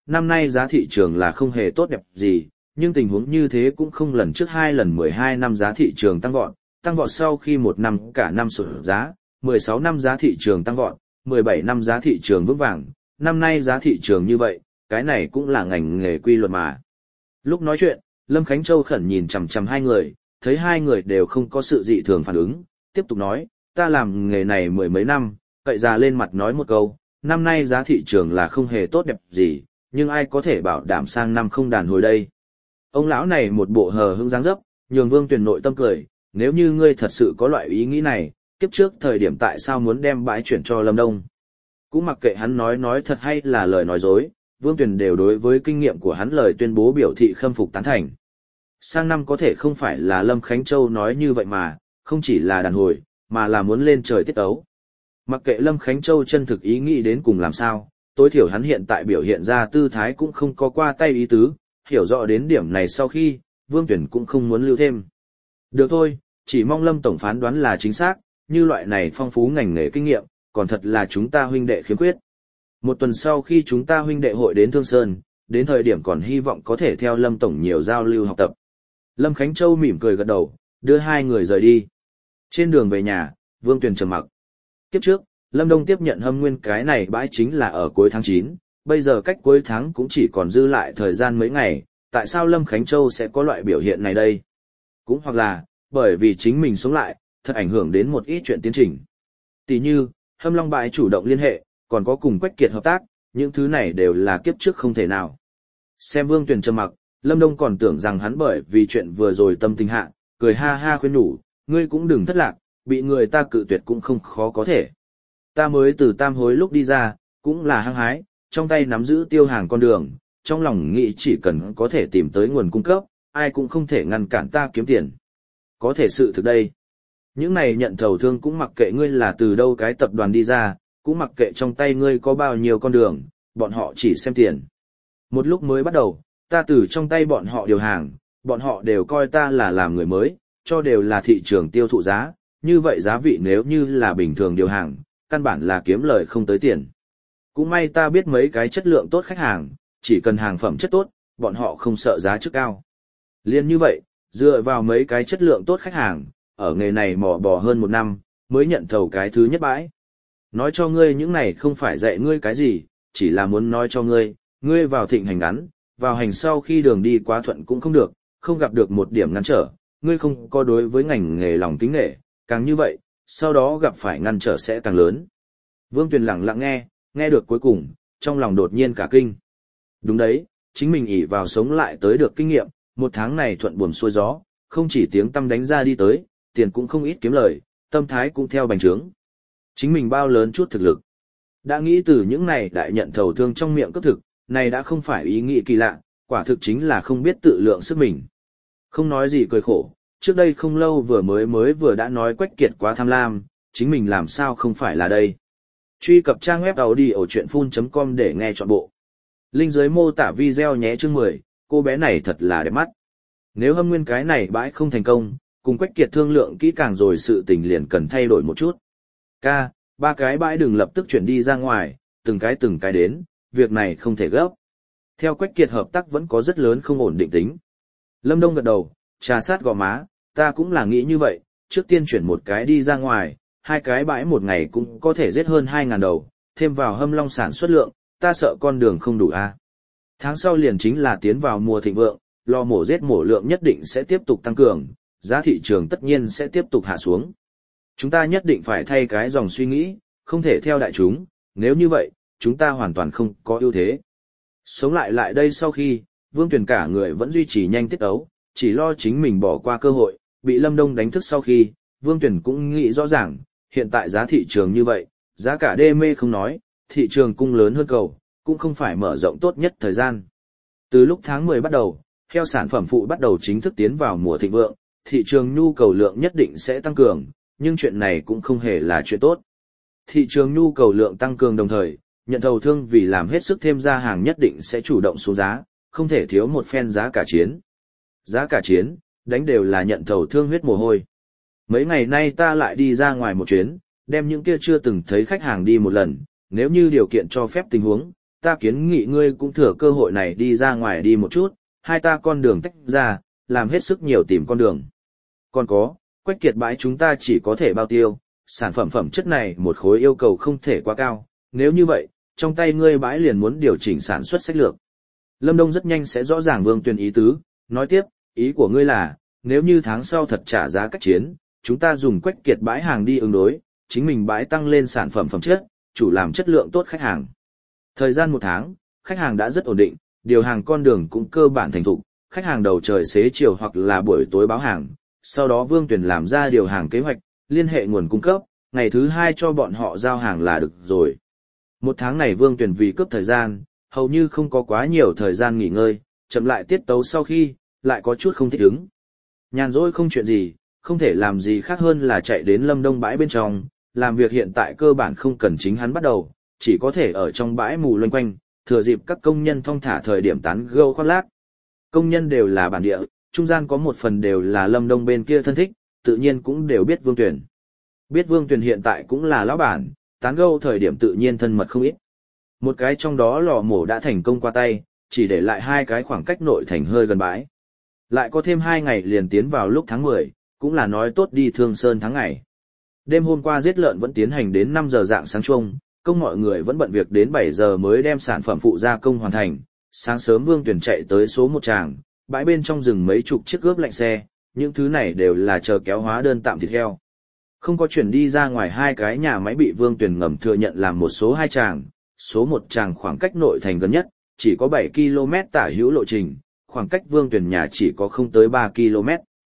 năm nay giá thị trường là không hề tốt đẹp gì, nhưng tình huống như thế cũng không lần trước 2 lần 12 năm giá thị trường tăng vọt sau khi một năm cả năm sụt giá, 16 năm giá thị trường tăng vọt, 17 năm giá thị trường vững vàng, năm nay giá thị trường như vậy, cái này cũng là ngành nghề quy luật mà. Lúc nói chuyện, Lâm Khánh Châu khẩn nhìn chằm chằm hai người, thấy hai người đều không có sự dị thường phản ứng, tiếp tục nói, ta làm nghề này mười mấy năm, cậy ra lên mặt nói một câu, năm nay giá thị trường là không hề tốt đẹp gì, nhưng ai có thể bảo đảm sang năm không đàn hồi đây. Ông lão này một bộ hờ hững dáng dấp, nhường Vương Tuyền nội tâm cười, nếu như ngươi thật sự có loại ý nghĩ này, kiếp trước thời điểm tại sao muốn đem bãi chuyển cho Lâm Đông. Cũng mặc kệ hắn nói thật hay là lời nói dối, Vương Tuyền đều đối với kinh nghiệm của hắn lời tuyên bố biểu thị khâm phục tán thành. Sang năm có thể không phải là Lâm Khánh Châu nói như vậy mà, không chỉ là đàn hồi, mà là muốn lên trời tiết ấu. Mặc kệ Lâm Khánh Châu chân thực ý nghĩ đến cùng làm sao, tối thiểu hắn hiện tại biểu hiện ra tư thái cũng không có qua tay ý tứ, hiểu rõ đến điểm này sau khi, Vương Tuyển cũng không muốn lưu thêm. Được thôi, chỉ mong Lâm Tổng phán đoán là chính xác, như loại này phong phú ngành nghề kinh nghiệm, còn thật là chúng ta huynh đệ khiếm khuyết. Một tuần sau khi chúng ta huynh đệ hội đến Thương Sơn, đến thời điểm còn hy vọng có thể theo Lâm Tổng nhiều giao lưu học tập. Lâm Khánh Châu mỉm cười gật đầu, đưa hai người rời đi. Trên đường về nhà, Vương Tuyền trầm mặc. Kiếp trước, Lâm Đông tiếp nhận Hâm Nguyên cái này bãi chính là ở cuối tháng 9, bây giờ cách cuối tháng cũng chỉ còn dư lại thời gian mấy ngày, tại sao Lâm Khánh Châu sẽ có loại biểu hiện này đây? Cũng hoặc là, bởi vì chính mình sống lại, thật ảnh hưởng đến một ít chuyện tiến trình. Tỷ như, Hâm Long bãi chủ động liên hệ, còn có cùng Quách Kiệt hợp tác, những thứ này đều là kiếp trước không thể nào. Xem Vương Tuyền trầm mặc, Lâm Đông còn tưởng rằng hắn bởi vì chuyện vừa rồi tâm tình hạ, cười ha ha khuyên nhủ, ngươi cũng đừng thất lạc, bị người ta cự tuyệt cũng không khó có thể. Ta mới từ Tam Hối lúc đi ra, cũng là hăng hái, trong tay nắm giữ tiêu hàng con đường, trong lòng nghĩ chỉ cần có thể tìm tới nguồn cung cấp, ai cũng không thể ngăn cản ta kiếm tiền. Có thể sự thực đây. Những này nhận thầu thương cũng mặc kệ ngươi là từ đâu cái tập đoàn đi ra, cũng mặc kệ trong tay ngươi có bao nhiêu con đường, bọn họ chỉ xem tiền. Một lúc mới bắt đầu, ta từ trong tay bọn họ điều hàng, bọn họ đều coi ta là làm người mới, cho đều là thị trường tiêu thụ giá, như vậy giá vị nếu như là bình thường điều hàng, căn bản là kiếm lời không tới tiền. Cũng may ta biết mấy cái chất lượng tốt khách hàng, chỉ cần hàng phẩm chất tốt, bọn họ không sợ giá trước cao. Liên như vậy, dựa vào mấy cái chất lượng tốt khách hàng, ở nghề này mò bò hơn một năm, mới nhận thầu cái thứ nhất bãi. Nói cho ngươi những này không phải dạy ngươi cái gì, chỉ là muốn nói cho ngươi, ngươi vào thịnh hành ngắn, vào hành sau khi đường đi quá thuận cũng không được, không gặp được một điểm ngăn trở, ngươi không có đối với ngành nghề lòng kính nghệ, càng như vậy, sau đó gặp phải ngăn trở sẽ càng lớn. Vương Tuyền lặng lặng nghe được cuối cùng, trong lòng đột nhiên cả kinh. Đúng đấy, chính mình ỷ vào sống lại tới được kinh nghiệm, một tháng này thuận buồm xuôi gió, không chỉ tiếng tăm đánh ra đi tới, tiền cũng không ít kiếm lời, tâm thái cũng theo bành trướng. Chính mình bao lớn chút thực lực. Đã nghĩ từ những này đại nhận thầu thương trong miệng cấp thực, này đã không phải ý nghĩ kỳ lạ, quả thực chính là không biết tự lượng sức mình. Không nói gì cười khổ, trước đây không lâu vừa đã nói Quách Kiệt quá tham lam, chính mình làm sao không phải là đây. Truy cập trang web audiochuyenphun.com để nghe trọn bộ. Link dưới mô tả video nhé. Chương 10, cô bé này thật là đẹp mắt. Nếu Hâm Nguyên cái này bãi không thành công, cùng Quách Kiệt thương lượng kỹ càng rồi sự tình liền cần thay đổi một chút. Ba cái bãi đừng lập tức chuyển đi ra ngoài, từng cái đến, việc này không thể gấp. Theo Quách Kiệt hợp tác vẫn có rất lớn không ổn định tính. Lâm Đông gật đầu, trà sát gò má, ta cũng là nghĩ như vậy, trước tiên chuyển một cái đi ra ngoài, hai cái bãi một ngày cũng có thể giết hơn 2.000 đầu, thêm vào Hâm Long sản xuất lượng, ta sợ con đường không đủ a. Tháng sau liền chính là tiến vào mùa thịnh vượng, lò mổ giết mổ lượng nhất định sẽ tiếp tục tăng cường, giá thị trường tất nhiên sẽ tiếp tục hạ xuống. Chúng ta nhất định phải thay cái dòng suy nghĩ, không thể theo đại chúng, nếu như vậy, chúng ta hoàn toàn không có ưu thế. Sống lại đây sau khi, Vương Tuyền cả người vẫn duy trì nhanh tiết ấu, chỉ lo chính mình bỏ qua cơ hội, bị Lâm Đông đánh thức sau khi, Vương Tuyền cũng nghĩ rõ ràng, hiện tại giá thị trường như vậy, giá cả đê mê không nói, thị trường cung lớn hơn cầu, cũng không phải mở rộng tốt nhất thời gian. Từ lúc tháng 10 bắt đầu, heo sản phẩm phụ bắt đầu chính thức tiến vào mùa thịnh vượng, thị trường nhu cầu lượng nhất định sẽ tăng cường, nhưng chuyện này cũng không hề là chuyện tốt. Thị trường nhu cầu lượng tăng cường đồng thời, nhận thầu thương vì làm hết sức thêm ra hàng nhất định sẽ chủ động xuống giá, không thể thiếu một phen giá cả chiến. Giá cả chiến, đánh đều là nhận thầu thương huyết mồ hôi. Mấy ngày nay ta lại đi ra ngoài một chuyến, đem những kia chưa từng thấy khách hàng đi một lần, nếu như điều kiện cho phép tình huống, ta kiến nghị ngươi cũng thừa cơ hội này đi ra ngoài đi một chút, hai ta con đường tách ra, làm hết sức nhiều tìm con đường. Còn có, Quách Kiệt bãi chúng ta chỉ có thể bao tiêu, sản phẩm phẩm chất này một khối yêu cầu không thể quá cao, nếu như vậy, trong tay ngươi bãi liền muốn điều chỉnh sản xuất sách lược. Lâm Đông rất nhanh sẽ rõ ràng Vương Tuyền ý tứ, nói tiếp, ý của ngươi là, nếu như tháng sau thật trả giá cách chiến, chúng ta dùng Quách Kiệt bãi hàng đi ứng đối, chính mình bãi tăng lên sản phẩm phẩm chất, chủ làm chất lượng tốt khách hàng. Thời gian 1 tháng, khách hàng đã rất ổn định, điều hàng con đường cũng cơ bản thành thục, khách hàng đầu trời xế chiều hoặc là buổi tối báo hàng, sau đó Vương Tuyền làm ra điều hàng kế hoạch, liên hệ nguồn cung cấp, ngày thứ 2 cho bọn họ giao hàng là được rồi. 1 tháng này Vương Tuyền vì cướp thời gian, hầu như không có quá nhiều thời gian nghỉ ngơi, chậm lại tiết tấu sau khi, lại có chút không thích ứng. Nhàn rỗi không chuyện gì, không thể làm gì khác hơn là chạy đến Lâm Đông bãi bên trong, làm việc hiện tại cơ bản không cần chính hắn bắt đầu, chỉ có thể ở trong bãi mù loanh quanh, thừa dịp các công nhân thong thả thời điểm tán gẫu khoác lác. Công nhân đều là bản địa, trung gian có một phần đều là Lâm Đông bên kia thân thích, tự nhiên cũng đều biết Vương Tuyền. Biết Vương Tuyền hiện tại cũng là lão bản, tán gẫu thời điểm tự nhiên thân mật không ít. Một cái trong đó lò mổ đã thành công qua tay, chỉ để lại 2 cái khoảng cách nội thành hơi gần bãi. Lại có thêm 2 ngày liền tiến vào lúc tháng 10, cũng là nói tốt đi Thương Sơn tháng ngày. Đêm hôm qua giết lợn vẫn tiến hành đến 5 giờ dạng sáng chung, công mọi người vẫn bận việc đến 7 giờ mới đem sản phẩm phụ gia công hoàn thành. Sáng sớm Vương Tuyền chạy tới số 1 tràng, bãi bên trong rừng mấy chục chiếc ướp lạnh xe, những thứ này đều là chờ kéo hóa đơn tạm thịt heo. Không có chuyển đi ra ngoài 2 cái nhà máy bị Vương Tuyền ngầm thừa nhận làm một số 2 tràng, số 1 tràng khoảng cách nội thành gần nhất, chỉ có 7 km tả hữu lộ trình, khoảng cách Vương Tuyền nhà chỉ có không tới 3 km.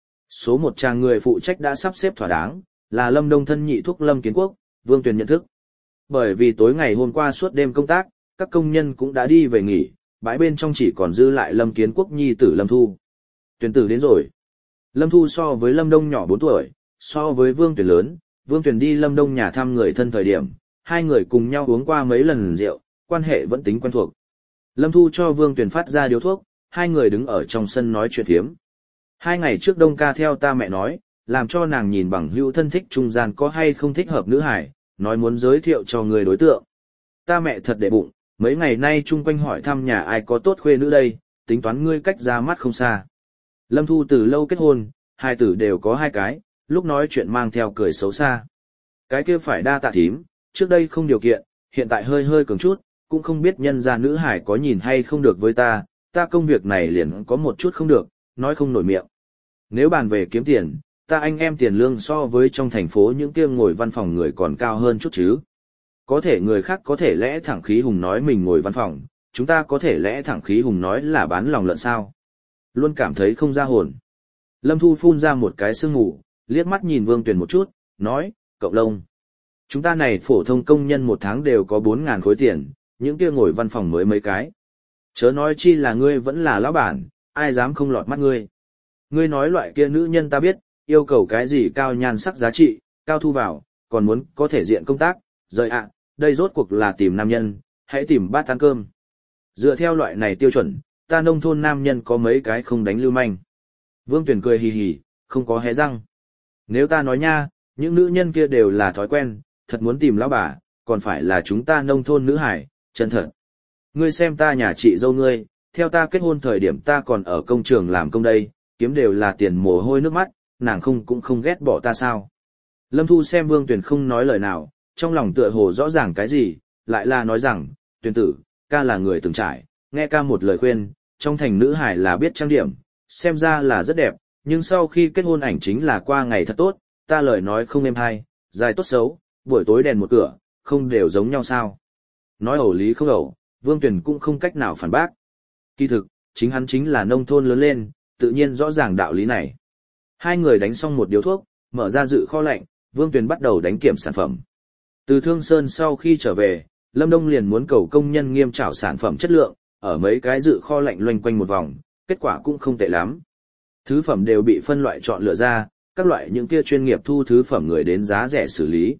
Số 1 tràng người phụ trách đã sắp xếp thỏa đáng, là Lâm Đông thân nhị thúc Lâm Kiến Quốc, Vương Tuyền nhận thức. Bởi vì tối ngày hôm qua suốt đêm công tác, các công nhân cũng đã đi về nghỉ, bãi bên trong chỉ còn dư lại Lâm Kiến Quốc nhi tử Lâm Thu. Tuyền tử đến rồi. Lâm Thu so với Lâm Đông nhỏ 4 tuổi, so với Vương Tuyền lớn, Vương Tuyền đi Lâm Đông nhà thăm người thân thời điểm, 2 người cùng nhau uống qua mấy lần rượu, quan hệ vẫn tính quen thuộc. Lâm Thu cho Vương Tuyền phát ra điếu thuốc, 2 người đứng ở trong sân nói chuyện thiếm. 2 ngày trước Đông ca theo ta mẹ nói, làm cho nàng nhìn bằng hữu thân thích trung gian có hay không thích hợp nữ hải, nói muốn giới thiệu cho người đối tượng. Ta mẹ thật để bụng, mấy ngày nay chung quanh hỏi thăm nhà ai có tốt khuê nữ đây, tính toán ngươi cách ra mắt không xa. Lâm Thu từ lâu kết hôn, 2 tử đều có 2 cái, lúc nói chuyện mang theo cười xấu xa. Cái kia phải đa tạ thím, trước đây không điều kiện, hiện tại hơi cường chút, cũng không biết nhân gia nữ hải có nhìn hay không được với ta công việc này liền có một chút không được, nói không nổi miệng. Nếu bàn về kiếm tiền, ta anh em tiền lương so với trong thành phố những kia ngồi văn phòng người còn cao hơn chút chứ. Có thể người khác có thể lẽ thẳng khí hùng nói mình ngồi văn phòng, chúng ta có thể lẽ thẳng khí hùng nói là bán lòng lợn sao. Luôn cảm thấy không ra hồn. Lâm Thu phun ra một cái sương mù, liếc mắt nhìn Vương Tuyền một chút, nói, cậu lông. Chúng ta này phổ thông công nhân 1 tháng đều có 4.000 khối tiền, những kia ngồi văn phòng mới mấy cái. Chớ nói chi là ngươi vẫn là lão bản, ai dám không lọt mắt ngươi. Ngươi nói loại kia nữ nhân ta biết, yêu cầu cái gì cao nhan sắc giá trị, cao thu vào, còn muốn có thể diện công tác, rời ạ, đây rốt cuộc là tìm nam nhân, hãy tìm bát ăn cơm. Dựa theo loại này tiêu chuẩn, ta nông thôn nam nhân có mấy cái không đánh lưu manh. Vương Tuyền cười hì hì, không có hé răng. Nếu ta nói nha, những nữ nhân kia đều là thói quen, thật muốn tìm lão bà, còn phải là chúng ta nông thôn nữ hải, chân thật. Ngươi xem ta nhà chị dâu ngươi, theo ta kết hôn thời điểm ta còn ở công trường làm công đây, kiếm đều là tiền mồ hôi nước mắt, nàng cũng không ghét bỏ ta sao. Lâm Thu xem Vương Tuyền không nói lời nào, trong lòng tựa hồ rõ ràng cái gì, lại là nói rằng, Tuyền tử, ca là người từng trải, nghe ca một lời khuyên, trong thành nữ hải là biết trang điểm, xem ra là rất đẹp, nhưng sau khi kết hôn ảnh chính là qua ngày thật tốt, ta lời nói không êm hay, dài tốt xấu, buổi tối đèn một cửa, không đều giống nhau sao. Nói ẩu lý không ẩu, Vương Tuyền cũng không cách nào phản bác. Kỳ thực, chính hắn chính là nông thôn lớn lên, tự nhiên rõ ràng đạo lý này. 2 người đánh xong một điếu thuốc, mở ra dự kho lạnh, Vương Tuyền bắt đầu đánh kiểm sản phẩm. Từ Thương Sơn sau khi trở về, Lâm Đông liền muốn cầu công nhân nghiêm trảo sản phẩm chất lượng, ở mấy cái dự kho lạnh loanh quanh một vòng, kết quả cũng không tệ lắm. Thứ phẩm đều bị phân loại chọn lựa ra, các loại những kia chuyên nghiệp thu thứ phẩm người đến giá rẻ xử lý.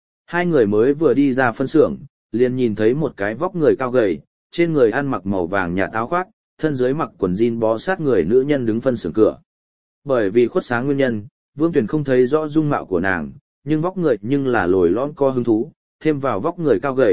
2 người mới vừa đi ra phân xưởng, liền nhìn thấy một cái vóc người cao gầy, trên người ăn mặc màu vàng nhạt áo khoác, thân dưới mặc quần jean bó sát người nữ nhân đứng phân xưởng cửa. Bởi vì khuất sáng nguyên nhân, Vương Tuyền không thấy rõ dung mạo của nàng, nhưng vóc người nhưng là lồi lõm co hứng thú, thêm vào vóc người cao gầy,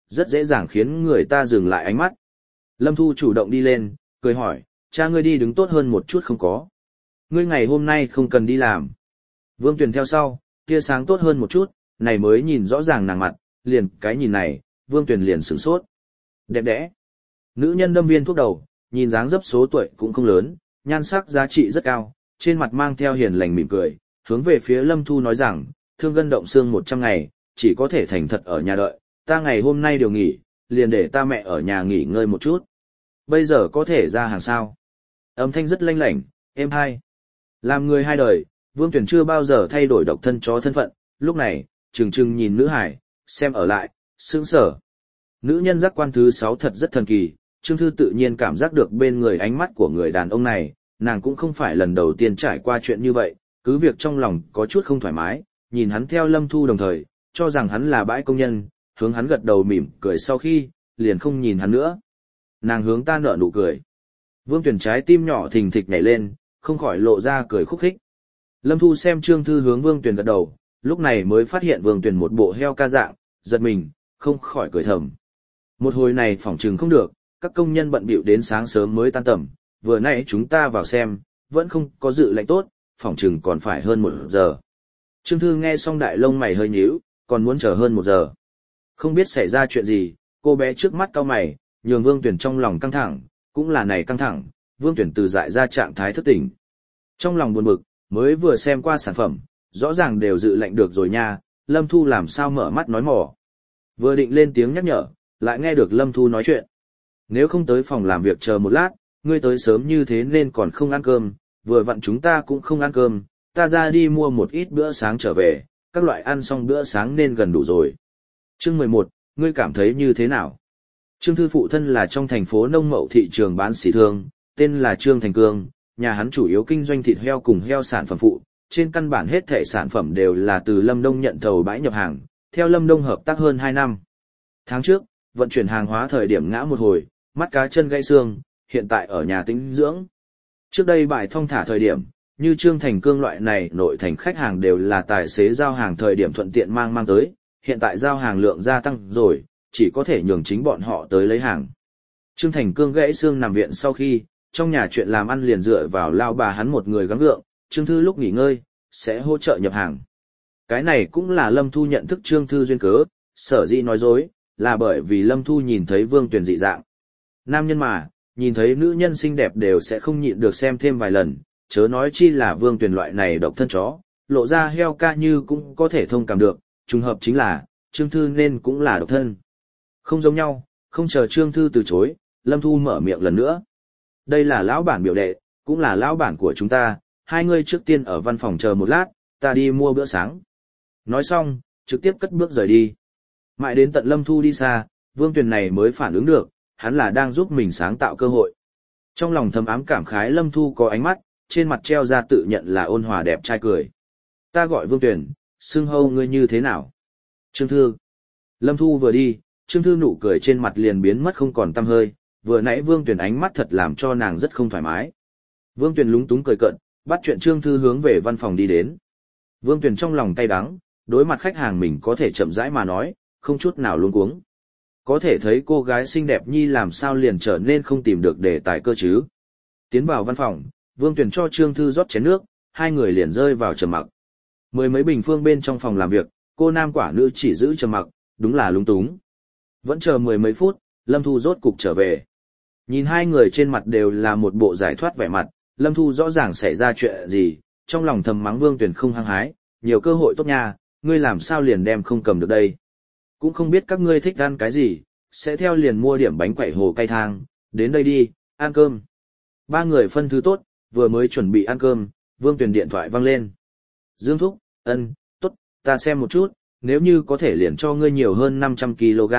rất dễ dàng khiến người ta dừng lại ánh mắt. Lâm Thu chủ động đi lên, cười hỏi, cha ngươi đi đứng tốt hơn một chút không có. Ngươi ngày hôm nay không cần đi làm. Vương Tuyền theo sau, tia sáng tốt hơn một chút, này mới nhìn rõ ràng nàng mặt, liền cái nhìn này, Vương Tuyền liền sửng sốt. Đẹp đẽ. Nữ nhân đâm viên thuốc đầu, nhìn dáng dấp số tuổi cũng không lớn, nhan sắc giá trị rất cao, trên mặt mang theo hiền lành mỉm cười, hướng về phía Lâm Thu nói rằng, thương gân động xương 100 ngày, chỉ có thể thành thật ở nhà đợi, ta ngày hôm nay điều nghỉ, liền để ta mẹ ở nhà nghỉ ngơi một chút. Bây giờ có thể ra hàng sao? Âm thanh rất lanh lảnh, êm hai. Làm người hai đời, Vương Tuyển chưa bao giờ thay đổi độc thân chó thân phận, lúc này, trừng trừng nhìn nữ hải, xem ở lại, sững sở. Nữ nhân giác quan thứ 6 thật rất thần kỳ, Trương Thư tự nhiên cảm giác được bên người ánh mắt của người đàn ông này, nàng cũng không phải lần đầu tiên trải qua chuyện như vậy, cứ việc trong lòng có chút không thoải mái, nhìn hắn theo Lâm Thu đồng thời, cho rằng hắn là bãi công nhân, hướng hắn gật đầu mỉm cười sau khi, liền không nhìn hắn nữa. Nàng hướng ta nở nụ cười. Vương Tuyển trái tim nhỏ thình thịch nhảy lên, không khỏi lộ ra cười khúc khích. Lâm Thu xem Trương Thư hướng Vương Tuyển gật đầu, lúc này mới phát hiện Vương Tuyển một bộ heo ca dạng, giật mình, không khỏi cười thầm. Một hồi này phỏng trừng không được, các công nhân bận bịu đến sáng sớm mới tan tầm, vừa nãy chúng ta vào xem, vẫn không có dự lệnh tốt, phỏng trừng còn phải hơn 1 giờ. Trương Thư nghe xong đại lông mày hơi nhíu, còn muốn chờ hơn 1 giờ. Không biết xảy ra chuyện gì, cô bé trước mắt cau mày, nhường Vương Tuyển trong lòng căng thẳng, cũng là này căng thẳng, Vương Tuyển từ dại ra trạng thái thức tỉnh. Trong lòng buồn bực, mới vừa xem qua sản phẩm, rõ ràng đều dự lệnh được rồi nha, Lâm Thu làm sao mở mắt nói mỏ. Vừa định lên tiếng nhắc nhở, lại nghe được Lâm Thu nói chuyện. Nếu không tới phòng làm việc chờ một lát, ngươi tới sớm như thế nên còn không ăn cơm, vừa vặn chúng ta cũng không ăn cơm, ta ra đi mua một ít bữa sáng trở về, các loại ăn xong bữa sáng nên gần đủ rồi. Chương 11, ngươi cảm thấy như thế nào? Trương Thư phụ thân là trong thành phố nông mậu thị trường bán sỉ thương, tên là Trương Thành Cương, nhà hắn chủ yếu kinh doanh thịt heo cùng heo sản phẩm phụ, trên căn bản hết thảy sản phẩm đều là từ Lâm Đông nhận thầu bãi nhập hàng, theo Lâm Đông hợp tác hơn 2 năm. Tháng trước, vận chuyển hàng hóa thời điểm ngã một hồi, mắt cá chân gãy xương, hiện tại ở nhà tĩnh dưỡng. Trước đây bài thong thả thời điểm, như Trương Thành Cương loại này nội thành khách hàng đều là tài xế giao hàng thời điểm thuận tiện mang tới, hiện tại giao hàng lượng gia tăng rồi, chỉ có thể nhường chính bọn họ tới lấy hàng. Trương Thành Cương gãy xương nằm viện sau khi, trong nhà chuyện làm ăn liền dựa vào lao bà hắn một người gắng gượng, Trương Thư lúc nghỉ ngơi, sẽ hỗ trợ nhập hàng. Cái này cũng là Lâm Thu nhận thức Trương Thư duyên cớ, sở dĩ nói dối, là bởi vì Lâm Thu nhìn thấy Vương Tuyển dị dạng. Nam nhân mà, nhìn thấy nữ nhân xinh đẹp đều sẽ không nhịn được xem thêm vài lần, chớ nói chi là Vương Tuyển loại này độc thân chó, lộ ra heo ca như cũng có thể thông cảm được, trùng hợp chính là, Trương Thư nên cũng là độc thân. Không giống nhau, không chờ Trương Thư từ chối, Lâm Thu mở miệng lần nữa. Đây là lão bản biểu đệ, cũng là lão bản của chúng ta, hai người trước tiên ở văn phòng chờ một lát, ta đi mua bữa sáng. Nói xong, trực tiếp cất bước rời đi. Mãi đến tận Lâm Thu đi xa, Vương Tuyền này mới phản ứng được, hắn là đang giúp mình sáng tạo cơ hội. Trong lòng thầm ám cảm khái Lâm Thu có ánh mắt, trên mặt treo ra tự nhận là ôn hòa đẹp trai cười. Ta gọi Vương Tuyền, xưng hâu ngươi như thế nào? Trương Thư. Lâm Thu vừa đi, Trương Thư nụ cười trên mặt liền biến mất không còn tăm hơi, vừa nãy Vương Tuyền ánh mắt thật làm cho nàng rất không thoải mái. Vương Tuyền lúng túng cười cợt, bắt chuyện Trương Thư hướng về văn phòng đi đến. Vương Tuyền trong lòng cay đắng, đối mặt khách hàng mình có thể chậm rãi mà nói, không chút nào luống cuống. Có thể thấy cô gái xinh đẹp nhi làm sao liền trở nên không tìm được đề tài cơ chứ. Tiến vào văn phòng, Vương Tuyền cho Trương Thư rót chén nước, hai người liền rơi vào trầm mặc. Mười mấy bình phương bên trong phòng làm việc, cô nam quả nữ chỉ giữ trầm mặc, đúng là lúng túng. Vẫn chờ mười mấy phút, Lâm Thu rốt cục trở về. Nhìn hai người trên mặt đều là một bộ giải thoát vẻ mặt, Lâm Thu rõ ràng xảy ra chuyện gì, trong lòng thầm mắng Vương Tuyền không hăng hái, nhiều cơ hội tốt nha, ngươi làm sao liền đem không cầm được đây. Cũng không biết các ngươi thích ăn cái gì, sẽ theo liền mua điểm bánh quẩy hồ cay thang, đến đây đi, ăn cơm. Ba người phân thứ tốt, vừa mới chuẩn bị ăn cơm, Vương Tuyền điện thoại vang lên. Dương Thúc, tốt, ta xem một chút, nếu như có thể liền cho ngươi nhiều hơn 500 kg,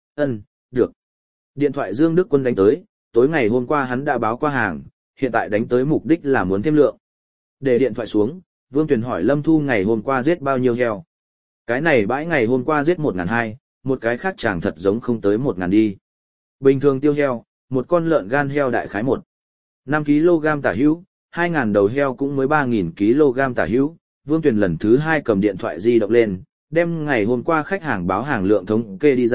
được. Điện thoại Dương Đức Quân đánh tới, tối ngày hôm qua hắn đã báo qua hàng, hiện tại đánh tới mục đích là muốn thêm lượng. Để điện thoại xuống, Vương Tuyền hỏi Lâm Thu ngày hôm qua giết bao nhiêu heo. Cái này bãi ngày hôm qua giết 1.200, một cái khác chẳng thật giống không tới 1.000 đi. Bình thường tiêu heo, một con lợn gan heo đại khái 5 kg tả hữu, 2.000 đầu heo cũng mới 3.000 kg tả hữu. Vương Tuyền lần thứ hai cầm điện thoại di động lên, đem ngày hôm qua khách hàng báo hàng lượng thống kê đi ra,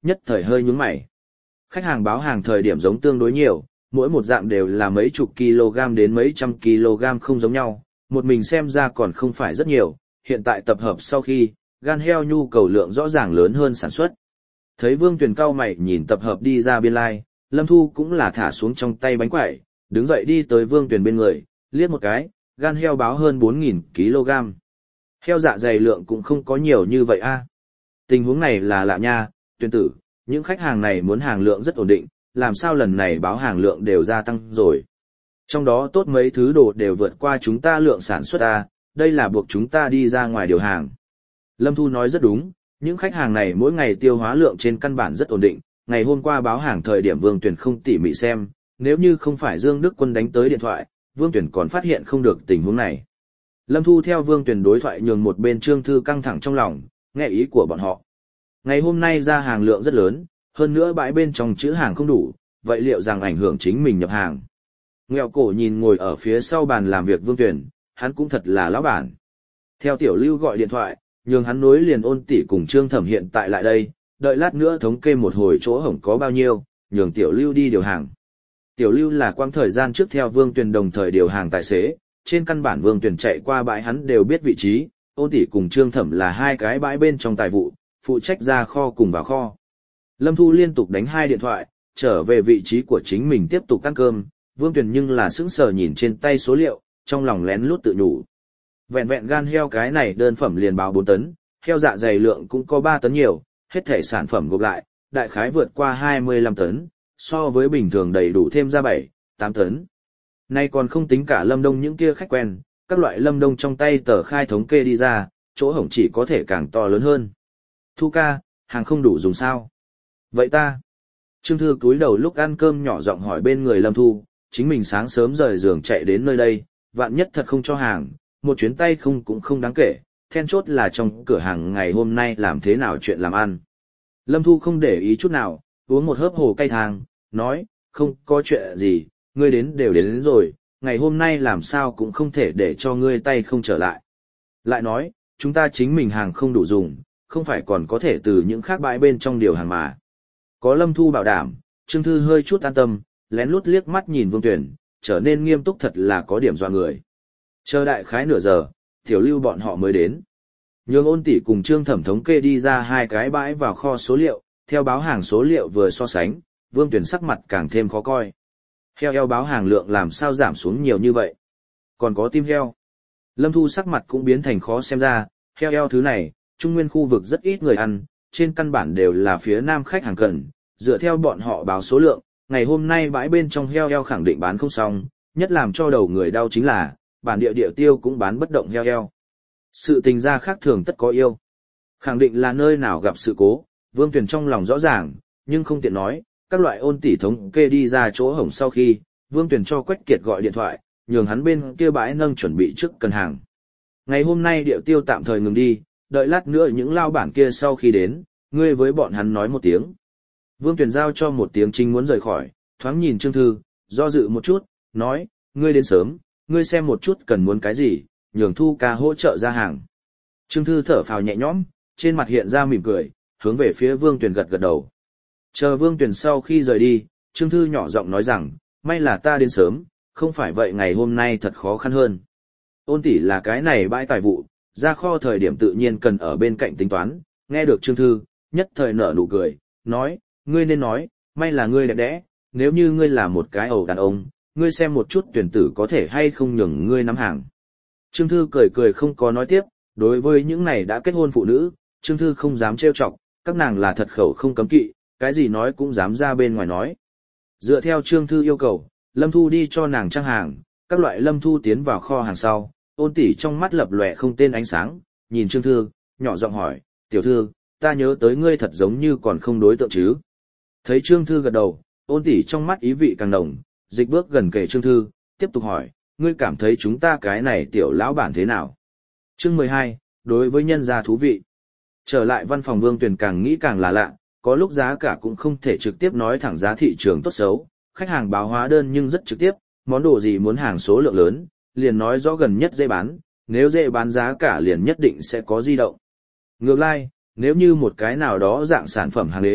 nhất thời hơi nhướng mày. Khách hàng báo hàng thời điểm giống tương đối nhiều, mỗi một dạng đều là mấy chục kg đến mấy trăm kg không giống nhau, một mình xem ra còn không phải rất nhiều, hiện tại tập hợp sau khi, gan heo nhu cầu lượng rõ ràng lớn hơn sản xuất. Thấy Vương Tuyền cau mày nhìn tập hợp đi ra biên lai, Lâm Thu cũng là thả xuống trong tay bánh quẩy, đứng dậy đi tới Vương Tuyền bên người, liếc một cái, gan heo báo hơn 4.000 kg. Heo dạ dày lượng cũng không có nhiều như vậy a. Tình huống này là lạ nha, Tuyền tử, những khách hàng này muốn hàng lượng rất ổn định, làm sao lần này báo hàng lượng đều gia tăng rồi. Trong đó tốt mấy thứ đồ đều vượt qua chúng ta lượng sản xuất a, đây là buộc chúng ta đi ra ngoài điều hàng. Lâm Thu nói rất đúng, những khách hàng này mỗi ngày tiêu hóa lượng trên căn bản rất ổn định, ngày hôm qua báo hàng thời điểm Vương Tuyển không tỉ mỉ xem, nếu như không phải Dương Đức Quân đánh tới điện thoại, Vương Tuyển còn phát hiện không được tình huống này. Lâm Thu theo Vương Tuyển đối thoại nhường một bên Trương Thư căng thẳng trong lòng, nghe ý của bọn họ. Ngày hôm nay ra hàng lượng rất lớn, hơn nữa bãi bên trong chữ hàng không đủ, vậy liệu rằng ảnh hưởng chính mình nhập hàng. Nghèo cổ nhìn ngồi ở phía sau bàn làm việc Vương Tuyển, hắn cũng thật là lão bản. Theo Tiểu Lưu gọi điện thoại, nhường hắn nối liền Ôn tỷ cùng Trương Thẩm hiện tại lại đây, đợi lát nữa thống kê một hồi chỗ hổng có bao nhiêu, nhường Tiểu Lưu đi điều hàng. Tiểu Lưu là quãng thời gian trước theo Vương Tuyền đồng thời điều hàng tài xế, trên căn bản Vương Tuyền chạy qua bãi hắn đều biết vị trí, Ôn tỷ cùng Trương Thẩm là hai cái bãi bên trong tài vụ, phụ trách ra kho cùng vào kho. Lâm Thu liên tục đánh 2 điện thoại, trở về vị trí của chính mình tiếp tục ăn cơm, Vương Tuyền nhưng là sững sờ nhìn trên tay số liệu, trong lòng lén lút tự nhủ. Vẹn vẹn gan heo cái này đơn phẩm liền báo 4 tấn, heo dạ dày lượng cũng có 3 tấn nhiều, hết thể sản phẩm gộp lại, đại khái vượt qua 25 tấn, so với bình thường đầy đủ thêm ra 7, 8 tấn. Nay còn không tính cả Lâm Đông những kia khách quen, các loại Lâm Đông trong tay tờ khai thống kê đi ra, chỗ hổng chỉ có thể càng to lớn hơn. Thu ca, hàng không đủ dùng sao? Vậy ta? Trương Thư cúi đầu lúc ăn cơm nhỏ giọng hỏi bên người Lâm Thu, chính mình sáng sớm rời giường chạy đến nơi đây, vạn nhất thật không cho hàng, một chuyến tay không cũng không đáng kể, then chốt là trong cửa hàng ngày hôm nay làm thế nào chuyện làm ăn. Lâm Thu không để ý chút nào, uống một hớp hồ cay thang, nói, không có chuyện gì, ngươi đến rồi, ngày hôm nay làm sao cũng không thể để cho ngươi tay không trở lại. Lại nói, chúng ta chính mình hàng không đủ dùng, không phải còn có thể từ những khác bãi bên trong điều hàng mà. Có Lâm Thu bảo đảm, Trương Thư hơi chút an tâm, lén lút liếc mắt nhìn Vương Tuyển, trở nên nghiêm túc thật là có điểm dọa người. Chờ đại khái nửa giờ, Tiểu Lưu bọn họ mới đến. Nhường Ôn tỷ cùng Trương Thẩm thống kê đi ra 2 cái bãi vào kho số liệu, theo báo hàng số liệu vừa so sánh, Vương Tuyển sắc mặt càng thêm khó coi. Heo eo báo hàng lượng làm sao giảm xuống nhiều như vậy? Còn có tim heo. Lâm Thu sắc mặt cũng biến thành khó xem ra, heo eo thứ này, Trung Nguyên khu vực rất ít người ăn, trên căn bản đều là phía Nam khách hàng cần, dựa theo bọn họ báo số lượng, ngày hôm nay bãi bên trong heo eo khẳng định bán không xong, nhất làm cho đầu người đau chính là, bản địa tiêu cũng bán bất động heo eo. Sự tình ra khác thường tất có yêu. Khẳng định là nơi nào gặp sự cố, Vương Tuyền trong lòng rõ ràng, nhưng không tiện nói, các loại Ôn tỷ thống kê đi ra chỗ hổng sau khi, Vương Tuyền cho Quách Kiệt gọi điện thoại, nhường hắn bên kia bãi nâng chuẩn bị trước cần hàng. Ngày hôm nay địa tiêu tạm thời ngừng đi, đợi lát nữa những lao bản kia sau khi đến, ngươi với bọn hắn nói một tiếng. Vương Tuyền giao cho một tiếng chính muốn rời khỏi, thoáng nhìn Trương Thư, do dự một chút, nói, ngươi đến sớm, ngươi xem một chút cần muốn cái gì, nhường Thu ca hỗ trợ ra hàng. Trương Thư thở phào nhẹ nhõm, trên mặt hiện ra mỉm cười, hướng về phía Vương Tuyền gật gật đầu. Chờ Vương Tuyền sau khi rời đi, Trương Thư nhỏ giọng nói rằng, may là ta đến sớm, không phải vậy ngày hôm nay thật khó khăn hơn. Ôn tỷ là cái này bãi tài vụ, ra kho thời điểm tự nhiên cần ở bên cạnh tính toán, nghe được Trương Thư, nhất thời nở nụ cười, nói, ngươi nên nói, may là ngươi đẹp đẽ, nếu như ngươi là một cái ẩu đàn ông, ngươi xem một chút tuyển tử có thể hay không nhường ngươi nắm hàng. Trương Thư cười cười không có nói tiếp, đối với những này đã kết hôn phụ nữ, Trương Thư không dám trêu chọc, các nàng là thật khẩu không cấm kỵ, cái gì nói cũng dám ra bên ngoài nói. Dựa theo Trương Thư yêu cầu, Lâm Thu đi cho nàng trang hàng, các loại Lâm Thu tiến vào kho hàng sau, Ôn tỷ trong mắt lập lòe không tên ánh sáng, nhìn Trương Thư, nhỏ giọng hỏi, tiểu thư, ta nhớ tới ngươi thật giống như còn không đối tượng chứ. Thấy Trương Thư gật đầu, Ôn tỷ trong mắt ý vị càng nồng, dịch bước gần kề Trương Thư, tiếp tục hỏi, ngươi cảm thấy chúng ta cái này tiểu lão bản thế nào? Chương 12, đối với nhân gia thú vị. Trở lại văn phòng Vương Tuyền càng nghĩ càng là lạ, có lúc giá cả cũng không thể trực tiếp nói thẳng giá thị trường tốt xấu, khách hàng báo hóa đơn nhưng rất trực tiếp, món đồ gì muốn hàng số lượng lớn, liền nói rõ gần nhất dễ bán, nếu dễ bán giá cả liền nhất định sẽ có di động. Ngược lại, nếu như một cái nào đó dạng sản phẩm hàng đế,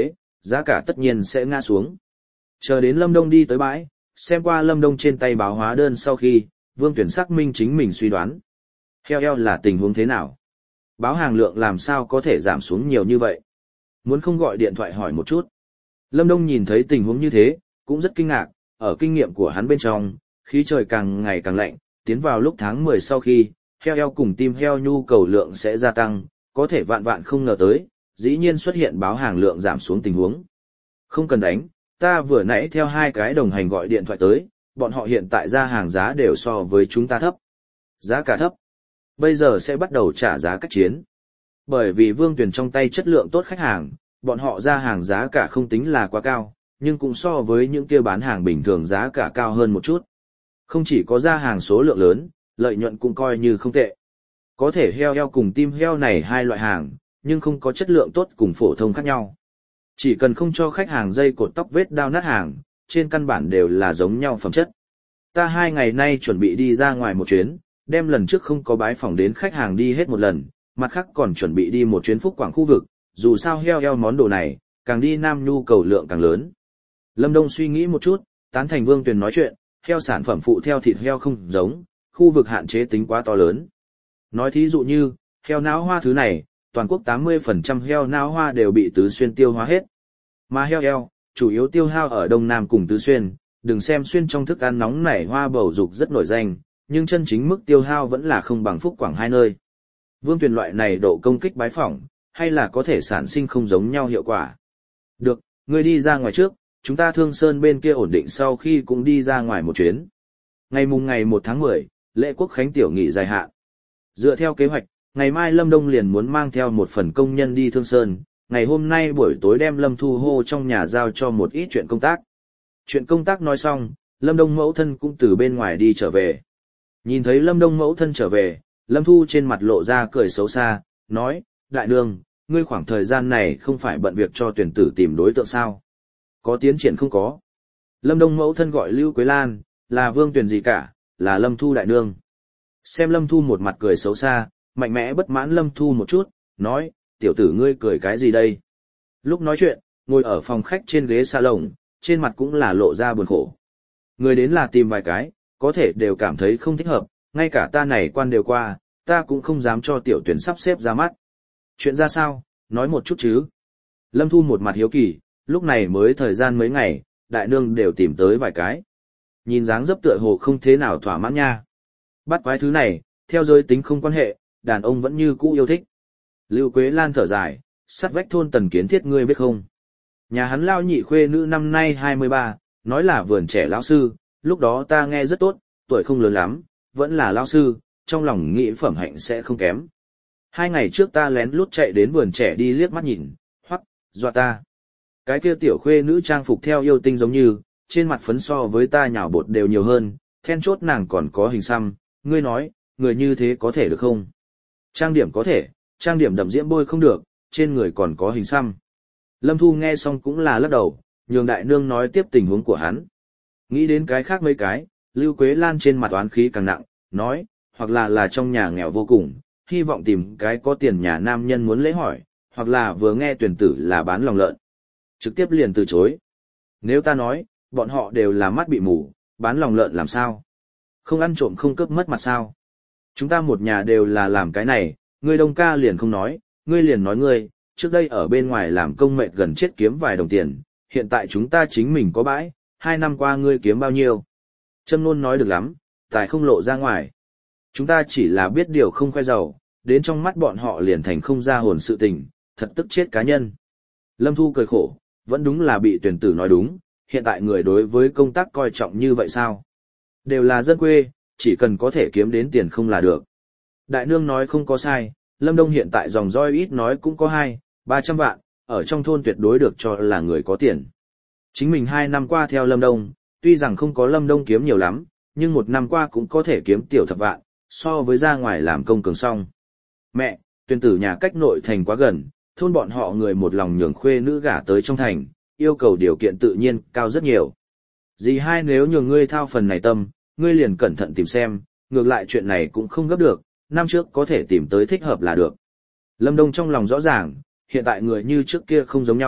giá cả tất nhiên sẽ ngã xuống. Chờ đến Lâm Đông đi tới bãi, xem qua Lâm Đông trên tay báo hóa đơn sau khi, Vương Tuyển xác minh chính mình suy đoán. Heo eo là tình huống thế nào? Báo hàng lượng làm sao có thể giảm xuống nhiều như vậy? Muốn không gọi điện thoại hỏi một chút. Lâm Đông nhìn thấy tình huống như thế, cũng rất kinh ngạc, ở kinh nghiệm của hắn bên trong, khí trời càng ngày càng lạnh, tiến vào lúc tháng 10 sau khi, heo eo cùng tim heo nhu cầu lượng sẽ gia tăng, có thể vạn vạn không ngờ tới, dĩ nhiên xuất hiện báo hàng lượng giảm xuống tình huống. Không cần đánh, ta vừa nãy theo hai cái đồng hành gọi điện thoại tới, bọn họ hiện tại ra hàng giá đều so với chúng ta thấp. Giá cả thấp. Bây giờ sẽ bắt đầu trả giá cách chiến. Bởi vì Vương Tuyển trong tay chất lượng tốt khách hàng, bọn họ ra hàng giá cả không tính là quá cao, nhưng cũng so với những kia bán hàng bình thường giá cả cao hơn một chút. Không chỉ có ra hàng số lượng lớn, lợi nhuận cũng coi như không tệ. Có thể heo eo cùng tim heo này hai loại hàng, nhưng không có chất lượng tốt cùng phổ thông khác nhau. Chỉ cần không cho khách hàng dây cột tóc vết đao nát hàng, trên căn bản đều là giống nhau phẩm chất. Ta 2 ngày nay chuẩn bị đi ra ngoài một chuyến, đem lần trước không có bái phỏng đến khách hàng đi hết một lần, mặt khác còn chuẩn bị đi một chuyến Phúc Quảng khu vực, dù sao heo eo món đồ này, càng đi nam nhu cầu lượng càng lớn. Lâm Đông suy nghĩ một chút, tán thành Vương Tuyền nói chuyện, heo sản phẩm phụ theo thịt heo không giống, khu vực hạn chế tính quá to lớn. Nói thí dụ như, heo não hoa thứ này, toàn quốc 80% heo não hoa đều bị Tứ Xuyên tiêu hóa hết. Mà heo eo, chủ yếu tiêu hao ở Đông Nam cùng Tứ Xuyên, đừng xem xuyên trong thức ăn nóng nảy hoa bầu dục rất nổi danh, nhưng chân chính mức tiêu hao vẫn là không bằng Phúc Quảng hai nơi. Vương Tuyền loại này độ công kích bái phỏng, hay là có thể sản sinh không giống nhau hiệu quả. Được, ngươi đi ra ngoài trước, chúng ta Thương Sơn bên kia ổn định sau khi cũng đi ra ngoài một chuyến. Ngày 1 tháng 10, lễ quốc khánh tiểu nghỉ dài hạn. Dựa theo kế hoạch, ngày mai Lâm Đông liền muốn mang theo một phần công nhân đi Thương Sơn, ngày hôm nay buổi tối đem Lâm Thu hô trong nhà giao cho một ít chuyện công tác. Chuyện công tác nói xong, Lâm Đông mẫu thân cũng từ bên ngoài đi trở về. Nhìn thấy Lâm Đông mẫu thân trở về, Lâm Thu trên mặt lộ ra cười xấu xa, nói, đại nương, ngươi khoảng thời gian này không phải bận việc cho tuyển tử tìm đối tượng sao? Có tiến triển không có? Lâm Đông mẫu thân gọi Lưu Quế Lan, là Vương Tuyền gì cả, là Lâm Thu đại nương. Xem Lâm Thu một mặt cười xấu xa, mạnh mẽ bất mãn Lâm Thu một chút, nói, tiểu tử ngươi cười cái gì đây? Lúc nói chuyện, ngồi ở phòng khách trên ghế salon, trên mặt cũng là lộ ra buồn khổ. Người đến là tìm vài cái, có thể đều cảm thấy không thích hợp, ngay cả ta này quan đều qua, ta cũng không dám cho tiểu tuyển sắp xếp ra mắt. Chuyện ra sao, nói một chút chứ. Lâm Thu một mặt hiếu kỳ, lúc này mới thời gian mấy ngày, đại nương đều tìm tới vài cái. Nhìn dáng dấp tựa hồ không thế nào thỏa mãn nha. Bắt quái thứ này, theo giới tính không quan hệ, đàn ông vẫn như cũ yêu thích. Lưu Quế Lan thở dài, sắt vách thôn Tần Kiến Thiết ngươi biết không? Nhà hắn lao nhị khuê nữ năm nay 23, nói là vườn trẻ lão sư, lúc đó ta nghe rất tốt, tuổi không lớn lắm, vẫn là lão sư, trong lòng nghĩ phẩm hạnh sẽ không kém. 2 ngày trước ta lén lút chạy đến vườn trẻ đi liếc mắt nhìn, hoắc, dọa ta. Cái kia tiểu khuê nữ trang phục theo yêu tinh giống như, trên mặt phấn so với ta nhào bột đều nhiều hơn, then chốt nàng còn có hình xăm, ngươi nói, người như thế có thể được không? Trang điểm có thể, trang điểm đậm diễm bôi không được, trên người còn có hình xăm. Lâm Thu nghe xong cũng là lắc đầu, nhường đại nương nói tiếp tình huống của hắn. Nghĩ đến cái khác mấy cái, Lưu Quế Lan trên mặt oán khí càng nặng, nói, hoặc là trong nhà nghèo vô cùng, hy vọng tìm cái có tiền nhà nam nhân muốn lễ hỏi, hoặc là vừa nghe tuyển tử là bán lòng lợn. Trực tiếp liền từ chối. Nếu ta nói, bọn họ đều là mắt bị mù, bán lòng lợn làm sao? Không ăn trộm không cướp mất mặt sao? Chúng ta một nhà đều là làm cái này, ngươi Đông ca liền không nói, ngươi liền nói ngươi, trước đây ở bên ngoài làm công mệt gần chết kiếm vài đồng tiền, hiện tại chúng ta chính mình có bãi, 2 năm qua ngươi kiếm bao nhiêu? Châm Nôn nói được lắm, tài không lộ ra ngoài. Chúng ta chỉ là biết điều không khoe giàu, đến trong mắt bọn họ liền thành không ra hồn sự tình, thật tức chết cá nhân. Lâm Thu cười khổ, vẫn đúng là bị tuyển tử nói đúng, hiện tại người đối với công tác coi trọng như vậy sao? Đều là dân quê, chỉ cần có thể kiếm đến tiền không là được. Đại nương nói không có sai, Lâm Đông hiện tại dòng roi ít nói cũng có 200-300 vạn, ở trong thôn tuyệt đối được cho là người có tiền. Chính mình 2 năm qua theo Lâm Đông, tuy rằng không có Lâm Đông kiếm nhiều lắm, nhưng 1 năm qua cũng có thể kiếm tiểu thập vạn, so với ra ngoài làm công cường song. Mẹ, tuyển tử nhà cách nội thành quá gần, thôn bọn họ người một lòng nhường khuê nữ gả tới trong thành, yêu cầu điều kiện tự nhiên cao rất nhiều. Dì hai nếu nhường ngươi thao phần này tâm, ngươi liền cẩn thận tìm xem, ngược lại chuyện này cũng không gấp được, năm trước có thể tìm tới thích hợp là được. Lâm Đông trong lòng rõ ràng, hiện tại người như trước kia không giống nhau,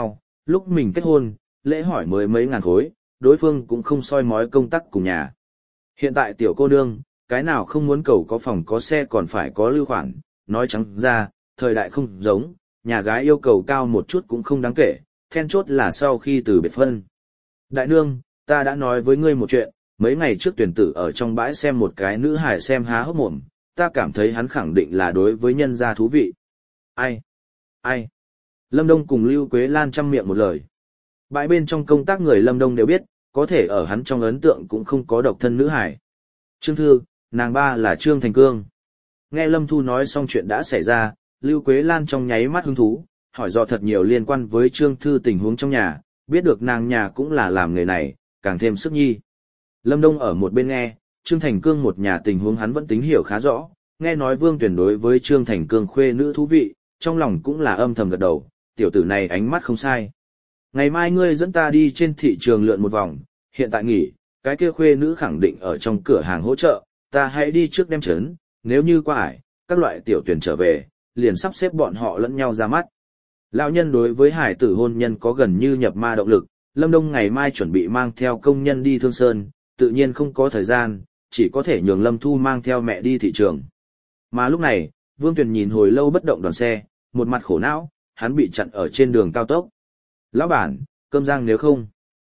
Lúc mình kết hôn, lễ hỏi mới mấy ngàn khối, đối phương cũng không soi mói công tác cùng nhà. Hiện tại tiểu cô nương, cái nào không muốn cầu có phòng có xe còn phải có lưu khoản, nói trắng ra, thời đại không giống, nhà gái yêu cầu cao một chút cũng không đáng kể, then chốt là sau khi từ biệt phân. Đại nương, ta đã nói với ngươi một chuyện, mấy ngày trước tuyển tử ở trong bãi xem một cái nữ hài xem há hốc mồm, ta cảm thấy hắn khẳng định là đối với nhân gia thú vị. Ai? Ai? Lâm Đông cùng Lưu Quế Lan chăm miệng một lời. Bãi bên trong công tác người Lâm Đông đều biết, có thể ở hắn trong ấn tượng cũng không có độc thân nữ hài. Trương Thư, nàng ba là Trương Thành Cương. Nghe Lâm Thu nói xong chuyện đã xảy ra, Lưu Quế Lan trong nháy mắt hứng thú, hỏi dò thật nhiều liên quan với Trương Thư tình huống trong nhà, biết được nàng nhà cũng là làm nghề này, càng thêm sức nhi. Lâm Đông ở một bên nghe, Trương Thành Cương một nhà tình huống hắn vẫn tính hiểu khá rõ, nghe nói Vương Tuyển đối với Trương Thành Cương khuê nữ thú vị, trong lòng cũng là âm thầm gật đầu, tiểu tử này ánh mắt không sai. Ngày mai ngươi dẫn ta đi trên thị trường lượn một vòng, hiện tại nghỉ, cái kia khuê nữ khẳng định ở trong cửa hàng hỗ trợ, ta hãy đi trước đem chấn, nếu như qua ải, các loại tiểu tuyển trở về, liền sắp xếp bọn họ lẫn nhau ra mắt. Lão nhân đối với hải tử hôn nhân có gần như nhập ma động lực, Lâm Đông ngày mai chuẩn bị mang theo công nhân đi Thương Sơn, tự nhiên không có thời gian, chỉ có thể nhường Lâm Thu mang theo mẹ đi thị trường. Mà lúc này, Vương Tuyền nhìn hồi lâu bất động đoàn xe, một mặt khổ não, hắn bị chặn ở trên đường cao tốc. Lão bản, cơm rang nếu không?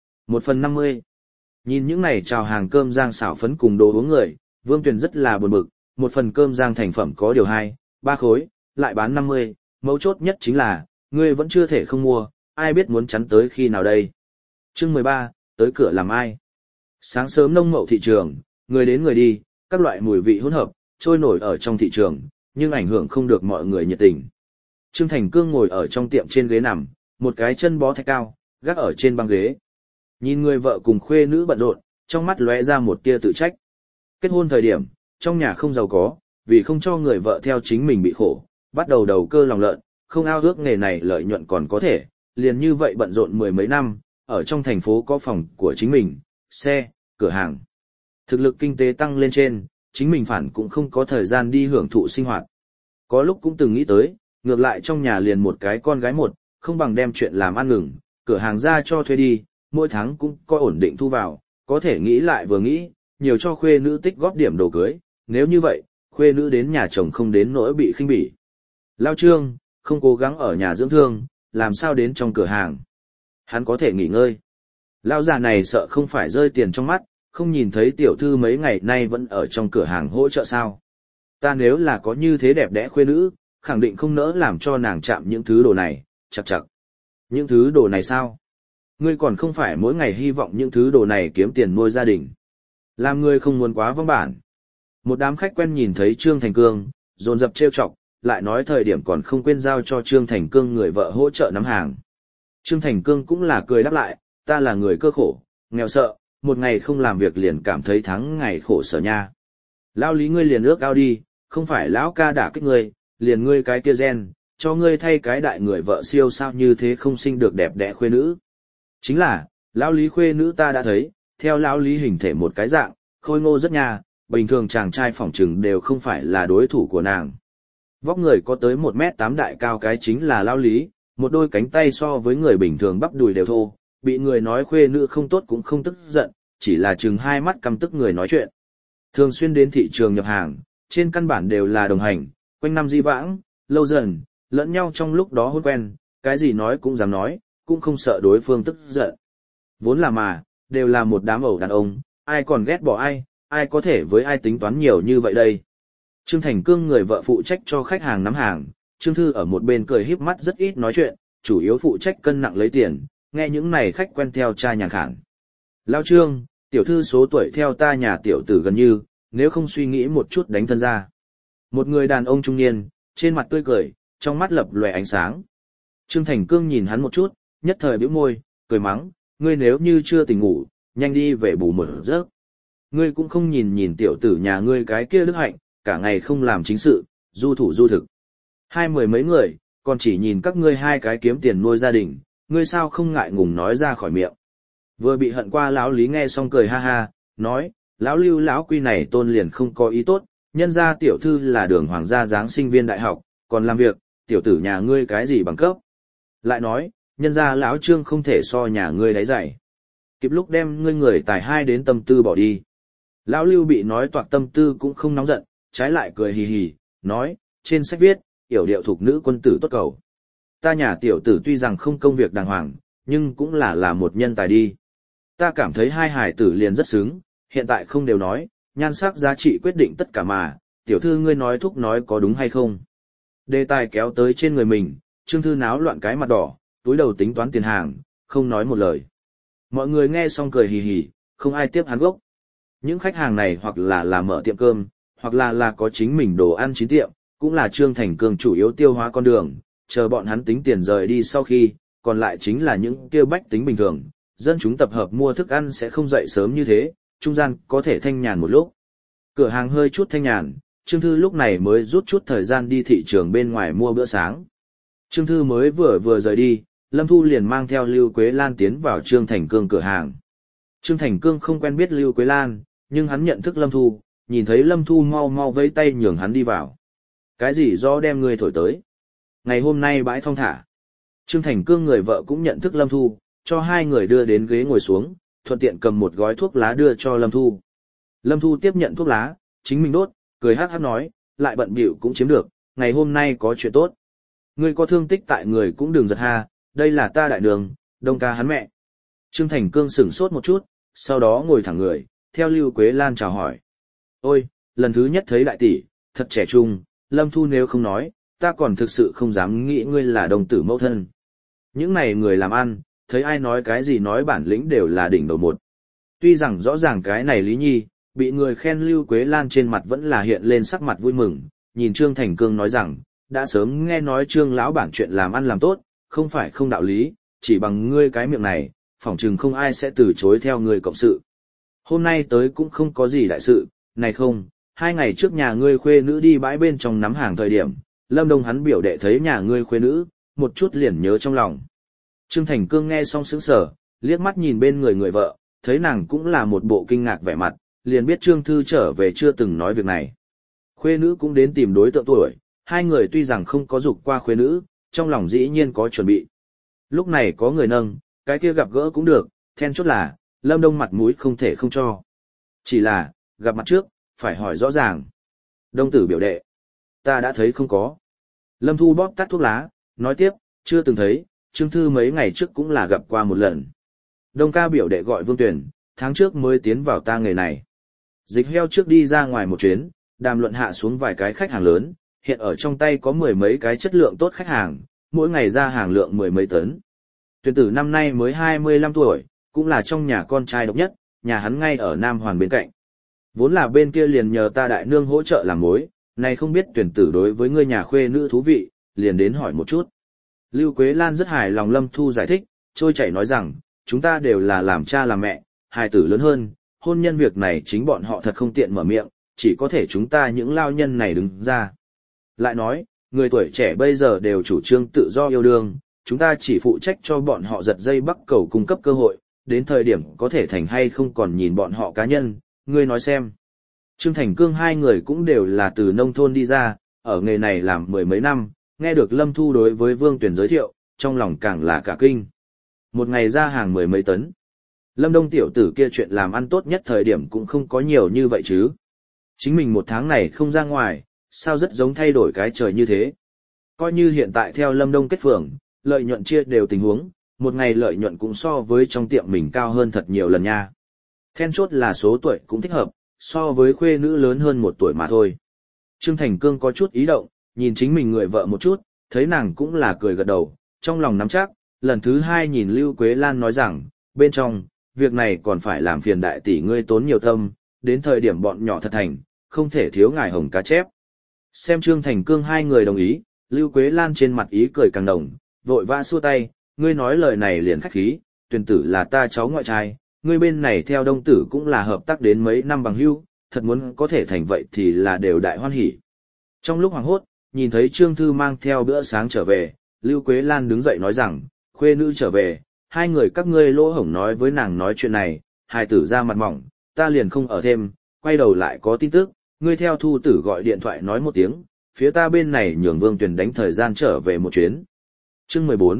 1/50. Nhìn những này chào hàng cơm rang xảo phấn cùng đồ uống người, Vương Tuyền rất là buồn bực, một phần cơm rang thành phẩm có điều 2, 3 khối, lại bán 50, mấu chốt nhất chính là, ngươi vẫn chưa thể không mua, ai biết muốn chắn tới khi nào đây. Chương 13, tới cửa làm ai? Sáng sớm nông mậu thị trường, người đến người đi, các loại mùi vị hỗn hợp, trôi nổi ở trong thị trường, nhưng ảnh hưởng không được mọi người nhiệt tình. Trương Thành Cương ngồi ở trong tiệm trên ghế nằm, một cái chân bó thạch cao, gác ở trên băng ghế. Nhìn người vợ cùng khuê nữ bận rộn, trong mắt lóe ra một tia tự trách. Kết hôn thời điểm, trong nhà không giàu có, vì không cho người vợ theo chính mình bị khổ, bắt đầu đầu cơ lòng lợn, không ao ước nghề này lợi nhuận còn có thể, liền như vậy bận rộn mười mấy năm, ở trong thành phố có phòng của chính mình, xe, cửa hàng. Thực lực kinh tế tăng lên trên, chính mình phản cũng không có thời gian đi hưởng thụ sinh hoạt. Có lúc cũng từng nghĩ tới, ngược lại trong nhà liền một cái con gái một, không bằng đem chuyện làm ăn ngừng, cửa hàng ra cho thuê đi, mỗi tháng cũng có ổn định thu vào, có thể nghĩ lại vừa nghĩ, nhiều cho khuê nữ tích góp điểm đồ cưới, nếu như vậy, khuê nữ đến nhà chồng không đến nỗi bị khinh bỉ. Lao Trương, không cố gắng ở nhà dưỡng thương, làm sao đến trong cửa hàng. Hắn có thể nghỉ ngơi. Lao già này sợ không phải rơi tiền trong mắt, không nhìn thấy tiểu thư mấy ngày nay vẫn ở trong cửa hàng hỗ trợ sao. Ta nếu là có như thế đẹp đẽ khuê nữ, khẳng định không nỡ làm cho nàng chạm những thứ đồ này, chặt chặt. Những thứ đồ này sao? Ngươi còn không phải mỗi ngày hy vọng những thứ đồ này kiếm tiền nuôi gia đình. Làm ngươi không muốn quá vong bản. Một đám khách quen nhìn thấy Trương Thành Cương, dồn dập trêu chọc, lại nói thời điểm còn không quên giao cho Trương Thành Cương người vợ hỗ trợ nắm hàng. Trương Thành Cương cũng là cười đáp lại, ta là người cơ khổ, nghèo sợ, một ngày không làm việc liền cảm thấy tháng ngày khổ sở nha. Lão Lý ngươi liền ước ao đi, không phải lão ca đả kích ngươi, liền ngươi cái kia gen, cho ngươi thay cái đại người vợ siêu sao như thế không sinh được đẹp đẽ khuê nữ. Chính là, lão Lý khuê nữ ta đã thấy, theo lão Lý hình thể một cái dạng, khôi ngô rất nha, bình thường chàng trai phỏng trừng đều không phải là đối thủ của nàng. Vóc người có tới 1m8 đại cao cái chính là lão Lý, một đôi cánh tay so với người bình thường bắp đùi đều thô, bị người nói khuê nữ không tốt cũng không tức giận, chỉ là chừng hai mắt căm tức người nói chuyện. Thường xuyên đến thị trường nhập hàng, trên căn bản đều là đồng hành, quanh năm di vãng, lâu dần, lẫn nhau trong lúc đó hôn quen, cái gì nói cũng dám nói, cũng không sợ đối phương tức giận. Vốn là mà, đều là một đám ẩu đàn ông, ai còn ghét bỏ ai có thể với ai tính toán nhiều như vậy đây. Trương Thành Cương người vợ phụ trách cho khách hàng nắm hàng, Trương Thư ở một bên cười híp mắt rất ít nói chuyện, chủ yếu phụ trách cân nặng lấy tiền, nghe những này khách quen theo cha nhàn khản. Lao Trương, tiểu thư số tuổi theo ta nhà tiểu tử gần như, nếu không suy nghĩ một chút đánh thân ra. Một người đàn ông trung niên, trên mặt tươi cười, trong mắt lập lòe ánh sáng. Trương Thành Cương nhìn hắn một chút, nhất thời bĩu môi, cười mắng, ngươi nếu như chưa tỉnh ngủ, nhanh đi về bù một giấc. Ngươi cũng không nhìn nhìn tiểu tử nhà ngươi cái kia đức hạnh, cả ngày không làm chính sự, du thủ du thực. Hai mười mấy người, còn chỉ nhìn các ngươi hai cái kiếm tiền nuôi gia đình, ngươi sao không ngại ngùng nói ra khỏi miệng. Vừa bị hận qua lão Lý nghe xong cười ha ha, nói, lão Lưu lão Quy này tôn liền không có ý tốt, nhân gia tiểu thư là đường hoàng gia dáng sinh viên đại học, còn làm việc, tiểu tử nhà ngươi cái gì bằng cấp. Lại nói, Nhân ra lão Trương không thể so nhà ngươi đáy dạy. Kịp lúc đem ngươi người tài hai đến tâm tư bỏ đi. Lão Lưu bị nói toạc tâm tư cũng không nóng giận, trái lại cười hì hì, nói, trên sách viết, yểu điệu thuộc nữ quân tử tốt cầu. Ta nhà tiểu tử tuy rằng không công việc đàng hoàng, nhưng cũng là một nhân tài đi. Ta cảm thấy hai hài tử liền rất xứng, hiện tại không đều nói, nhan sắc giá trị quyết định tất cả mà, tiểu thư ngươi nói thúc nói có đúng hay không. Đề tài kéo tới trên người mình, Trương Thư náo loạn cái mặt đỏ, túi đầu tính toán tiền hàng, không nói một lời. Mọi người nghe xong cười hì hì, không ai tiếp hắn gốc. Những khách hàng này hoặc là mở tiệm cơm, hoặc là có chính mình đồ ăn chín tiệm, cũng là Trương Thành Cương chủ yếu tiêu hóa con đường, chờ bọn hắn tính tiền rời đi sau khi, còn lại chính là những kêu bách tính bình thường, dân chúng tập hợp mua thức ăn sẽ không dậy sớm như thế, trung gian có thể thanh nhàn một lúc. Cửa hàng hơi chút thanh nhàn, Trương Thư lúc này mới rút chút thời gian đi thị trường bên ngoài mua bữa sáng. Trương Thư mới vừa rời đi, Lâm Thu liền mang theo Lưu Quế Lan tiến vào Trương Thành Cương cửa hàng. Trương Thành Cương không quen biết Lưu Quế Lan, nhưng hắn nhận thức Lâm Thu, nhìn thấy Lâm Thu mau vẫy tay nhường hắn đi vào. Cái gì do đem người thổi tới? Ngày hôm nay bãi thong thả. Trương Thành Cương người vợ cũng nhận thức Lâm Thu, cho hai người đưa đến ghế ngồi xuống, thuận tiện cầm một gói thuốc lá đưa cho Lâm Thu. Lâm Thu tiếp nhận thuốc lá, chính mình đốt, cười hát hát nói, lại bận bịu cũng chiếm được, ngày hôm nay có chuyện tốt. Ngươi có thương tích tại người cũng đừng giật ha, đây là ta đại đường, Đông ca hắn mẹ. Trương Thành Cương sửng sốt một chút, sau đó ngồi thẳng người, theo Lưu Quế Lan chào hỏi. Ôi, lần thứ nhất thấy đại tỷ, thật trẻ trung, Lâm Thu nếu không nói, ta còn thực sự không dám nghĩ ngươi là đồng tử mẫu thân. Những này người làm ăn, thấy ai nói cái gì nói bản lĩnh đều là đỉnh đầu một. Tuy rằng rõ ràng cái này Lý Nhi, bị người khen Lưu Quế Lan trên mặt vẫn là hiện lên sắc mặt vui mừng, nhìn Trương Thành Cương nói rằng, đã sớm nghe nói Trương lão bản chuyện làm ăn làm tốt, không phải không đạo lý, chỉ bằng ngươi cái miệng này, phỏng chừng không ai sẽ từ chối theo ngươi cộng sự. Hôm nay tới cũng không có gì đại sự, này không, 2 ngày trước nhà ngươi khuê nữ đi bãi bên trong nắm hàng thời điểm, Lâm Đông hắn biểu đệ thấy nhà ngươi khuê nữ, một chút liền nhớ trong lòng. Trương Thành Cương nghe xong sững sờ, liếc mắt nhìn bên người vợ, thấy nàng cũng là một bộ kinh ngạc vẻ mặt, liền biết Trương Thư trở về chưa từng nói việc này. Khuê nữ cũng đến tìm đối tượng tuổi, hai người tuy rằng không có dục qua khuê nữ, trong lòng dĩ nhiên có chuẩn bị. Lúc này có người nâng, cái kia gặp gỡ cũng được, then chốt là, Lâm Đông mặt mũi không thể không cho. Chỉ là, gặp mặt trước, phải hỏi rõ ràng. Đông tử biểu đệ, ta đã thấy không có. Lâm Thu bóp tắt thuốc lá, nói tiếp, chưa từng thấy, Trương Thư mấy ngày trước cũng là gặp qua một lần. Đông ca biểu đệ gọi Vương Tuyển, tháng trước mới tiến vào ta nghề này. Dịch heo trước đi ra ngoài một chuyến, đàm luận hạ xuống vài cái khách hàng lớn, hiện ở trong tay có 10 mấy cái chất lượng tốt khách hàng, mỗi ngày ra hàng lượng 10 mấy tấn. Tuyển tử năm nay mới 25 tuổi, cũng là trong nhà con trai độc nhất, nhà hắn ngay ở Nam Hoàn bên cạnh. Vốn là bên kia liền nhờ ta đại nương hỗ trợ làm mối, này không biết tuyển tử đối với ngươi nhà khuê nữ thú vị, liền đến hỏi một chút. Lưu Quế Lan rất hài lòng Lâm Thu giải thích, trôi chảy nói rằng, chúng ta đều là làm cha làm mẹ, hài tử lớn hơn, hôn nhân việc này chính bọn họ thật không tiện mở miệng, chỉ có thể chúng ta những lao nhân này đứng ra. Lại nói, người tuổi trẻ bây giờ đều chủ trương tự do yêu đương, chúng ta chỉ phụ trách cho bọn họ giật dây bắt cầu cung cấp cơ hội, đến thời điểm có thể thành hay không còn nhìn bọn họ cá nhân, ngươi nói xem. Trương Thành Cương hai người cũng đều là từ nông thôn đi ra, ở nghề này làm 10 mấy năm, nghe được Lâm Thu đối với Vương Tuyển giới thiệu, trong lòng càng là cả kinh. Một ngày ra hàng 10 mấy tấn. Lâm Đông tiểu tử kia chuyện làm ăn tốt nhất thời điểm cũng không có nhiều như vậy chứ. Chính mình một tháng này không ra ngoài, sao rất giống thay đổi cái trời như thế. Coi như hiện tại theo Lâm Đông kết phường, lợi nhuận chia đều tình huống, một ngày lợi nhuận cũng so với trong tiệm mình cao hơn thật nhiều lần nha. Then chốt là số tuổi cũng thích hợp, so với khuê nữ lớn hơn 1 tuổi mà thôi. Trương Thành Cương có chút ý động, nhìn chính mình người vợ một chút, thấy nàng cũng là cười gật đầu, trong lòng nắm chắc, lần thứ 2 nhìn Lưu Quế Lan nói rằng, bên trong, việc này còn phải làm phiền đại tỷ ngươi tốn nhiều tâm, đến thời điểm bọn nhỏ thật thành, không thể thiếu ngài hồng cá chép. Xem Trương Thành Cương hai người đồng ý, Lưu Quế Lan trên mặt ý cười càng đồng, vội vã xua tay, ngươi nói lời này liền khách khí, Tuyền tử là ta cháu ngoại trai, ngươi bên này theo Đông tử cũng là hợp tác đến mấy năm bằng hữu, thật muốn có thể thành vậy thì là đều đại hoan hỉ. Trong lúc hoảng hốt, nhìn thấy Trương Thư mang theo bữa sáng trở về, Lưu Quế Lan đứng dậy nói rằng, khuê nữ trở về, hai người các ngươi lỗ hổng nói với nàng nói chuyện này, hai tử ra mặt mỏng, ta liền không ở thêm, quay đầu lại có tin tức, ngươi theo Thu tử gọi điện thoại nói một tiếng, phía ta bên này nhường Vương Tuyền đánh thời gian trở về một chuyến. Chương 14,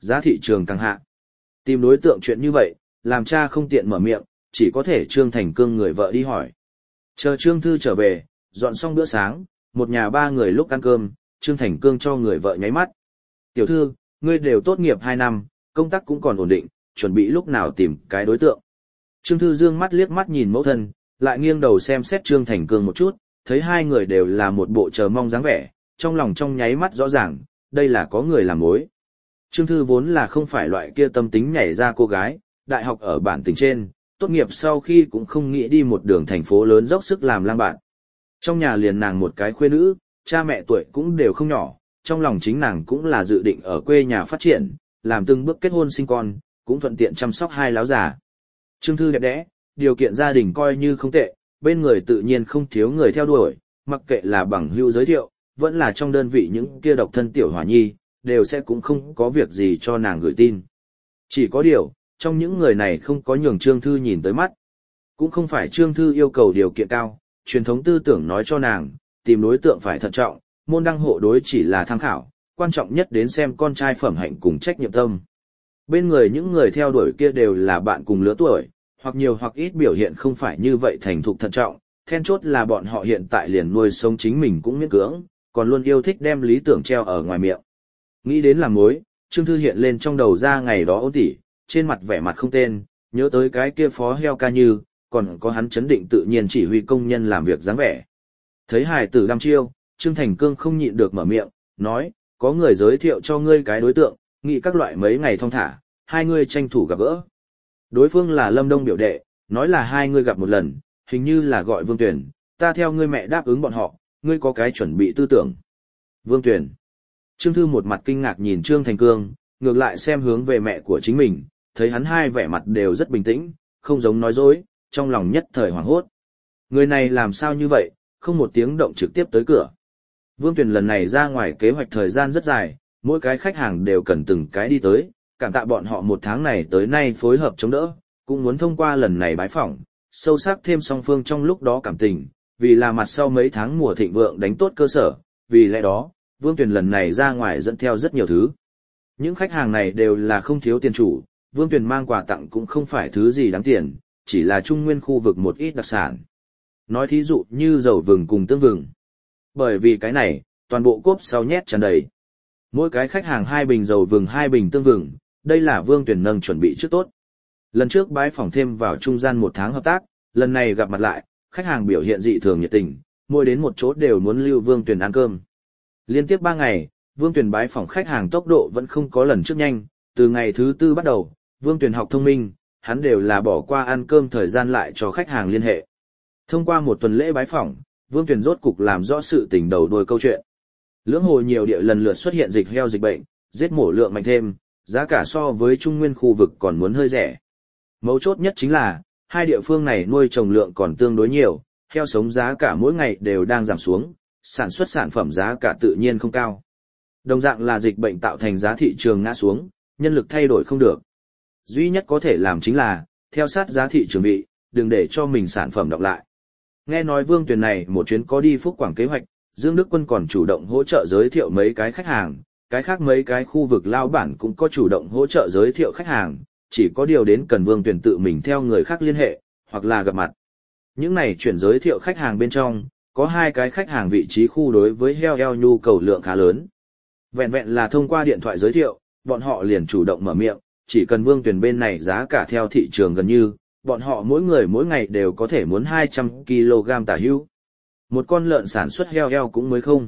giá thị trường càng hạ. Tìm đối tượng chuyện như vậy, làm cha không tiện mở miệng, chỉ có thể Trương Thành Cương người vợ đi hỏi. Chờ Trương Thư trở về, dọn xong bữa sáng, một nhà ba người lúc ăn cơm, Trương Thành Cương cho người vợ nháy mắt. Tiểu thư, ngươi đều tốt nghiệp 2 năm, công tác cũng còn ổn định, chuẩn bị lúc nào tìm cái đối tượng. Trương Thư dương mắt liếc mắt nhìn mẫu thân, lại nghiêng đầu xem xét Trương Thành Cương một chút, thấy hai người đều là một bộ chờ mong dáng vẻ, trong lòng trong nháy mắt rõ ràng, đây là có người làm mối. Trương Thư vốn là không phải loại kia tâm tính nhảy ra cô gái, đại học ở bản tỉnh trên, tốt nghiệp sau khi cũng không nghĩ đi một đường thành phố lớn dốc sức làm lang bạn. Trong nhà liền nàng một cái khuê nữ, cha mẹ tuổi cũng đều không nhỏ, trong lòng chính nàng cũng là dự định ở quê nhà phát triển, làm từng bước kết hôn sinh con, cũng thuận tiện chăm sóc hai láo già. Trương Thư đẹp đẽ, điều kiện gia đình coi như không tệ, bên người tự nhiên không thiếu người theo đuổi, mặc kệ là bằng hữu giới thiệu, vẫn là trong đơn vị những kia độc thân tiểu hòa nhi, đều sẽ cũng không có việc gì cho nàng gửi tin. Chỉ có điều, trong những người này không có nhường Trương Thư nhìn tới mắt. Cũng không phải Trương Thư yêu cầu điều kiện cao, truyền thống tư tưởng nói cho nàng, tìm đối tượng phải thận trọng, môn đăng hộ đối chỉ là tham khảo, quan trọng nhất đến xem con trai phẩm hạnh cùng trách nhiệm tâm. Bên người những người theo đuổi kia đều là bạn cùng lứa tuổi, hoặc nhiều hoặc ít biểu hiện không phải như vậy thành thục thận trọng, then chốt là bọn họ hiện tại liền nuôi sống chính mình cũng miễn cưỡng, còn luôn yêu thích đem lý tưởng treo ở ngoài miệng. Nghĩ đến làm mối, Trương Thư hiện lên trong đầu ra ngày đó ôn tỉ, trên mặt vẻ mặt không tên, nhớ tới cái kia phó heo ca như, còn có hắn chấn định tự nhiên chỉ huy công nhân làm việc dáng vẻ. Thấy hài tử đăm chiêu, Trương Thành Cương không nhịn được mở miệng, nói, có người giới thiệu cho ngươi cái đối tượng, nghĩ các loại mấy ngày thong thả, hai ngươi tranh thủ gặp gỡ. Đối phương là Lâm Đông biểu đệ, nói là hai ngươi gặp một lần, hình như là gọi Vương Tuyển, ta theo ngươi mẹ đáp ứng bọn họ, ngươi có cái chuẩn bị tư tưởng. Vương Tuyển. Trương Thư một mặt kinh ngạc nhìn Trương Thành Cương, ngược lại xem hướng về mẹ của chính mình, thấy hắn hai vẻ mặt đều rất bình tĩnh, không giống nói dối, trong lòng nhất thời hoảng hốt. Người này làm sao như vậy, không một tiếng động trực tiếp tới cửa. Vương Tuyển lần này ra ngoài kế hoạch thời gian rất dài, mỗi cái khách hàng đều cần từng cái đi tới, cảm tạ bọn họ một tháng này tới nay phối hợp chống đỡ, cũng muốn thông qua lần này bái phỏng, sâu sắc thêm song phương trong lúc đó cảm tình, vì là mặt sau mấy tháng mùa thịnh vượng đánh tốt cơ sở, vì lẽ đó, Vương Tuyển lần này ra ngoài dẫn theo rất nhiều thứ. Những khách hàng này đều là không thiếu tiền chủ, Vương Tuyển mang quà tặng cũng không phải thứ gì đáng tiền, chỉ là trung nguyên khu vực một ít đặc sản. Nói thí dụ như dầu vừng cùng tương vừng. Bởi vì cái này, toàn bộ cốp sau nhét tràn đầy. Mỗi cái khách hàng 2 bình dầu vừng 2 bình tương vừng, đây là Vương Tuyển nâng chuẩn bị trước tốt. Lần trước bái phỏng thêm vào trung gian 1 tháng hợp tác, lần này gặp mặt lại, khách hàng biểu hiện dị thường nhiệt tình, mỗi đến một chỗ đều muốn lưu Vương Tuyển ăn cơm. Liên tiếp 3 ngày, Vương Tuyển bái phỏng khách hàng tốc độ vẫn không có lần trước nhanh, từ ngày thứ 4 bắt đầu, Vương Tuyển học thông minh, hắn đều là bỏ qua ăn cơm thời gian lại cho khách hàng liên hệ. Thông qua một tuần lễ bái phỏng, Vương Tuyển rốt cục làm rõ sự tình đầu đuôi câu chuyện. Lưỡng hồ nhiều địa lần lượt xuất hiện dịch heo dịch bệnh, giết mổ lượng mạnh thêm, giá cả so với trung nguyên khu vực còn muốn hơi rẻ. Mấu chốt nhất chính là, hai địa phương này nuôi trồng lượng còn tương đối nhiều, heo sống giá cả mỗi ngày đều đang giảm xuống, sản xuất sản phẩm giá cả tự nhiên không cao. Đồng dạng là dịch bệnh tạo thành giá thị trường ngã xuống, nhân lực thay đổi không được. Duy nhất có thể làm chính là, theo sát giá thị trường vị, đừng để cho mình sản phẩm đọc lại. Nghe nói Vương Tuyển này một chuyến có đi Phúc Quảng kế hoạch, Dương Đức Quân còn chủ động hỗ trợ giới thiệu mấy cái khách hàng, cái khác mấy cái khu vực lao bản cũng có chủ động hỗ trợ giới thiệu khách hàng, chỉ có điều đến cần Vương Tuyển tự mình theo người khác liên hệ, hoặc là gặp mặt. Những này chuyển giới thiệu khách hàng bên trong, có 2 cái khách hàng vị trí khu đối với heo nhu cầu lượng khá lớn. Vẹn vẹn là thông qua điện thoại giới thiệu, bọn họ liền chủ động mở miệng, chỉ cần Vương Tuyển bên này giá cả theo thị trường gần như, bọn họ mỗi người mỗi ngày đều có thể muốn 200 kg tả hữu. Một con lợn sản xuất heo cũng mới không.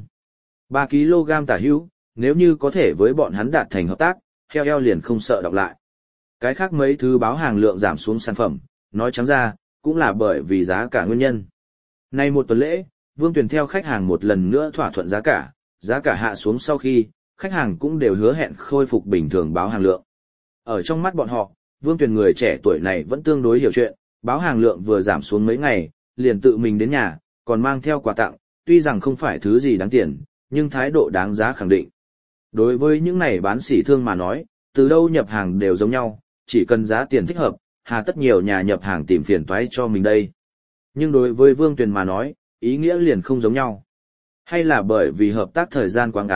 3 kg tả hữu, nếu như có thể với bọn hắn đạt thành hợp tác, heo liền không sợ đọc lại. Cái khác mấy thứ báo hàng lượng giảm xuống sản phẩm, nói trắng ra, cũng là bởi vì giá cả nguyên nhân. Nay một tuần lễ, Vương Tuyển theo khách hàng một lần nữa thỏa thuận giá cả hạ xuống sau khi, khách hàng cũng đều hứa hẹn khôi phục bình thường báo hàng lượng. Ở trong mắt bọn họ, Vương Tuyển người trẻ tuổi này vẫn tương đối hiểu chuyện, báo hàng lượng vừa giảm xuống mấy ngày, liền tự mình đến nhà, còn mang theo quà tặng, tuy rằng không phải thứ gì đáng tiền, nhưng thái độ đáng giá khẳng định. Đối với những này bán sỉ thương mà nói, từ đâu nhập hàng đều giống nhau, chỉ cần giá tiền thích hợp, hà tất nhiều nhà nhập hàng tìm phiền toái cho mình đây. Nhưng đối với Vương Tuyển mà nói, ý nghĩa liền không giống nhau. Hay là bởi vì hợp tác thời gian quá ngắn,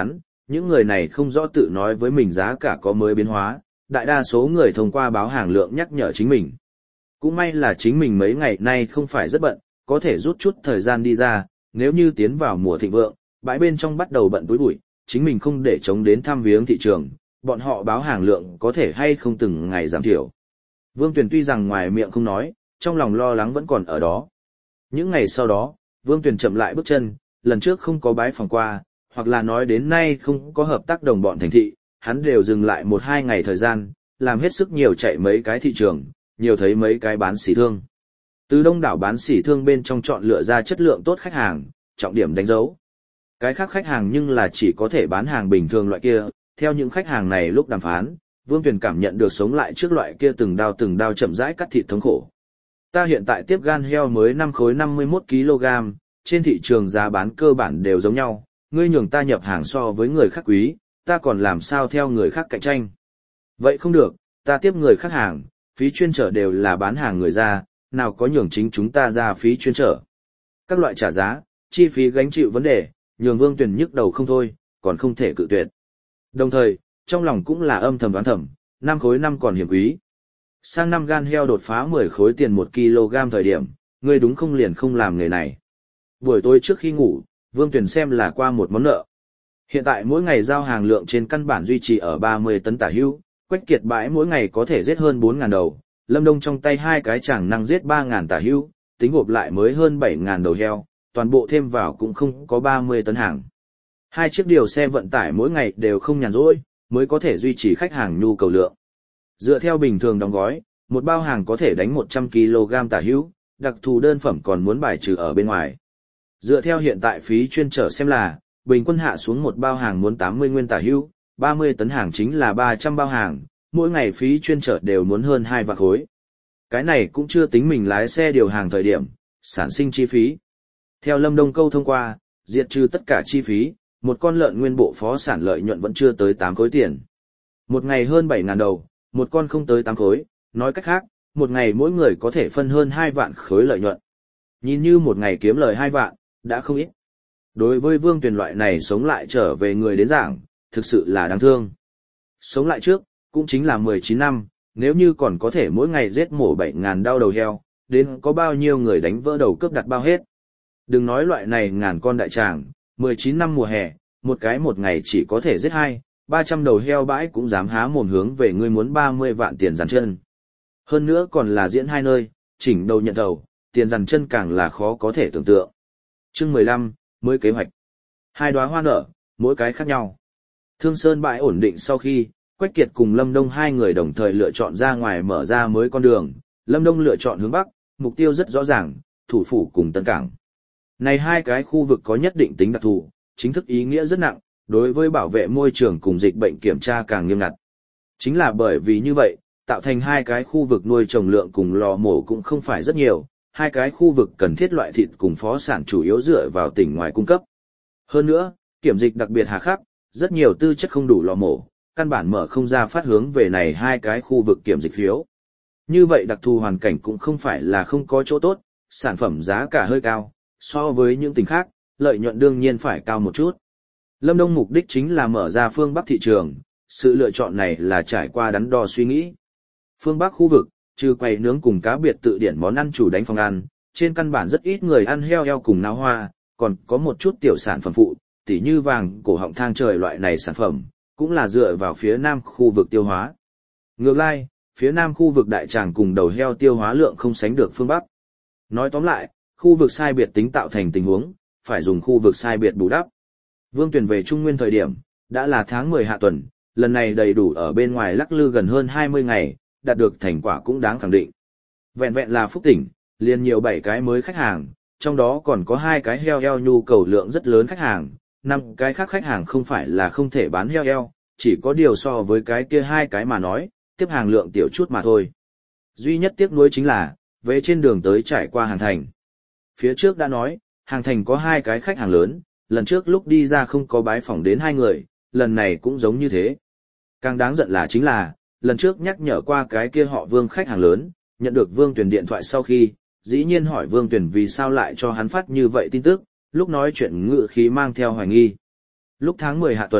Những người này không rõ tự nói với mình giá cả có mới biến hóa, đại đa số người thông qua báo hàng lượng nhắc nhở chính mình. Cũng may là chính mình mấy ngày nay không phải rất bận, có thể rút chút thời gian đi ra, nếu như tiến vào mùa thịnh vượng, bãi bên trong bắt đầu bận túi bụi, chính mình không để chống đến thăm viếng thị trường, bọn họ báo hàng lượng có thể hay không từng ngày giảm thiểu. Vương Tuyền tuy rằng ngoài miệng không nói, trong lòng lo lắng vẫn còn ở đó. Những ngày sau đó, Vương Tuyền chậm lại bước chân, lần trước không có bái phòng qua, hoặc là nói đến nay không có hợp tác đồng bọn thành thị, hắn đều dừng lại 1-2 ngày thời gian, làm hết sức nhiều chạy mấy cái thị trường, nhiều thấy mấy cái bán sỉ thương. Từ đông đảo bán sỉ thương bên trong chọn lựa ra chất lượng tốt khách hàng, trọng điểm đánh dấu. Cái khác khách hàng nhưng là chỉ có thể bán hàng bình thường loại kia, theo những khách hàng này lúc đàm phán, Vương Tuyền cảm nhận được sống lại trước loại kia từng đao chậm rãi cắt thịt thống khổ. Ta hiện tại tiếp gan heo mới 5 khối 51 kg, trên thị trường giá bán cơ bản đều giống nhau, ngươi nhường ta nhập hàng so với người khác quý, ta còn làm sao theo người khác cạnh tranh. Vậy không được, ta tiếp người khác hàng, phí chuyên trở đều là bán hàng người ra, nào có nhường chính chúng ta ra phí chuyên trở. Các loại trả giá, chi phí gánh chịu vấn đề, nhường Vương Tuyền nhức đầu không thôi, còn không thể cự tuyệt. Đồng thời, trong lòng cũng là âm thầm đoán thầm, 5 khối năm còn hiểm quý. Sang năm gan heo đột phá 10 khối tiền 1 kg thời điểm, ngươi đúng không liền không làm nghề này. Buổi tối trước khi ngủ, Vương Tuyền xem là qua một món nợ. Hiện tại mỗi ngày giao hàng lượng trên căn bản duy trì ở 30 tấn tả hữu, Quách Kiệt bãi mỗi ngày có thể giết hơn 4.000 đầu, Lâm Đông trong tay hai cái chàng năng giết 3.000 tả hữu, tính gộp lại mới hơn 7.000 đầu heo, toàn bộ thêm vào cũng không có 30 tấn hàng. Hai chiếc điều xe vận tải mỗi ngày đều không nhàn rỗi, mới có thể duy trì khách hàng nhu cầu lượng. Dựa theo bình thường đóng gói, một bao hàng có thể đánh 100 kg tả hữu, đặc thù đơn phẩm còn muốn bài trừ ở bên ngoài. Dựa theo hiện tại phí chuyên trở xem là, bình quân hạ xuống một bao hàng muốn 80 nguyên tả hữu, 30 tấn hàng chính là 300 bao hàng, mỗi ngày phí chuyên trở đều muốn hơn 2 vạn khối. Cái này cũng chưa tính mình lái xe điều hàng thời điểm, sản sinh chi phí. Theo Lâm Đông câu thông qua, diệt trừ tất cả chi phí, một con lợn nguyên bộ phó sản lợi nhuận vẫn chưa tới 8 khối tiền. Một ngày hơn 7.000 đầu, một con không tới 8 khối, nói cách khác, một ngày mỗi người có thể phân hơn 2 vạn khối lợi nhuận. Nhìn như một ngày kiếm lời 2 vạn, đã không ít. Đối với Vương Tuyền loại này sống lại trở về người đến giảng, thực sự là đáng thương. Sống lại trước, cũng chính là 19 năm, nếu như còn có thể mỗi ngày giết mổ 7.000 đau đầu heo, đến có bao nhiêu người đánh vỡ đầu cướp đặt bao hết. Đừng nói loại này ngàn con đại tràng, 19 năm mùa hè, một ngày chỉ có thể giết 200-300 đầu heo bãi cũng dám há mồm hướng về ngươi muốn 30 vạn tiền dàn chân. Hơn nữa còn là diễn hai nơi, chỉnh đầu nhận đầu, tiền dàn chân càng là khó có thể tưởng tượng. Chương 15, mới kế hoạch. Hai đóa hoa nở, mỗi cái khác nhau. Thương Sơn bãi ổn định sau khi, Quách Kiệt cùng Lâm Đông hai người đồng thời lựa chọn ra ngoài mở ra mới con đường. Lâm Đông lựa chọn hướng Bắc, mục tiêu rất rõ ràng, thủ phủ cùng Tân Cảng. Này hai cái khu vực có nhất định tính đặc thù, chính thức ý nghĩa rất nặng, đối với bảo vệ môi trường cùng dịch bệnh kiểm tra càng nghiêm ngặt. Chính là bởi vì như vậy, tạo thành hai cái khu vực nuôi trồng lượng cùng lò mổ cũng không phải rất nhiều, hai cái khu vực cần thiết loại thịt cùng phó sản chủ yếu dựa vào tỉnh ngoài cung cấp. Hơn nữa, kiểm dịch đặc biệt hà khắc, rất nhiều tư chất không đủ lò mổ, căn bản mở không ra phát hướng về này hai cái khu vực kiểm dịch phiếu. Như vậy đặc thù hoàn cảnh cũng không phải là không có chỗ tốt, sản phẩm giá cả hơi cao, so với những tỉnh khác, lợi nhuận đương nhiên phải cao một chút. Lâm Đông mục đích chính là mở ra phương Bắc thị trường, sự lựa chọn này là trải qua đắn đo suy nghĩ. Phương Bắc khu vực, trừ quầy nướng cùng cá biệt tự điển món ăn chủ đánh phòng ăn, trên căn bản rất ít người ăn heo cùng náo hoa, còn có một chút tiểu sản phẩm phụ, tỉ như vàng, cổ họng thang trời loại này sản phẩm, cũng là dựa vào phía Nam khu vực tiêu hóa. Ngược lại, phía Nam khu vực đại tràng cùng đầu heo tiêu hóa lượng không sánh được phương Bắc. Nói tóm lại, khu vực sai biệt tính tạo thành tình huống, phải dùng khu vực sai biệt bù đắp. Vương Tuyền về Trung Nguyên thời điểm, đã là tháng 10 hạ tuần, lần này đầy đủ ở bên ngoài lắc lư gần hơn 20 ngày, đạt được thành quả cũng đáng khẳng định. Vẹn vẹn là Phúc Tỉnh, liền nhiều 7 cái mới khách hàng, trong đó còn có 2 cái heo nhu cầu lượng rất lớn khách hàng, 5 cái khác khách hàng không phải là không thể bán heo, chỉ có điều so với cái kia 2 cái mà nói, tiếp hàng lượng tiểu chút mà thôi. Duy nhất tiếc nuối chính là, về trên đường tới trải qua Hàng Thành. Phía trước đã nói, Hàng Thành có 2 cái khách hàng lớn, lần trước lúc đi ra không có bái phỏng đến 2 người, lần này cũng giống như thế. Càng đáng giận là chính là, lần trước nhắc nhở qua cái kia họ Vương khách hàng lớn, nhận được Vương Tuyền điện thoại sau khi, dĩ nhiên hỏi Vương Tuyền vì sao lại cho hắn phát như vậy tin tức, lúc nói chuyện ngự khí mang theo hoài nghi. Lúc tháng 10 hạ tuần,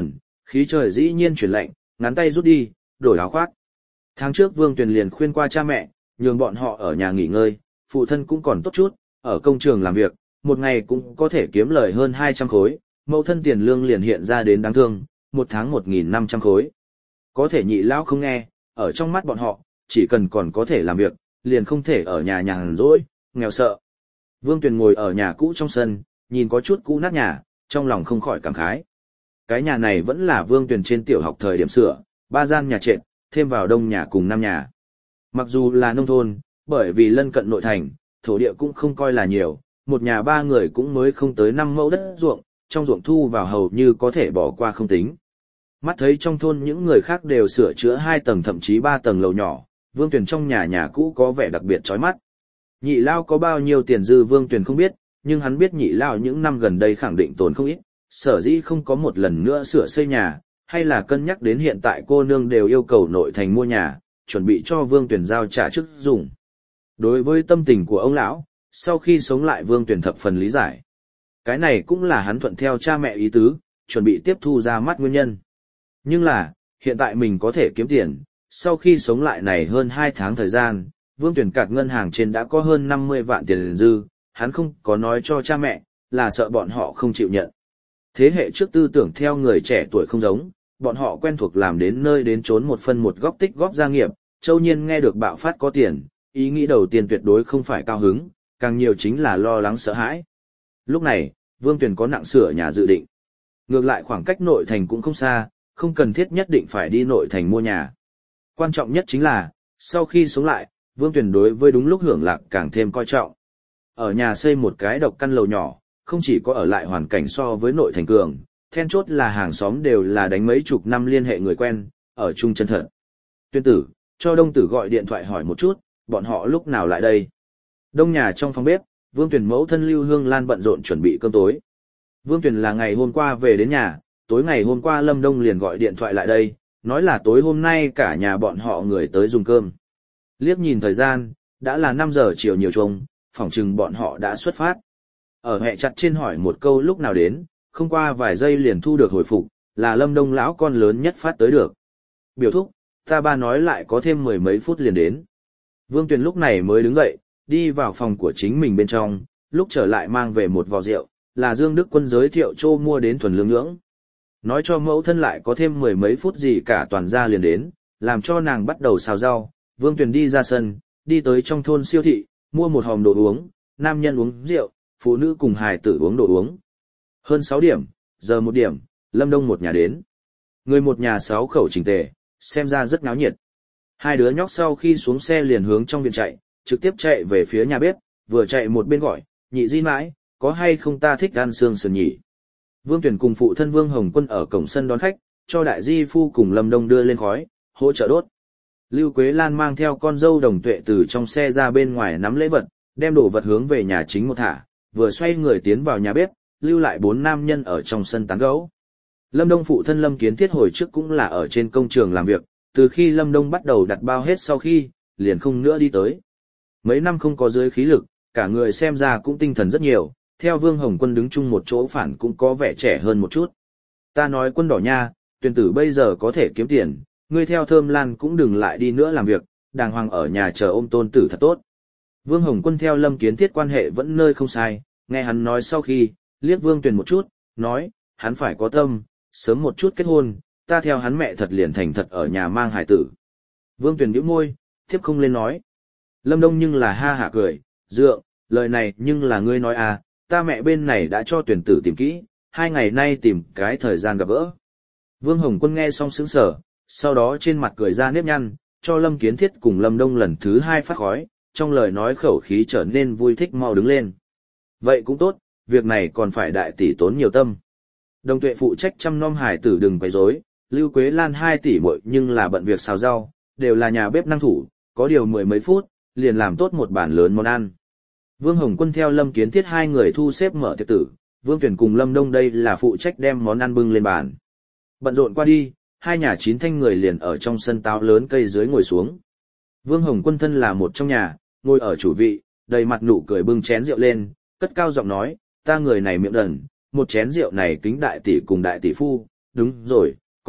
Khí trời dĩ nhiên chuyển lạnh, ngắn tay rút đi, đổi áo khoác. Tháng trước Vương Tuyền liền khuyên qua cha mẹ, nhường bọn họ ở nhà nghỉ ngơi, phụ thân cũng còn tốt chút, ở công trường làm việc, một ngày cũng có thể kiếm lời hơn 200 khối, mẫu thân tiền lương liền hiện ra đến đáng thương, một tháng 1.500 khối. Có thể nhị lão không nghe, ở trong mắt bọn họ, chỉ cần còn có thể làm việc, liền không thể ở nhà nhàn rỗi, nghèo sợ. Vương Tuyền ngồi ở nhà cũ trong sân, nhìn có chút cũ nát nhà, trong lòng không khỏi cảm khái. Cái nhà này vẫn là Vương Tuyền trên tiểu học thời điểm sửa, 3 gian nhà trệt, thêm vào đông nhà cùng 5 nhà. Mặc dù là nông thôn, bởi vì lân cận nội thành, thổ địa cũng không coi là nhiều, một nhà 3 người cũng mới không tới 5 mẫu đất ruộng, trong ruộng thu vào hầu như có thể bỏ qua không tính. Mắt thấy trong thôn những người khác đều sửa chữa 2 tầng thậm chí 3 tầng lầu nhỏ, Vương Tuyền trong nhà cũ có vẻ đặc biệt chói mắt. Nhị lao có bao nhiêu tiền dư Vương Tuyền không biết, nhưng hắn biết nhị lao những năm gần đây khẳng định tồn không ít, sở dĩ không có một lần nữa sửa xây nhà, hay là cân nhắc đến hiện tại cô nương đều yêu cầu nội thành mua nhà, chuẩn bị cho Vương Tuyền giao trả trước dùng. Đối với tâm tình của ông lão, sau khi sống lại Vương Tuyền thập phần lý giải. Cái này cũng là hắn thuận theo cha mẹ ý tứ, chuẩn bị tiếp thu ra mắt nguyên nhân. Nhưng là, hiện tại mình có thể kiếm tiền, sau khi sống lại này hơn 2 tháng thời gian, Vương Tuyền cạt ngân hàng trên đã có hơn 50 vạn tiền dư, hắn không có nói cho cha mẹ, là sợ bọn họ không chịu nhận. Thế hệ trước tư tưởng theo người trẻ tuổi không giống, bọn họ quen thuộc làm đến nơi đến trốn một phân một góc tích góp gia nghiệp, Châu Nhiên nghe được bạo phát có tiền, ý nghĩ đầu tiên tuyệt đối không phải cao hứng, càng nhiều chính là lo lắng sợ hãi. Lúc này, Vương Tuyền có nặng sửa nhà dự định. Ngược lại khoảng cách nội thành cũng không xa, không cần thiết nhất định phải đi nội thành mua nhà. Quan trọng nhất chính là, sau khi sống lại, Vương Tuyền đối với đúng lúc hưởng lạc càng thêm coi trọng. Ở nhà xây một cái độc căn lầu nhỏ, không chỉ có ở lại hoàn cảnh so với nội thành cường, then chốt là hàng xóm đều là đánh mấy chục năm liên hệ người quen, ở chung chân thật. Tuyên tử, cho Đông Tử gọi điện thoại hỏi một chút, bọn họ lúc nào lại đây. Đông nhà trong phòng bếp, Vương Tuyền mẫu thân Lưu Hương Lan bận rộn chuẩn bị cơm tối. Vương Tuyền là ngày hôm qua về đến nhà, tối ngày hôm qua Lâm Đông liền gọi điện thoại lại đây, nói là tối hôm nay cả nhà bọn họ người tới dùng cơm. Liếc nhìn thời gian, đã là 5 giờ chiều nhiều trông, phỏng chừng bọn họ đã xuất phát. Ở hệ chặt trên hỏi một câu lúc nào đến, không qua vài giây liền thu được hồi phục, là Lâm Đông lão con lớn nhất phát tới được. Biểu thúc, ta ba nói lại có thêm 10 mấy phút liền đến. Vương Tuyền lúc này mới đứng dậy, đi vào phòng của chính mình bên trong, lúc trở lại mang về một vò rượu, là Dương Đức Quân giới thiệu Trô mua đến thuần lương nhưỡng. Nói cho mẫu thân lại có thêm 10 mấy phút gì cả toàn gia liền đến, làm cho nàng bắt đầu xào rau. Vương Tuyền đi ra sân, đi tới trong thôn siêu thị, mua một hòm đồ uống, nam nhân uống rượu, phụ nữ cùng hài tử uống đồ uống. Hơn 6 điểm, giờ 1 điểm, Lâm Đông một nhà đến. Người một nhà 6 khẩu chỉnh tề, xem ra rất náo nhiệt. Hai đứa nhóc sau khi xuống xe liền hướng trong viện chạy, trực tiếp chạy về phía nhà bếp, vừa chạy một bên gọi, nhị di mãi, có hay không ta thích ăn xương sườn nhỉ. Vương Tuyền cùng phụ thân Vương Hồng Quân ở cổng sân đón khách, cho đại di phu cùng Lâm Đông đưa lên khói, hỗ trợ đốt. Lưu Quế Lan mang theo con dâu Đồng Tuệ từ trong xe ra bên ngoài nắm lễ vật, đem đồ vật hướng về nhà chính một thả, vừa xoay người tiến vào nhà bếp, lưu lại 4 nam nhân ở trong sân tán gẫu. Lâm Đông phụ thân Lâm Kiến Thiết hồi trước cũng là ở trên công trường làm việc, từ khi Lâm Đông bắt đầu đặt bao hết sau khi, liền không nữa đi tới. Mấy năm không có dưới khí lực, cả người xem ra cũng tinh thần rất nhiều, theo Vương Hồng Quân đứng chung một chỗ phản cũng có vẻ trẻ hơn một chút. Ta nói Quân đỏ nha, Tuyền tử bây giờ có thể kiếm tiền, ngươi theo Thơm Lan cũng đừng lại đi nữa làm việc, đàng hoàng ở nhà chờ ôm tôn tử thật tốt. Vương Hồng Quân theo Lâm Kiến Thiết quan hệ vẫn nơi không sai, nghe hắn nói sau khi, liếc Vương Tuyền một chút, nói, hắn phải có tâm, sớm một chút kết hôn, ta theo hắn mẹ thật liền thành thật ở nhà mang hài tử. Vương Tuyền nhíu môi, tiếp không lên nói. Lâm Đông nhưng là ha hả cười, dượng, lời này nhưng là ngươi nói à, ta mẹ bên này đã cho Tuyền tử tìm kỹ, 2 ngày nay tìm cái thời gian gặp gỡ. Vương Hồng Quân nghe xong sững sờ, sau đó trên mặt cười ra nếp nhăn, cho Lâm Kiến Thiết cùng Lâm Đông lần thứ 2 phát khói, trong lời nói khẩu khí trở nên vui thích mau đứng lên. Vậy cũng tốt, việc này còn phải đại tỷ tốn nhiều tâm. Đồng Tuệ phụ trách chăm nom hải tử đừng quấy rối, Lưu Quế Lan 2 tỷ muội nhưng là bận việc xào rau, đều là nhà bếp năng thủ, có điều 10 mấy phút, liền làm tốt một bàn lớn món ăn. Vương Hồng Quân theo Lâm Kiến Thiết 2 người thu xếp mở tiệc tử, Vương Tuyển cùng Lâm Đông đây là phụ trách đem món ăn bưng lên bàn. Bận rộn qua đi, 2 nhà 9 thanh người liền ở trong sân táo lớn cây dưới ngồi xuống. Vương Hồng Quân thân là một trong nhà, ngồi ở chủ vị, đầy mặt nụ cười bưng chén rượu lên, cất cao giọng nói, ta người này miệng đần, một chén rượu này kính đại tỷ cùng đại tỷ phu, đúng rồi,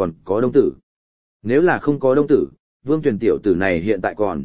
còn có Đông Tử. Nếu là không có Đông Tử, Vương Tuyển tiểu tử này hiện tại còn,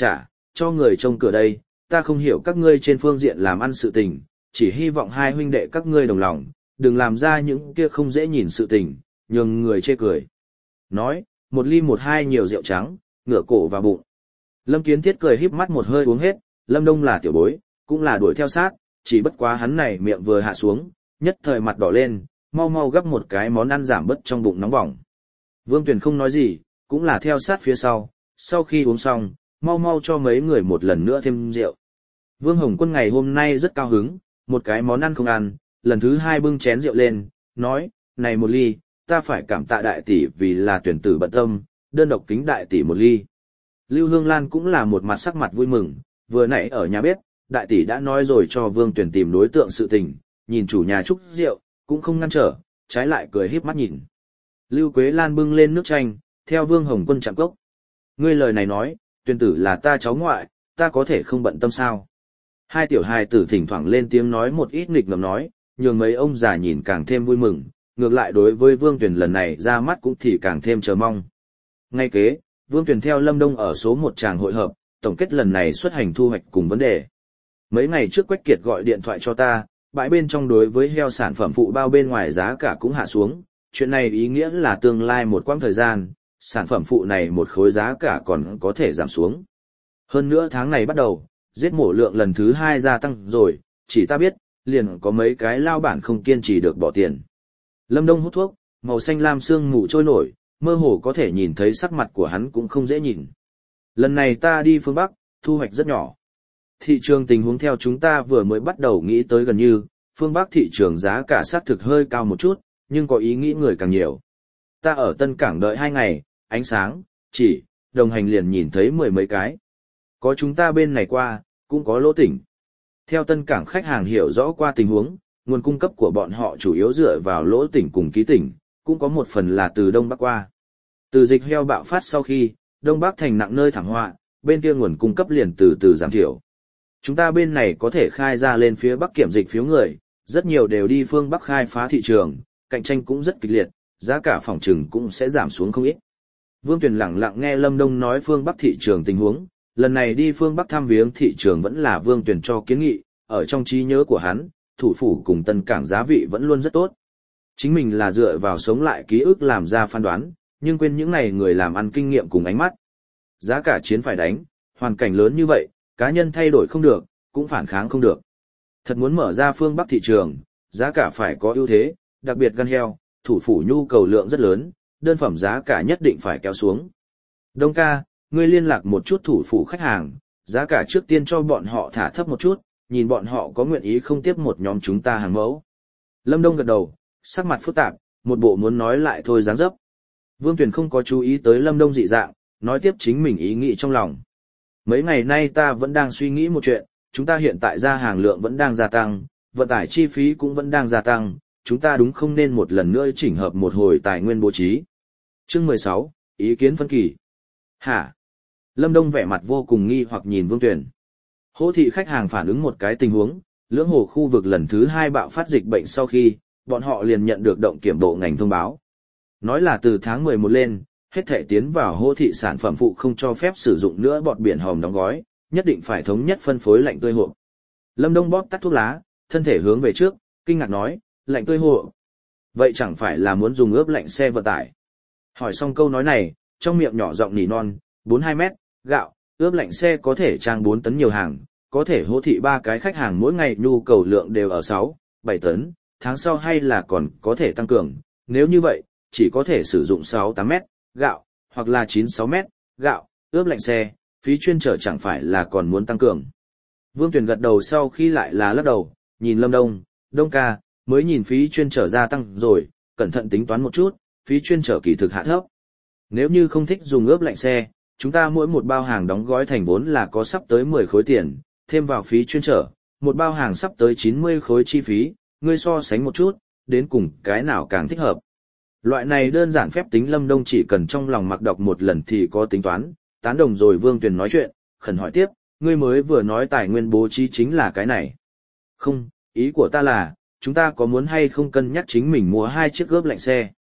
cho người trông cửa đây, ta không hiểu các ngươi trên phương diện làm ăn sự tình, chỉ hy vọng hai huynh đệ các ngươi đồng lòng, đừng làm ra những kia không dễ nhìn sự tình, nhường người chê cười. Nói, một ly một hai nhiều rượu trắng, ngửa cổ vào bụng. Lâm Kiến Thiết cười híp mắt một hơi uống hết, Lâm Đông là tiểu bối, cũng là đuổi theo sát, chỉ bất quá hắn này miệng vừa hạ xuống, nhất thời mặt đỏ lên, mau mau gấp một cái món ăn giảm bớt trong bụng nóng bỏng. Vương Tuyền không nói gì, cũng là theo sát phía sau khi uống xong, mau mau cho mấy người một lần nữa thêm rượu. Vương Hồng Quân ngày hôm nay rất cao hứng, một cái món ăn không ăn, lần thứ hai bưng chén rượu lên, nói, này một ly, ta phải cảm tạ đại tỷ vì là tuyển tử bận tâm, đơn độc kính đại tỷ một ly. Lưu Hương Lan cũng là một mặt sắc mặt vui mừng, vừa nãy ở nhà bếp, đại tỷ đã nói rồi cho Vương Tuyển tìm đối tượng sự tình, nhìn chủ nhà chúc rượu, cũng không ngăn trở, trái lại cười híp mắt nhìn. Lưu Quế Lan bưng lên nước chanh, theo Vương Hồng Quân chạm cốc. Ngươi lời này nói, Tuyển tử là ta cháu ngoại, ta có thể không bận tâm sao? Hai tiểu hài tử thỉnh thoảng lên tiếng nói một ít nghịch ngợm nói, nhường mấy ông già nhìn càng thêm vui mừng, ngược lại đối với Vương Tuyển lần này ra mắt cũng thì càng thêm chờ mong. Ngay kế, Vương Tuyển theo Lâm Đông ở số một tràng hội hợp, tổng kết lần này xuất hành thu hoạch cùng vấn đề. Mấy ngày trước Quách Kiệt gọi điện thoại cho ta, bãi bên trong đối với heo sản phẩm phụ bao bên ngoài giá cả cũng hạ xuống, chuyện này ý nghĩa là tương lai một quãng thời gian, sản phẩm phụ này một khối giá cả còn có thể giảm xuống. Hơn nữa tháng này bắt đầu, giết mổ lượng lần thứ 2 gia tăng rồi, chỉ ta biết, liền có mấy cái lao bản không kiên trì được bỏ tiền. Lâm Đông hút thuốc, màu xanh lam sương mù trôi nổi, mơ hồ có thể nhìn thấy sắc mặt của hắn cũng không dễ nhìn. Lần này ta đi phương Bắc, thu hoạch rất nhỏ. Thị trường tình huống theo chúng ta vừa mới bắt đầu nghĩ tới gần như, phương Bắc thị trường giá cả xác thực hơi cao một chút, nhưng có ý nghĩ người càng nhiều. Ta ở Tân Cảng đợi 2 ngày, ánh sáng, chỉ, đồng hành liền nhìn thấy 10 mấy cái. Có chúng ta bên này qua, cũng có lỗ tỉnh. Theo Tân Cảng khách hàng hiểu rõ qua tình huống, nguồn cung cấp của bọn họ chủ yếu dựa vào lỗ tỉnh cùng ký tỉnh, cũng có một phần là từ Đông Bắc qua. Từ dịch heo bạo phát sau khi, Đông Bắc thành nặng nơi thảm họa, bên kia nguồn cung cấp liền từ từ giảm thiểu. Chúng ta bên này có thể khai ra lên phía Bắc kiểm dịch phiếu người, rất nhiều đều đi phương Bắc khai phá thị trường, cạnh tranh cũng rất kịch liệt, giá cả phòng trừng cũng sẽ giảm xuống không ít. Vương Tuyền lặng lặng nghe Lâm Đông nói phương Bắc thị trường tình huống, lần này đi phương Bắc thăm viếng thị trường vẫn là Vương Tuyền cho kiến nghị, ở trong trí nhớ của hắn, thủ phủ cùng Tân Cảng giá vị vẫn luôn rất tốt. Chính mình là dựa vào sống lại ký ức làm ra phán đoán, nhưng quên những này người làm ăn kinh nghiệm cùng ánh mắt. Giá cả chiến phải đánh, hoàn cảnh lớn như vậy, cá nhân thay đổi không được, cũng phản kháng không được. Thật muốn mở ra phương Bắc thị trường, giá cả phải có ưu thế, đặc biệt gan heo, thủ phủ nhu cầu lượng rất lớn, đơn phẩm giá cả nhất định phải kéo xuống. Đông ca, ngươi liên lạc một chút thủ phủ khách hàng, giá cả trước tiên cho bọn họ thả thấp một chút, nhìn bọn họ có nguyện ý không tiếp một nhóm chúng ta hàng mẫu. Lâm Đông gật đầu, sắc mặt phức tạp, một bộ muốn nói lại thôi dáng dấp. Vương Tuyền không có chú ý tới Lâm Đông dị dạng, nói tiếp chính mình ý nghĩ trong lòng. Mấy ngày nay ta vẫn đang suy nghĩ một chuyện, chúng ta hiện tại ra hàng lượng vẫn đang gia tăng, vận tải chi phí cũng vẫn đang gia tăng, chúng ta đúng không nên một lần nữa chỉnh hợp một hồi tài nguyên bố trí. Chương 16, ý kiến phân kỳ. Hả? Lâm Đông vẻ mặt vô cùng nghi hoặc nhìn Vương Tuyền. Hỗ thị khách hàng phản ứng một cái tình huống, lưỡng hồ khu vực lần thứ 2 bạo phát dịch bệnh sau khi, bọn họ liền nhận được động kiểm bộ ngành thông báo. Nói là từ tháng 11 lên, hết thể tiến vào hỗ thị sản phẩm phụ không cho phép sử dụng nữa bọt biển hòm đóng gói, nhất định phải thống nhất phân phối lạnh tươi hộp. Lâm Đông bóp tắt thuốc lá, thân thể hướng về trước, kinh ngạc nói, lạnh tươi hộp. Vậy chẳng phải là muốn dùng ướp lạnh xe vận tải. Hỏi xong câu nói này, trong miệng nhỏ giọng nỉ non, 42 mét, gạo, ướp lạnh xe có thể trang 4 tấn nhiều hàng, có thể hỗ thị 3 cái khách hàng mỗi ngày nhu cầu lượng đều ở 6, 7 tấn, tháng sau hay là còn có thể tăng cường, nếu như vậy, chỉ có thể sử dụng 6-8 mét, gạo, hoặc là 9-6 mét, gạo, ướp lạnh xe, phí chuyên trở chẳng phải là còn muốn tăng cường. Vương Tuyền gật đầu sau khi lại là lắc đầu, nhìn Lâm Đông, Đông ca, mới nhìn phí chuyên trở gia tăng rồi, cẩn thận tính toán một chút, phí chuyên trở kỳ thực hạ thấp. Nếu như không thích dùng ướp lạnh xe, chúng ta mỗi một bao hàng đóng gói thành vốn là có sắp tới 10 khối tiền, thêm vào phí chuyên trở, một bao hàng sắp tới 90 khối chi phí, ngươi so sánh một chút, đến cùng cái nào càng thích hợp. Loại này đơn giản phép tính Lâm Đông chỉ cần trong lòng mặc đọc một lần thì có tính toán, tán đồng rồi Vương Tuyền nói chuyện, khẩn hỏi tiếp, ngươi mới vừa nói tài nguyên bố trí chính là cái này. Không, ý của ta là, chúng ta có muốn hay không cân nhắc chính mình mua 2 chiếc ướp lạnh xe.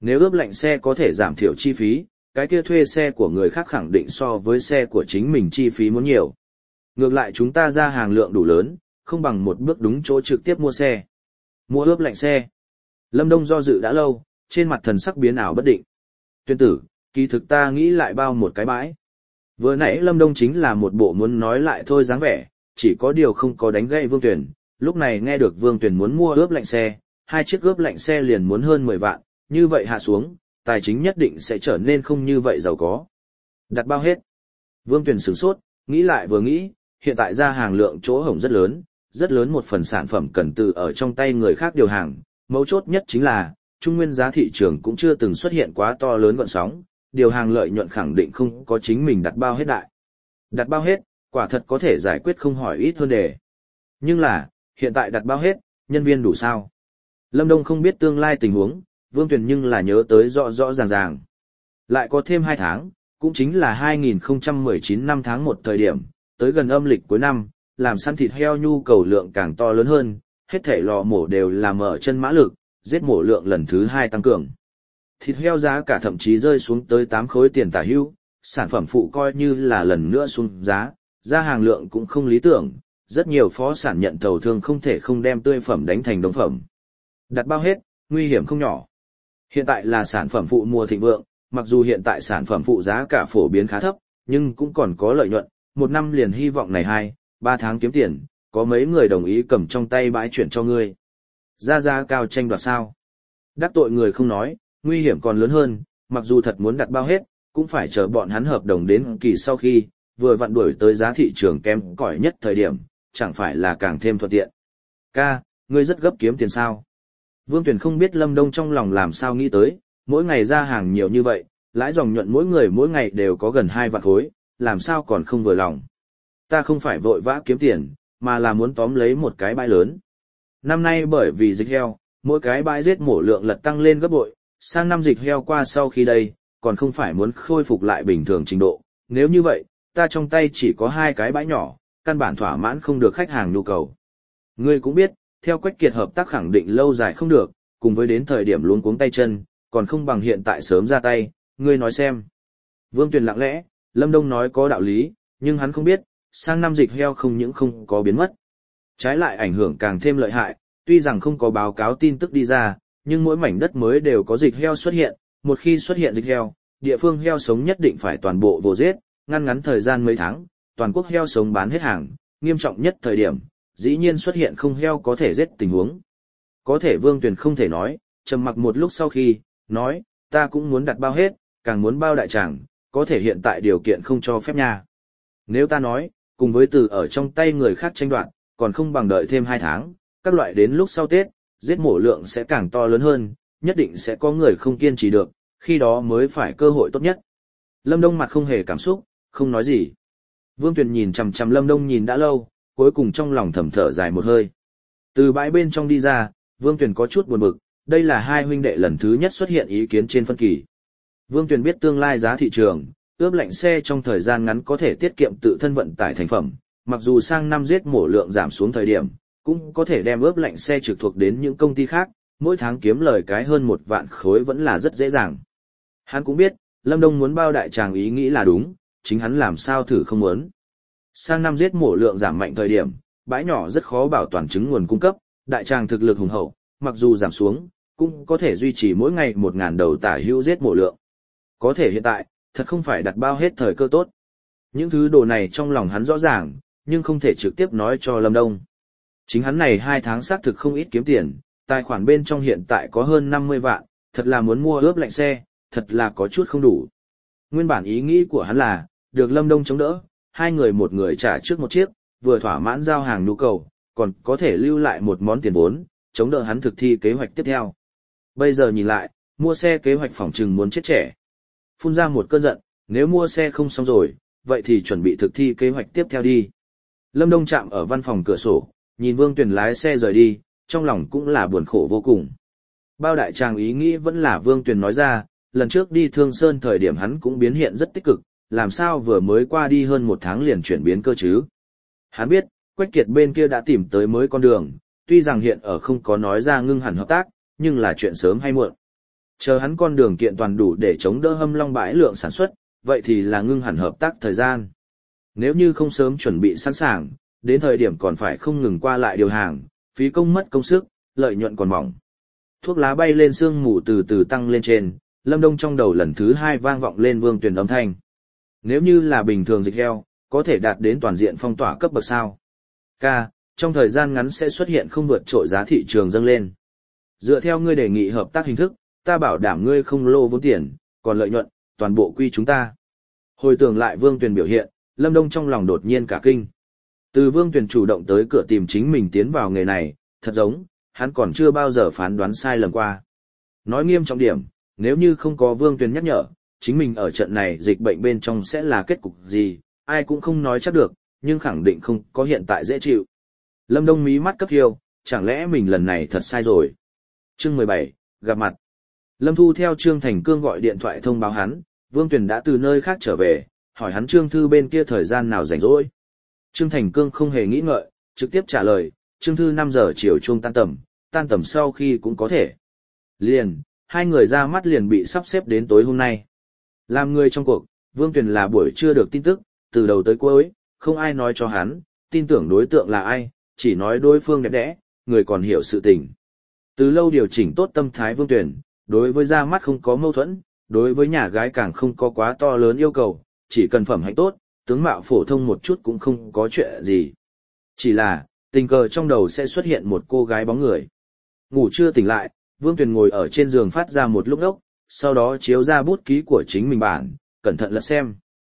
Nếu ướp lạnh xe có thể giảm thiểu chi phí, cái kia thuê xe của người khác khẳng định so với xe của chính mình chi phí muốn nhiều. Ngược lại chúng ta ra hàng lượng đủ lớn, không bằng một bước đúng chỗ trực tiếp mua xe. Mua ướp lạnh xe. Lâm Đông do dự đã lâu, trên mặt thần sắc biến ảo bất định. Tuyên tử, kỳ thực ta nghĩ lại bao một cái bãi. Vừa nãy Lâm Đông chính là một bộ muốn nói lại thôi dáng vẻ, chỉ có điều không có đánh gãy Vương Tuyển. Lúc này nghe được Vương Tuyển muốn mua ướp lạnh xe, 2 chiếc ướp lạnh xe liền muốn hơn 10 vạn, như vậy hạ xuống, tài chính nhất định sẽ trở nên không như vậy giàu có. Đặt bao hết. Vương Tuyển sửng sốt, nghĩ lại vừa nghĩ, hiện tại ra hàng lượng chỗ hổng rất lớn một phần sản phẩm cần từ ở trong tay người khác điều hàng, mấu chốt nhất chính là, trung nguyên giá thị trường cũng chưa từng xuất hiện quá to lớn gợn sóng, điều hàng lợi nhuận khẳng định không có chính mình đặt bao hết đại. Đặt bao hết, quả thật có thể giải quyết không hỏi ít hơn đề. Nhưng là, hiện tại đặt bao hết, nhân viên đủ sao? Lâm Đông không biết tương lai tình huống, Vương Tuyền nhưng là nhớ tới rõ rõ ràng ràng. Lại có thêm 2 tháng, cũng chính là 2019 năm tháng 1 thời điểm, tới gần âm lịch cuối năm, làm săn thịt heo nhu cầu lượng càng to lớn hơn, hết thảy lò mổ đều là mở chân mã lực, giết mổ lượng lần thứ 2 tăng cường. Thịt heo giá cả thậm chí rơi xuống tới 8 khối tiền tả hữu, sản phẩm phụ coi như là lần nữa xuống giá, ra hàng lượng cũng không lý tưởng, rất nhiều phó sản nhận thầu thương không thể không đem tươi phẩm đánh thành đống phẩm. Đặt bao hết, nguy hiểm không nhỏ. Hiện tại là sản phẩm phụ mùa thịnh vượng, mặc dù hiện tại sản phẩm phụ giá cả phổ biến khá thấp, nhưng cũng còn có lợi nhuận, 1 năm liền hy vọng này 2-3 tháng kiếm tiền, có mấy người đồng ý cầm trong tay bãi chuyển cho ngươi. Ra giá cao tranh đoạt sao? Đắc tội người không nói, nguy hiểm còn lớn hơn, mặc dù thật muốn đặt bao hết, cũng phải chờ bọn hắn hợp đồng đến kỳ sau khi, vừa vặn đuổi tới giá thị trường kém cỏi nhất thời điểm, chẳng phải là càng thêm thuận tiện. Ca, ngươi rất gấp kiếm tiền sao? Vương Tuyển không biết Lâm Đông trong lòng làm sao nghĩ tới, mỗi ngày ra hàng nhiều như vậy, lãi dòng nhuận mỗi người mỗi ngày đều có gần 2 vạn khối, làm sao còn không vừa lòng. Ta không phải vội vã kiếm tiền, mà là muốn tóm lấy một cái bãi lớn. Năm nay bởi vì dịch heo, mỗi cái bãi giết mổ lượng lật tăng lên gấp bội, sang năm dịch heo qua sau khi đây, còn không phải muốn khôi phục lại bình thường trình độ. Nếu như vậy, ta trong tay chỉ có 2 cái bãi nhỏ, căn bản thỏa mãn không được khách hàng nhu cầu. Ngươi cũng biết, theo Quách Kiệt hợp tác khẳng định lâu dài không được, cùng với đến thời điểm luống cuống tay chân, còn không bằng hiện tại sớm ra tay, ngươi nói xem. Vương Tuyền lặng lẽ, Lâm Đông nói có đạo lý, nhưng hắn không biết, sang năm dịch heo không những không có biến mất. Trái lại ảnh hưởng càng thêm lợi hại, tuy rằng không có báo cáo tin tức đi ra, nhưng mỗi mảnh đất mới đều có dịch heo xuất hiện, một khi xuất hiện dịch heo, địa phương heo sống nhất định phải toàn bộ vô giết, ngăn thời gian mấy tháng, toàn quốc heo sống bán hết hàng, nghiêm trọng nhất thời điểm, dĩ nhiên xuất hiện không heo có thể giết tình huống. Có thể Vương Tuyền không thể nói, trầm mặc một lúc sau khi, nói, ta cũng muốn đặt bao hết, càng muốn bao đại tràng, có thể hiện tại điều kiện không cho phép nha. Nếu ta nói, cùng với từ ở trong tay người khác tranh đoạt, còn không bằng đợi thêm 2 tháng, các loại đến lúc sau Tết, giết mổ lượng sẽ càng to lớn hơn, nhất định sẽ có người không kiên trì được, khi đó mới phải cơ hội tốt nhất. Lâm Đông mặt không hề cảm xúc, không nói gì. Vương Tuyền nhìn chằm chằm Lâm Đông nhìn đã lâu, cuối cùng trong lòng thầm thở dài một hơi. Từ bãi bên trong đi ra, Vương Tuyền có chút buồn bực, đây là 2 huynh đệ lần thứ nhất xuất hiện ý kiến trên phân kỳ. Vương Tuyền biết tương lai giá thị trường, ướp lạnh xe trong thời gian ngắn có thể tiết kiệm tự thân vận tải thành phẩm, mặc dù sang năm giết mổ lượng giảm xuống thời điểm, cũng có thể đem ướp lạnh xe trực thuộc đến những công ty khác, mỗi tháng kiếm lời cái hơn 1 vạn khối vẫn là rất dễ dàng. Hắn cũng biết, Lâm Đông muốn bao đại tràng ý nghĩ là đúng, chính hắn làm sao thử không muốn. Sang năm giết mổ lượng giảm mạnh thời điểm, bãi nhỏ rất khó bảo toàn trứng nguồn cung cấp, đại tràng thực lực hùng hậu, mặc dù giảm xuống, cũng có thể duy trì mỗi ngày 1.000 đầu tả hữu giết mổ lượng. Có thể hiện tại, thật không phải đặt bao hết thời cơ tốt. Những thứ đồ này trong lòng hắn rõ ràng, nhưng không thể trực tiếp nói cho Lâm Đông. Chính hắn này 2 tháng xác thực không ít kiếm tiền, tài khoản bên trong hiện tại có hơn 50 vạn, thật là muốn mua ướp lạnh xe, thật là có chút không đủ. Nguyên bản ý nghĩ của hắn là, được Lâm Đông chống đỡ, 2 người một người trả trước một chiếc, vừa thỏa mãn giao hàng nhu cầu, còn có thể lưu lại một món tiền vốn, chống đỡ hắn thực thi kế hoạch tiếp theo. Bây giờ nhìn lại, mua xe kế hoạch phỏng chừng muốn chết trẻ. Phun ra một cơn giận, nếu mua xe không xong rồi, vậy thì chuẩn bị thực thi kế hoạch tiếp theo đi. Lâm Đông chạm ở văn phòng cửa sổ, nhìn Vương Tuyền lái xe rời đi, trong lòng cũng là buồn khổ vô cùng. Bao đại tràng ý nghĩ vẫn là Vương Tuyền nói ra, lần trước đi Thương Sơn thời điểm hắn cũng biến hiện rất tích cực, làm sao vừa mới qua đi hơn 1 tháng liền chuyển biến cơ chứ. Hắn biết, Quách Kiệt bên kia đã tìm tới mới con đường, tuy rằng hiện ở không có nói ra ngưng hẳn hợp tác, nhưng là chuyện sớm hay muộn. Chờ hắn con đường kiện toàn đủ để chống đỡ Hâm Long bãi lượng sản xuất, vậy thì là ngưng hẳn hợp tác thời gian. Nếu như không sớm chuẩn bị sẵn sàng, đến thời điểm còn phải không ngừng qua lại điều hàng, phí công mất công sức, lợi nhuận còn mỏng. Thuốc lá bay lên sương mù từ từ tăng lên trên, Lâm Đông trong đầu lần thứ 2 vang vọng lên Vương Tuyền âm thanh. Nếu như là bình thường dịch heo, có thể đạt đến toàn diện phong tỏa cấp bậc sao? Ca, trong thời gian ngắn sẽ xuất hiện không vượt trội giá thị trường dâng lên. Dựa theo ngươi đề nghị hợp tác hình thức, ta bảo đảm ngươi không lô vốn tiền, còn lợi nhuận, toàn bộ quy chúng ta. Hồi tưởng lại Vương Tuyền biểu hiện, Lâm Đông trong lòng đột nhiên cả kinh. Từ Vương Tuyền chủ động tới cửa tìm chính mình tiến vào nghề này, thật giống, hắn còn chưa bao giờ phán đoán sai lầm qua. Nói nghiêm trọng điểm, nếu như không có Vương Tuyền nhắc nhở, chính mình ở trận này dịch bệnh bên trong sẽ là kết cục gì, ai cũng không nói chắc được, nhưng khẳng định không có hiện tại dễ chịu. Lâm Đông mí mắt cấp hiêu, chẳng lẽ mình lần này thật sai rồi. Chương 17, gặp mặt. Lâm Thu theo Trương Thành Cương gọi điện thoại thông báo hắn, Vương Tuyền đã từ nơi khác trở về, hỏi hắn Trương Thư bên kia thời gian nào rảnh rỗi. Trương Thành Cương không hề nghĩ ngợi, trực tiếp trả lời, Trương Thư 5 giờ chiều chuông tan tầm sau khi cũng có thể. Liền, hai người ra mắt liền bị sắp xếp đến tối hôm nay. Làm người trong cuộc, Vương Tuyền là buổi chưa được tin tức, từ đầu tới cuối, không ai nói cho hắn, tin tưởng đối tượng là ai, chỉ nói đối phương đẹp đẽ, người còn hiểu sự tình. Từ lâu điều chỉnh tốt tâm thái Vương Tuyền, đối với ra mắt không có mâu thuẫn, đối với nhà gái càng không có quá to lớn yêu cầu, chỉ cần phẩm hạnh tốt, tướng mạo phổ thông một chút cũng không có chuyện gì. Chỉ là, tình cờ trong đầu sẽ xuất hiện một cô gái bóng người. Ngủ chưa tỉnh lại, Vương Tuyền ngồi ở trên giường phát ra một lúc ốc, sau đó chiếu ra bút ký của chính mình bản, cẩn thận lật xem.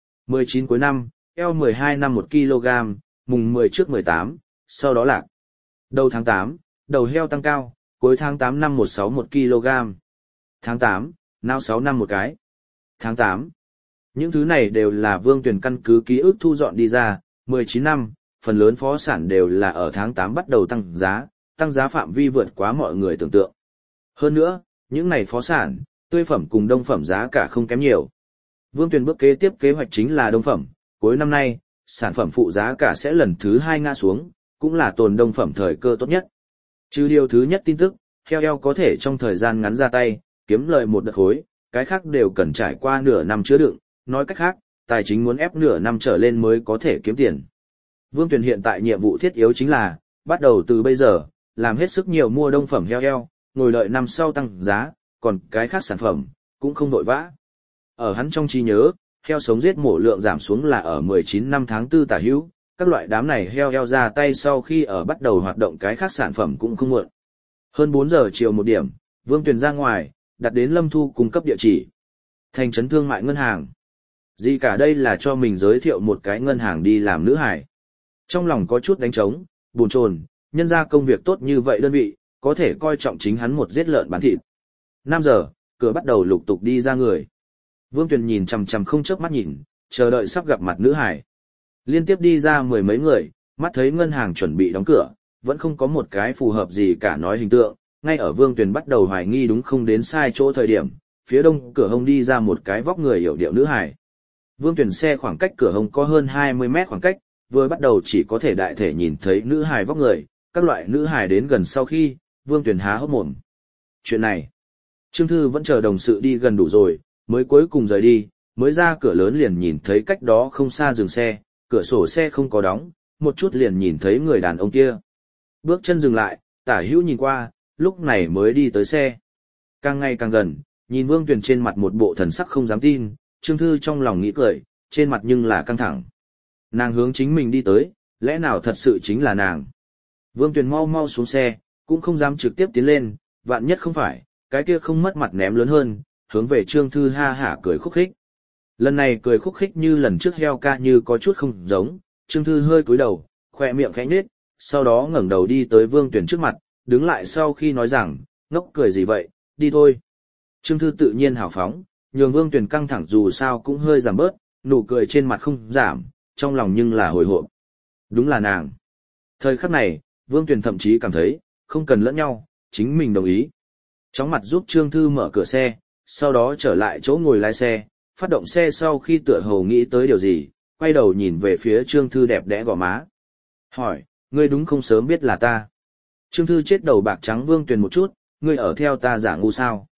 19 cuối năm, eo 12 năm 1 kg, mùng 10 trước 18, sau đó lạc. Đầu tháng 8, đầu heo tăng cao, cuối tháng 8 năm 16 1 kg. Tháng 8, não 6 năm một cái. Tháng 8. Những thứ này đều là Vương Tuyền căn cứ ký ức thu dọn đi ra, 19 năm, phần lớn phó sản đều là ở tháng 8 bắt đầu tăng giá phạm vi vượt quá mọi người tưởng tượng. Hơn nữa, những này phó sản, tươi phẩm cùng đông phẩm giá cả không kém nhiều. Vương Tuyền bước kế tiếp kế hoạch chính là đông phẩm, cuối năm nay, sản phẩm phụ giá cả sẽ lần thứ 2 ngã xuống, cũng là tồn đông phẩm thời cơ tốt nhất. Trừ điều thứ nhất tin tức, heo eo có thể trong thời gian ngắn ra tay, kiếm lợi một đợt khối, cái khác đều cần trải qua nửa năm chứa đựng, nói cách khác, tài chính muốn ép nửa năm trở lên mới có thể kiếm tiền. Vương Tuyền hiện tại nhiệm vụ thiết yếu chính là, bắt đầu từ bây giờ, làm hết sức nhiều mua đông phẩm heo eo, ngồi đợi năm sau tăng giá, còn cái khác sản phẩm, cũng không vội vã. Ở hắn trong trí nhớ, heo sống giết mổ lượng giảm xuống là ở 19 năm tháng 4 tả hữu, các loại đám này heo eo ra tay sau khi ở bắt đầu hoạt động cái khác sản phẩm cũng không muộn. Hơn 4 giờ chiều một điểm, Vương Tuyền ra ngoài, đặt đến Lâm Thu cung cấp địa chỉ. Thành trấn thương mại ngân hàng. Gì cả đây là cho mình giới thiệu một cái ngân hàng đi làm nữ hải. Trong lòng có chút đánh trống, buồn chồn, nhân ra công việc tốt như vậy đơn vị, có thể coi trọng chính hắn một giết lợn bán thịt. 5 giờ, cửa bắt đầu lục tục đi ra người. Vương Tuyền nhìn chằm chằm không chớp mắt nhìn, chờ đợi sắp gặp mặt nữ hải. Liên tiếp đi ra mười mấy người, mắt thấy ngân hàng chuẩn bị đóng cửa, vẫn không có một cái phù hợp gì cả nói hình tượng, ngay ở Vương Tuyền bắt đầu hoài nghi đúng không đến sai chỗ thời điểm, phía đông cửa hông đi ra một cái vóc người hiểu điệu nữ hải. Vương Tuyền xe khoảng cách cửa hông có hơn 20 mét khoảng cách, vừa bắt đầu chỉ có thể đại thể nhìn thấy nữ hải vóc người, các loại nữ hải đến gần sau khi, Vương Tuyền há hốc mồm. Chuyện này, Trương Thư vẫn chờ đồng sự đi gần đủ rồi, mới cuối cùng rời đi, mới ra cửa lớn liền nhìn thấy cách đó không xa dừng xe, cửa sổ xe không có đóng, một chút liền nhìn thấy người đàn ông kia. Bước chân dừng lại, tả hữu nhìn qua, lúc này mới đi tới xe. Càng ngày càng gần, nhìn Vương Tuyền trên mặt một bộ thần sắc không dám tin, Trương Thư trong lòng nghĩ cười, trên mặt nhưng là căng thẳng. Nàng hướng chính mình đi tới, lẽ nào thật sự chính là nàng. Vương Tuyền mau mau xuống xe, cũng không dám trực tiếp tiến lên, vạn nhất không phải, cái kia không mất mặt ném lớn hơn, hướng về Trương Thư ha hả cười khúc khích. Lần này cười khúc khích như lần trước heo ca như có chút không giống, Trương Thư hơi cúi đầu, khỏe miệng khẽ nhếch, sau đó ngẩng đầu đi tới Vương Tuyền trước mặt, đứng lại sau khi nói rằng, ngốc cười gì vậy, đi thôi. Trương Thư tự nhiên hào phóng, nhường Vương Tuyền căng thẳng dù sao cũng hơi giảm bớt, nụ cười trên mặt không giảm, trong lòng nhưng là hồi hộp. Đúng là nàng. Thời khắc này, Vương Tuyền thậm chí cảm thấy, không cần lẫn nhau, chính mình đồng ý. Chóng mặt giúp Trương Thư mở cửa xe, sau đó trở lại chỗ ngồi lái xe, phát động xe sau khi tựa hồ nghĩ tới điều gì, quay đầu nhìn về phía Trương Thư đẹp đẽ gò má. Hỏi, ngươi đúng không sớm biết là ta? Trương Thư chết đầu bạc trắng Vương Tuyền một chút, ngươi ở theo ta giả ngu sao?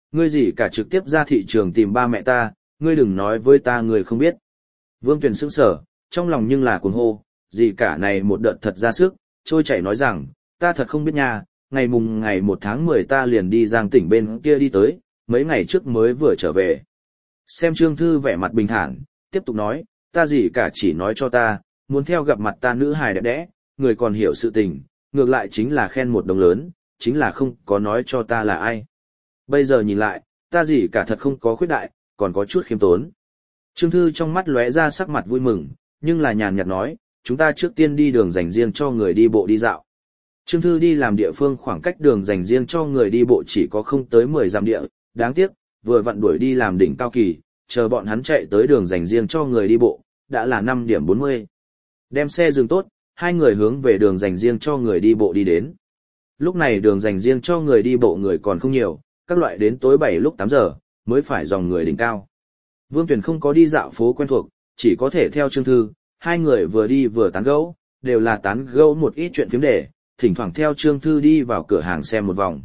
ngươi gì cả trực tiếp ra thị trường tìm ba mẹ ta, ngươi đừng nói với ta ngươi không biết. Vương Tuyền sững sờ, trong lòng nhưng là cuồng hô, gì cả này một đợt thật ra sức, trôi chảy nói rằng, ta thật không biết nha, ngày 1 tháng 10 ta liền đi Giang tỉnh bên kia đi tới, mấy ngày trước mới vừa trở về. Xem Trương Thư vẻ mặt bình thản, tiếp tục nói, ta gì cả chỉ nói cho ta, muốn theo gặp mặt ta nữ hài đẹp đẽ, người còn hiểu sự tình, ngược lại chính là khen một đồng lớn, chính là không có nói cho ta là ai. Bây giờ nhìn lại, ta gì cả thật không có khuyết đại, còn có chút khiêm tốn. Trương Thư trong mắt lóe ra sắc mặt vui mừng, nhưng là nhàn nhạt nói, chúng ta trước tiên đi đường dành riêng cho người đi bộ đi dạo. Trương Thư đi làm địa phương khoảng cách đường dành riêng cho người đi bộ chỉ có không tới 10 dặm địa, đáng tiếc, vừa vặn đuổi đi làm đỉnh cao kỳ, chờ bọn hắn chạy tới đường dành riêng cho người đi bộ, đã là 5 điểm 40. Đem xe dừng tốt, hai người hướng về đường dành riêng cho người đi bộ đi đến. Lúc này đường dành riêng cho người đi bộ người còn không nhiều, các loại đến tối 7 lúc 8 giờ, mới phải dòng người đỉnh cao. Vương Tuyền không có đi dạo phố quen thuộc, chỉ có thể theo Trương Thư, hai người vừa đi vừa tán gẫu, đều là tán gẫu một ít chuyện phiếm để, thỉnh thoảng theo Trương Thư đi vào cửa hàng xem một vòng.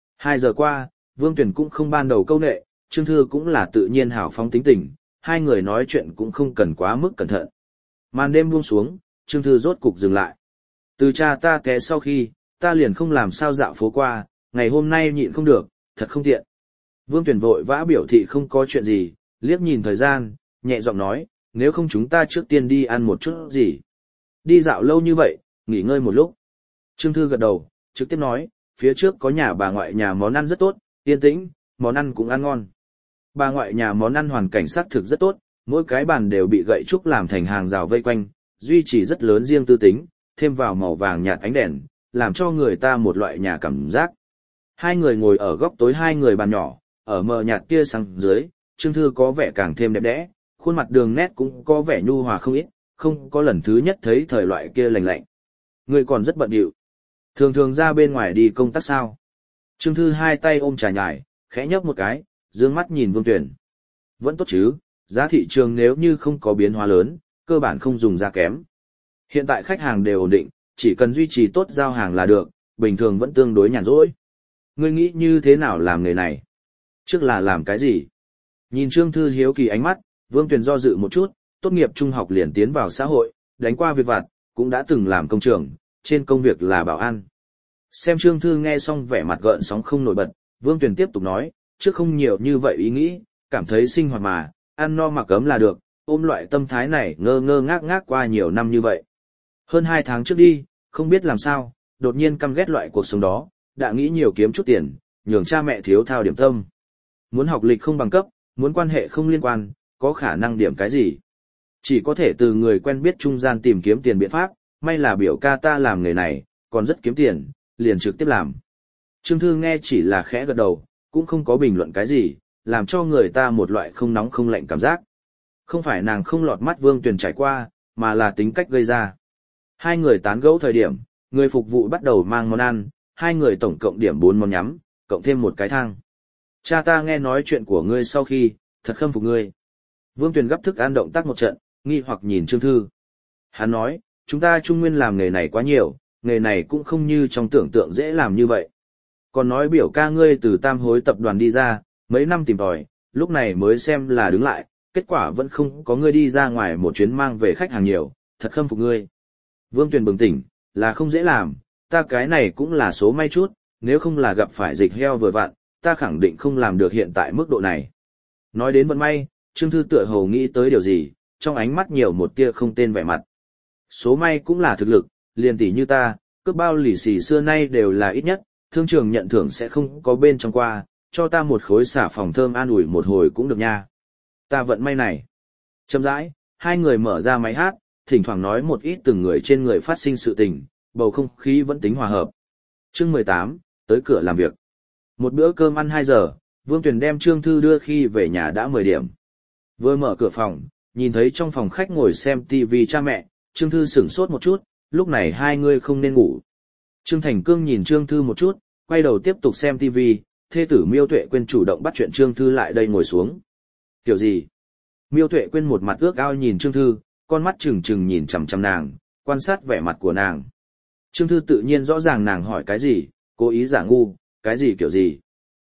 2 giờ qua, Vương Tuyền cũng không ban đầu câu nệ, Trương Thư cũng là tự nhiên hào phóng tính tình, hai người nói chuyện cũng không cần quá mức cẩn thận. Màn đêm buông xuống, Trương Thư rốt cục dừng lại. Từ cha ta té sau khi, ta liền không làm sao dạo phố qua, ngày hôm nay nhịn không được, thật không tiện. Vương Tuyền vội vã biểu thị không có chuyện gì, liếc nhìn thời gian, nhẹ giọng nói, nếu không chúng ta trước tiên đi ăn một chút gì. Đi dạo lâu như vậy, nghỉ ngơi một lúc. Trương Thư gật đầu, trực tiếp nói, phía trước có nhà bà ngoại nhà món ăn rất tốt, yên tĩnh, món ăn cũng ăn ngon. Bà ngoại nhà món ăn hoàn cảnh sắc thực rất tốt, mỗi cái bàn đều bị gậy trúc làm thành hàng rào vây quanh, duy trì rất lớn riêng tư tính, thêm vào màu vàng nhạt ánh đèn, làm cho người ta một loại nhà cảm giác. Hai người ngồi ở góc tối hai người bàn nhỏ, ở mờ nhạt tia sáng dưới, Trương Thư có vẻ càng thêm đẹp đẽ, khuôn mặt đường nét cũng có vẻ nhu hòa không ít, không có lần thứ nhất thấy thời loại kia lạnh lạnh. Người còn rất bận rộn. Thường thường ra bên ngoài đi công tác sao? Trương Thư hai tay ôm trà nhài, khẽ nhấp một cái, dương mắt nhìn Vương Tuyền. Vẫn tốt chứ, giá thị trường nếu như không có biến hóa lớn, cơ bản không dùng ra kém. Hiện tại khách hàng đều ổn định, chỉ cần duy trì tốt giao hàng là được, bình thường vẫn tương đối nhàn rỗi. Ngươi nghĩ như thế nào làm nghề này? Trước là làm cái gì? Nhìn Trương Thư hiếu kỳ ánh mắt, Vương Tuyền do dự một chút, tốt nghiệp trung học liền tiến vào xã hội, đánh qua việc vặt, cũng đã từng làm công trường, trên công việc là bảo an. Xem Trương Thư nghe xong vẻ mặt gợn sóng không nổi bật, Vương Tuyền tiếp tục nói, trước không nhiều như vậy ý nghĩ, cảm thấy sinh hoạt mà, ăn no mặc ấm là được, ôm loại tâm thái này ngơ ngơ ngác ngác qua nhiều năm như vậy. Hơn 2 tháng trước đi, không biết làm sao, đột nhiên căm ghét loại cuộc sống đó, đã nghĩ nhiều kiếm chút tiền, nhường cha mẹ thiếu thao điểm tâm. Muốn học lịch không bằng cấp, muốn quan hệ không liên quan, có khả năng điểm cái gì. Chỉ có thể từ người quen biết trung gian tìm kiếm tiền biện pháp, may là biểu ca ta làm nghề này, còn rất kiếm tiền, liền trực tiếp làm. Trương Thư nghe chỉ là khẽ gật đầu, cũng không có bình luận cái gì, làm cho người ta một loại không nóng không lạnh cảm giác. Không phải nàng không lọt mắt Vương Tuyền trải qua, mà là tính cách gây ra. Hai người tán gẫu thời điểm, người phục vụ bắt đầu mang món ăn, hai người tổng cộng điểm 4 món nhắm, cộng thêm một cái thang. Cha ta nghe nói chuyện của ngươi sau khi, thật khâm phục ngươi. Vương Tuyền gấp thức ăn động tác một trận, nghi hoặc nhìn Trương Thư. Hắn nói, chúng ta Trung Nguyên làm nghề này quá nhiều, nghề này cũng không như trong tưởng tượng dễ làm như vậy. Còn nói biểu ca ngươi từ Tam Hối tập đoàn đi ra, mấy năm tìm tòi, lúc này mới xem là đứng lại, kết quả vẫn không có ngươi đi ra ngoài một chuyến mang về khách hàng nhiều, thật khâm phục ngươi. Vương Tuyền bừng tỉnh, là không dễ làm, ta cái này cũng là số may chút, nếu không là gặp phải dịch heo vừa vặn, ta khẳng định không làm được hiện tại mức độ này. Nói đến vận may, Trương Thư tựa hồ nghĩ tới điều gì, trong ánh mắt nhiều một tia không tên vẻ mặt. Số may cũng là thực lực, liền tỷ như ta, cướp bao lì xì xưa nay đều là ít nhất, thương trường nhận thưởng sẽ không có bên trong qua, cho ta một khối xả phòng thơm an ủi một hồi cũng được nha. Ta vận may này. Chậm rãi, hai người mở ra máy hát, thỉnh thoảng nói một ít từng người trên người phát sinh sự tình, bầu không khí vẫn tính hòa hợp. Chương 18, tới cửa làm việc. Một bữa cơm ăn 2 giờ, Vương Tuyền đem Trương Thư đưa khi về nhà đã 10 điểm. Vừa mở cửa phòng, nhìn thấy trong phòng khách ngồi xem TV cha mẹ, Trương Thư sửng sốt một chút, lúc này hai người không nên ngủ. Trương Thành Cương nhìn Trương Thư một chút, quay đầu tiếp tục xem TV, thê tử Miêu Tuệ Quyên chủ động bắt chuyện Trương Thư lại đây ngồi xuống. Kiểu gì? Miêu Tuệ Quyên một mặt ước ao nhìn Trương Thư, con mắt trừng trừng nhìn chằm chằm nàng, quan sát vẻ mặt của nàng. Trương Thư tự nhiên rõ ràng nàng hỏi cái gì, cố ý giả ngu, cái gì kiểu gì.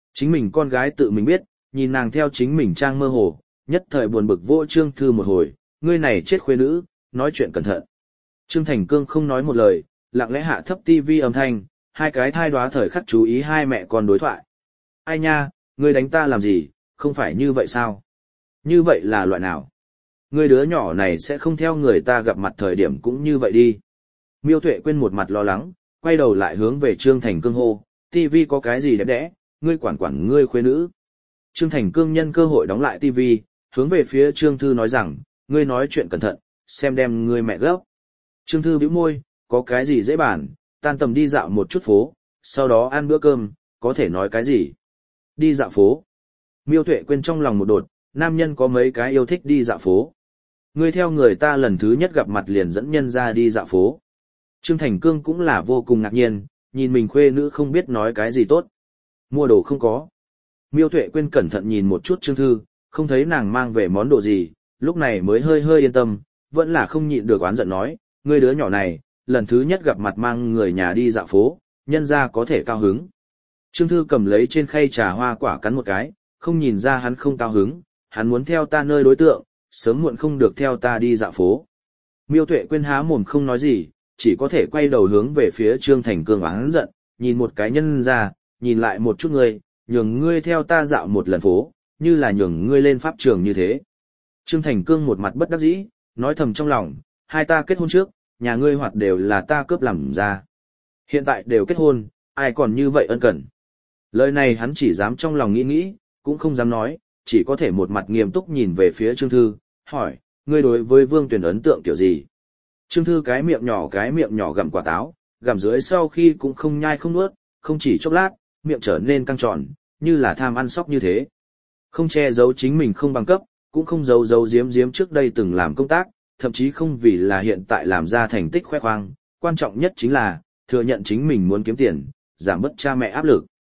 Chính mình con gái tự mình biết, nhìn nàng theo chính mình trang mơ hồ, nhất thời buồn bực vô Trương Thư một hồi, ngươi này chết khuê nữ, nói chuyện cẩn thận. Trương Thành Cương không nói một lời, lặng lẽ hạ thấp tivi âm thanh, hai cái thai đoá thời khắc chú ý hai mẹ con đối thoại. Ai nha, ngươi đánh ta làm gì, không phải như vậy sao? Như vậy là loại nào? Ngươi đứa nhỏ này sẽ không theo người ta gặp mặt thời điểm cũng như vậy đi. Miêu Tuệ quên một mặt lo lắng, quay đầu lại hướng về Trương Thành Cương hô, tivi có cái gì đẹp đẽ, ngươi quản ngươi khuê nữ. Trương Thành Cương nhân cơ hội đóng lại tivi, hướng về phía Trương Thư nói rằng, ngươi nói chuyện cẩn thận, xem đem ngươi mẹ gấp. Trương Thư bĩu môi, có cái gì dễ bàn, tan tầm đi dạo một chút phố, sau đó ăn bữa cơm, có thể nói cái gì. Đi dạo phố. Miêu Tuệ quên trong lòng một đột, nam nhân có mấy cái yêu thích đi dạo phố. Ngươi theo người ta lần thứ nhất gặp mặt liền dẫn nhân ra đi dạo phố. Trương Thành Cương cũng là vô cùng ngạc nhiên, nhìn mình khuê nữ không biết nói cái gì tốt. Mua đồ không có. Miêu Tuệ quên cẩn thận nhìn một chút Trương Thư, không thấy nàng mang về món đồ gì, lúc này mới hơi hơi yên tâm, vẫn là không nhịn được oán giận nói, ngươi đứa nhỏ này, lần thứ nhất gặp mặt mang người nhà đi dạo phố, nhân ra có thể cao hứng. Trương Thư cầm lấy trên khay trà hoa quả cắn một cái, không nhìn ra hắn không cao hứng, hắn muốn theo ta nơi đối tượng, sớm muộn không được theo ta đi dạo phố. Miêu Tuệ quên há mồm không nói gì, chỉ có thể quay đầu hướng về phía Trương Thành Cương oán giận, nhìn một cái nhân ra, nhìn lại một chút ngươi, nhường ngươi theo ta dạo một lần phố, như là nhường ngươi lên pháp trường như thế. Trương Thành Cương một mặt bất đắc dĩ, nói thầm trong lòng, hai ta kết hôn trước, nhà ngươi hoạt đều là ta cướp làm ra. Hiện tại đều kết hôn, ai còn như vậy ân cần. Lời này hắn chỉ dám trong lòng nghĩ, cũng không dám nói, chỉ có thể một mặt nghiêm túc nhìn về phía Trương Thư, hỏi, ngươi đối với Vương Tuyển ấn tượng kiểu gì? Trương Thư cái miệng nhỏ gặm quả táo, gặm dưới sau khi cũng không nhai không nuốt, không chỉ chốc lát, miệng trở nên căng tròn, như là tham ăn sóc như thế. Không che giấu chính mình không bằng cấp, cũng không giấu giếm trước đây từng làm công tác, thậm chí không vì là hiện tại làm ra thành tích khoe khoang, quan trọng nhất chính là, thừa nhận chính mình muốn kiếm tiền, giảm bớt cha mẹ áp lực.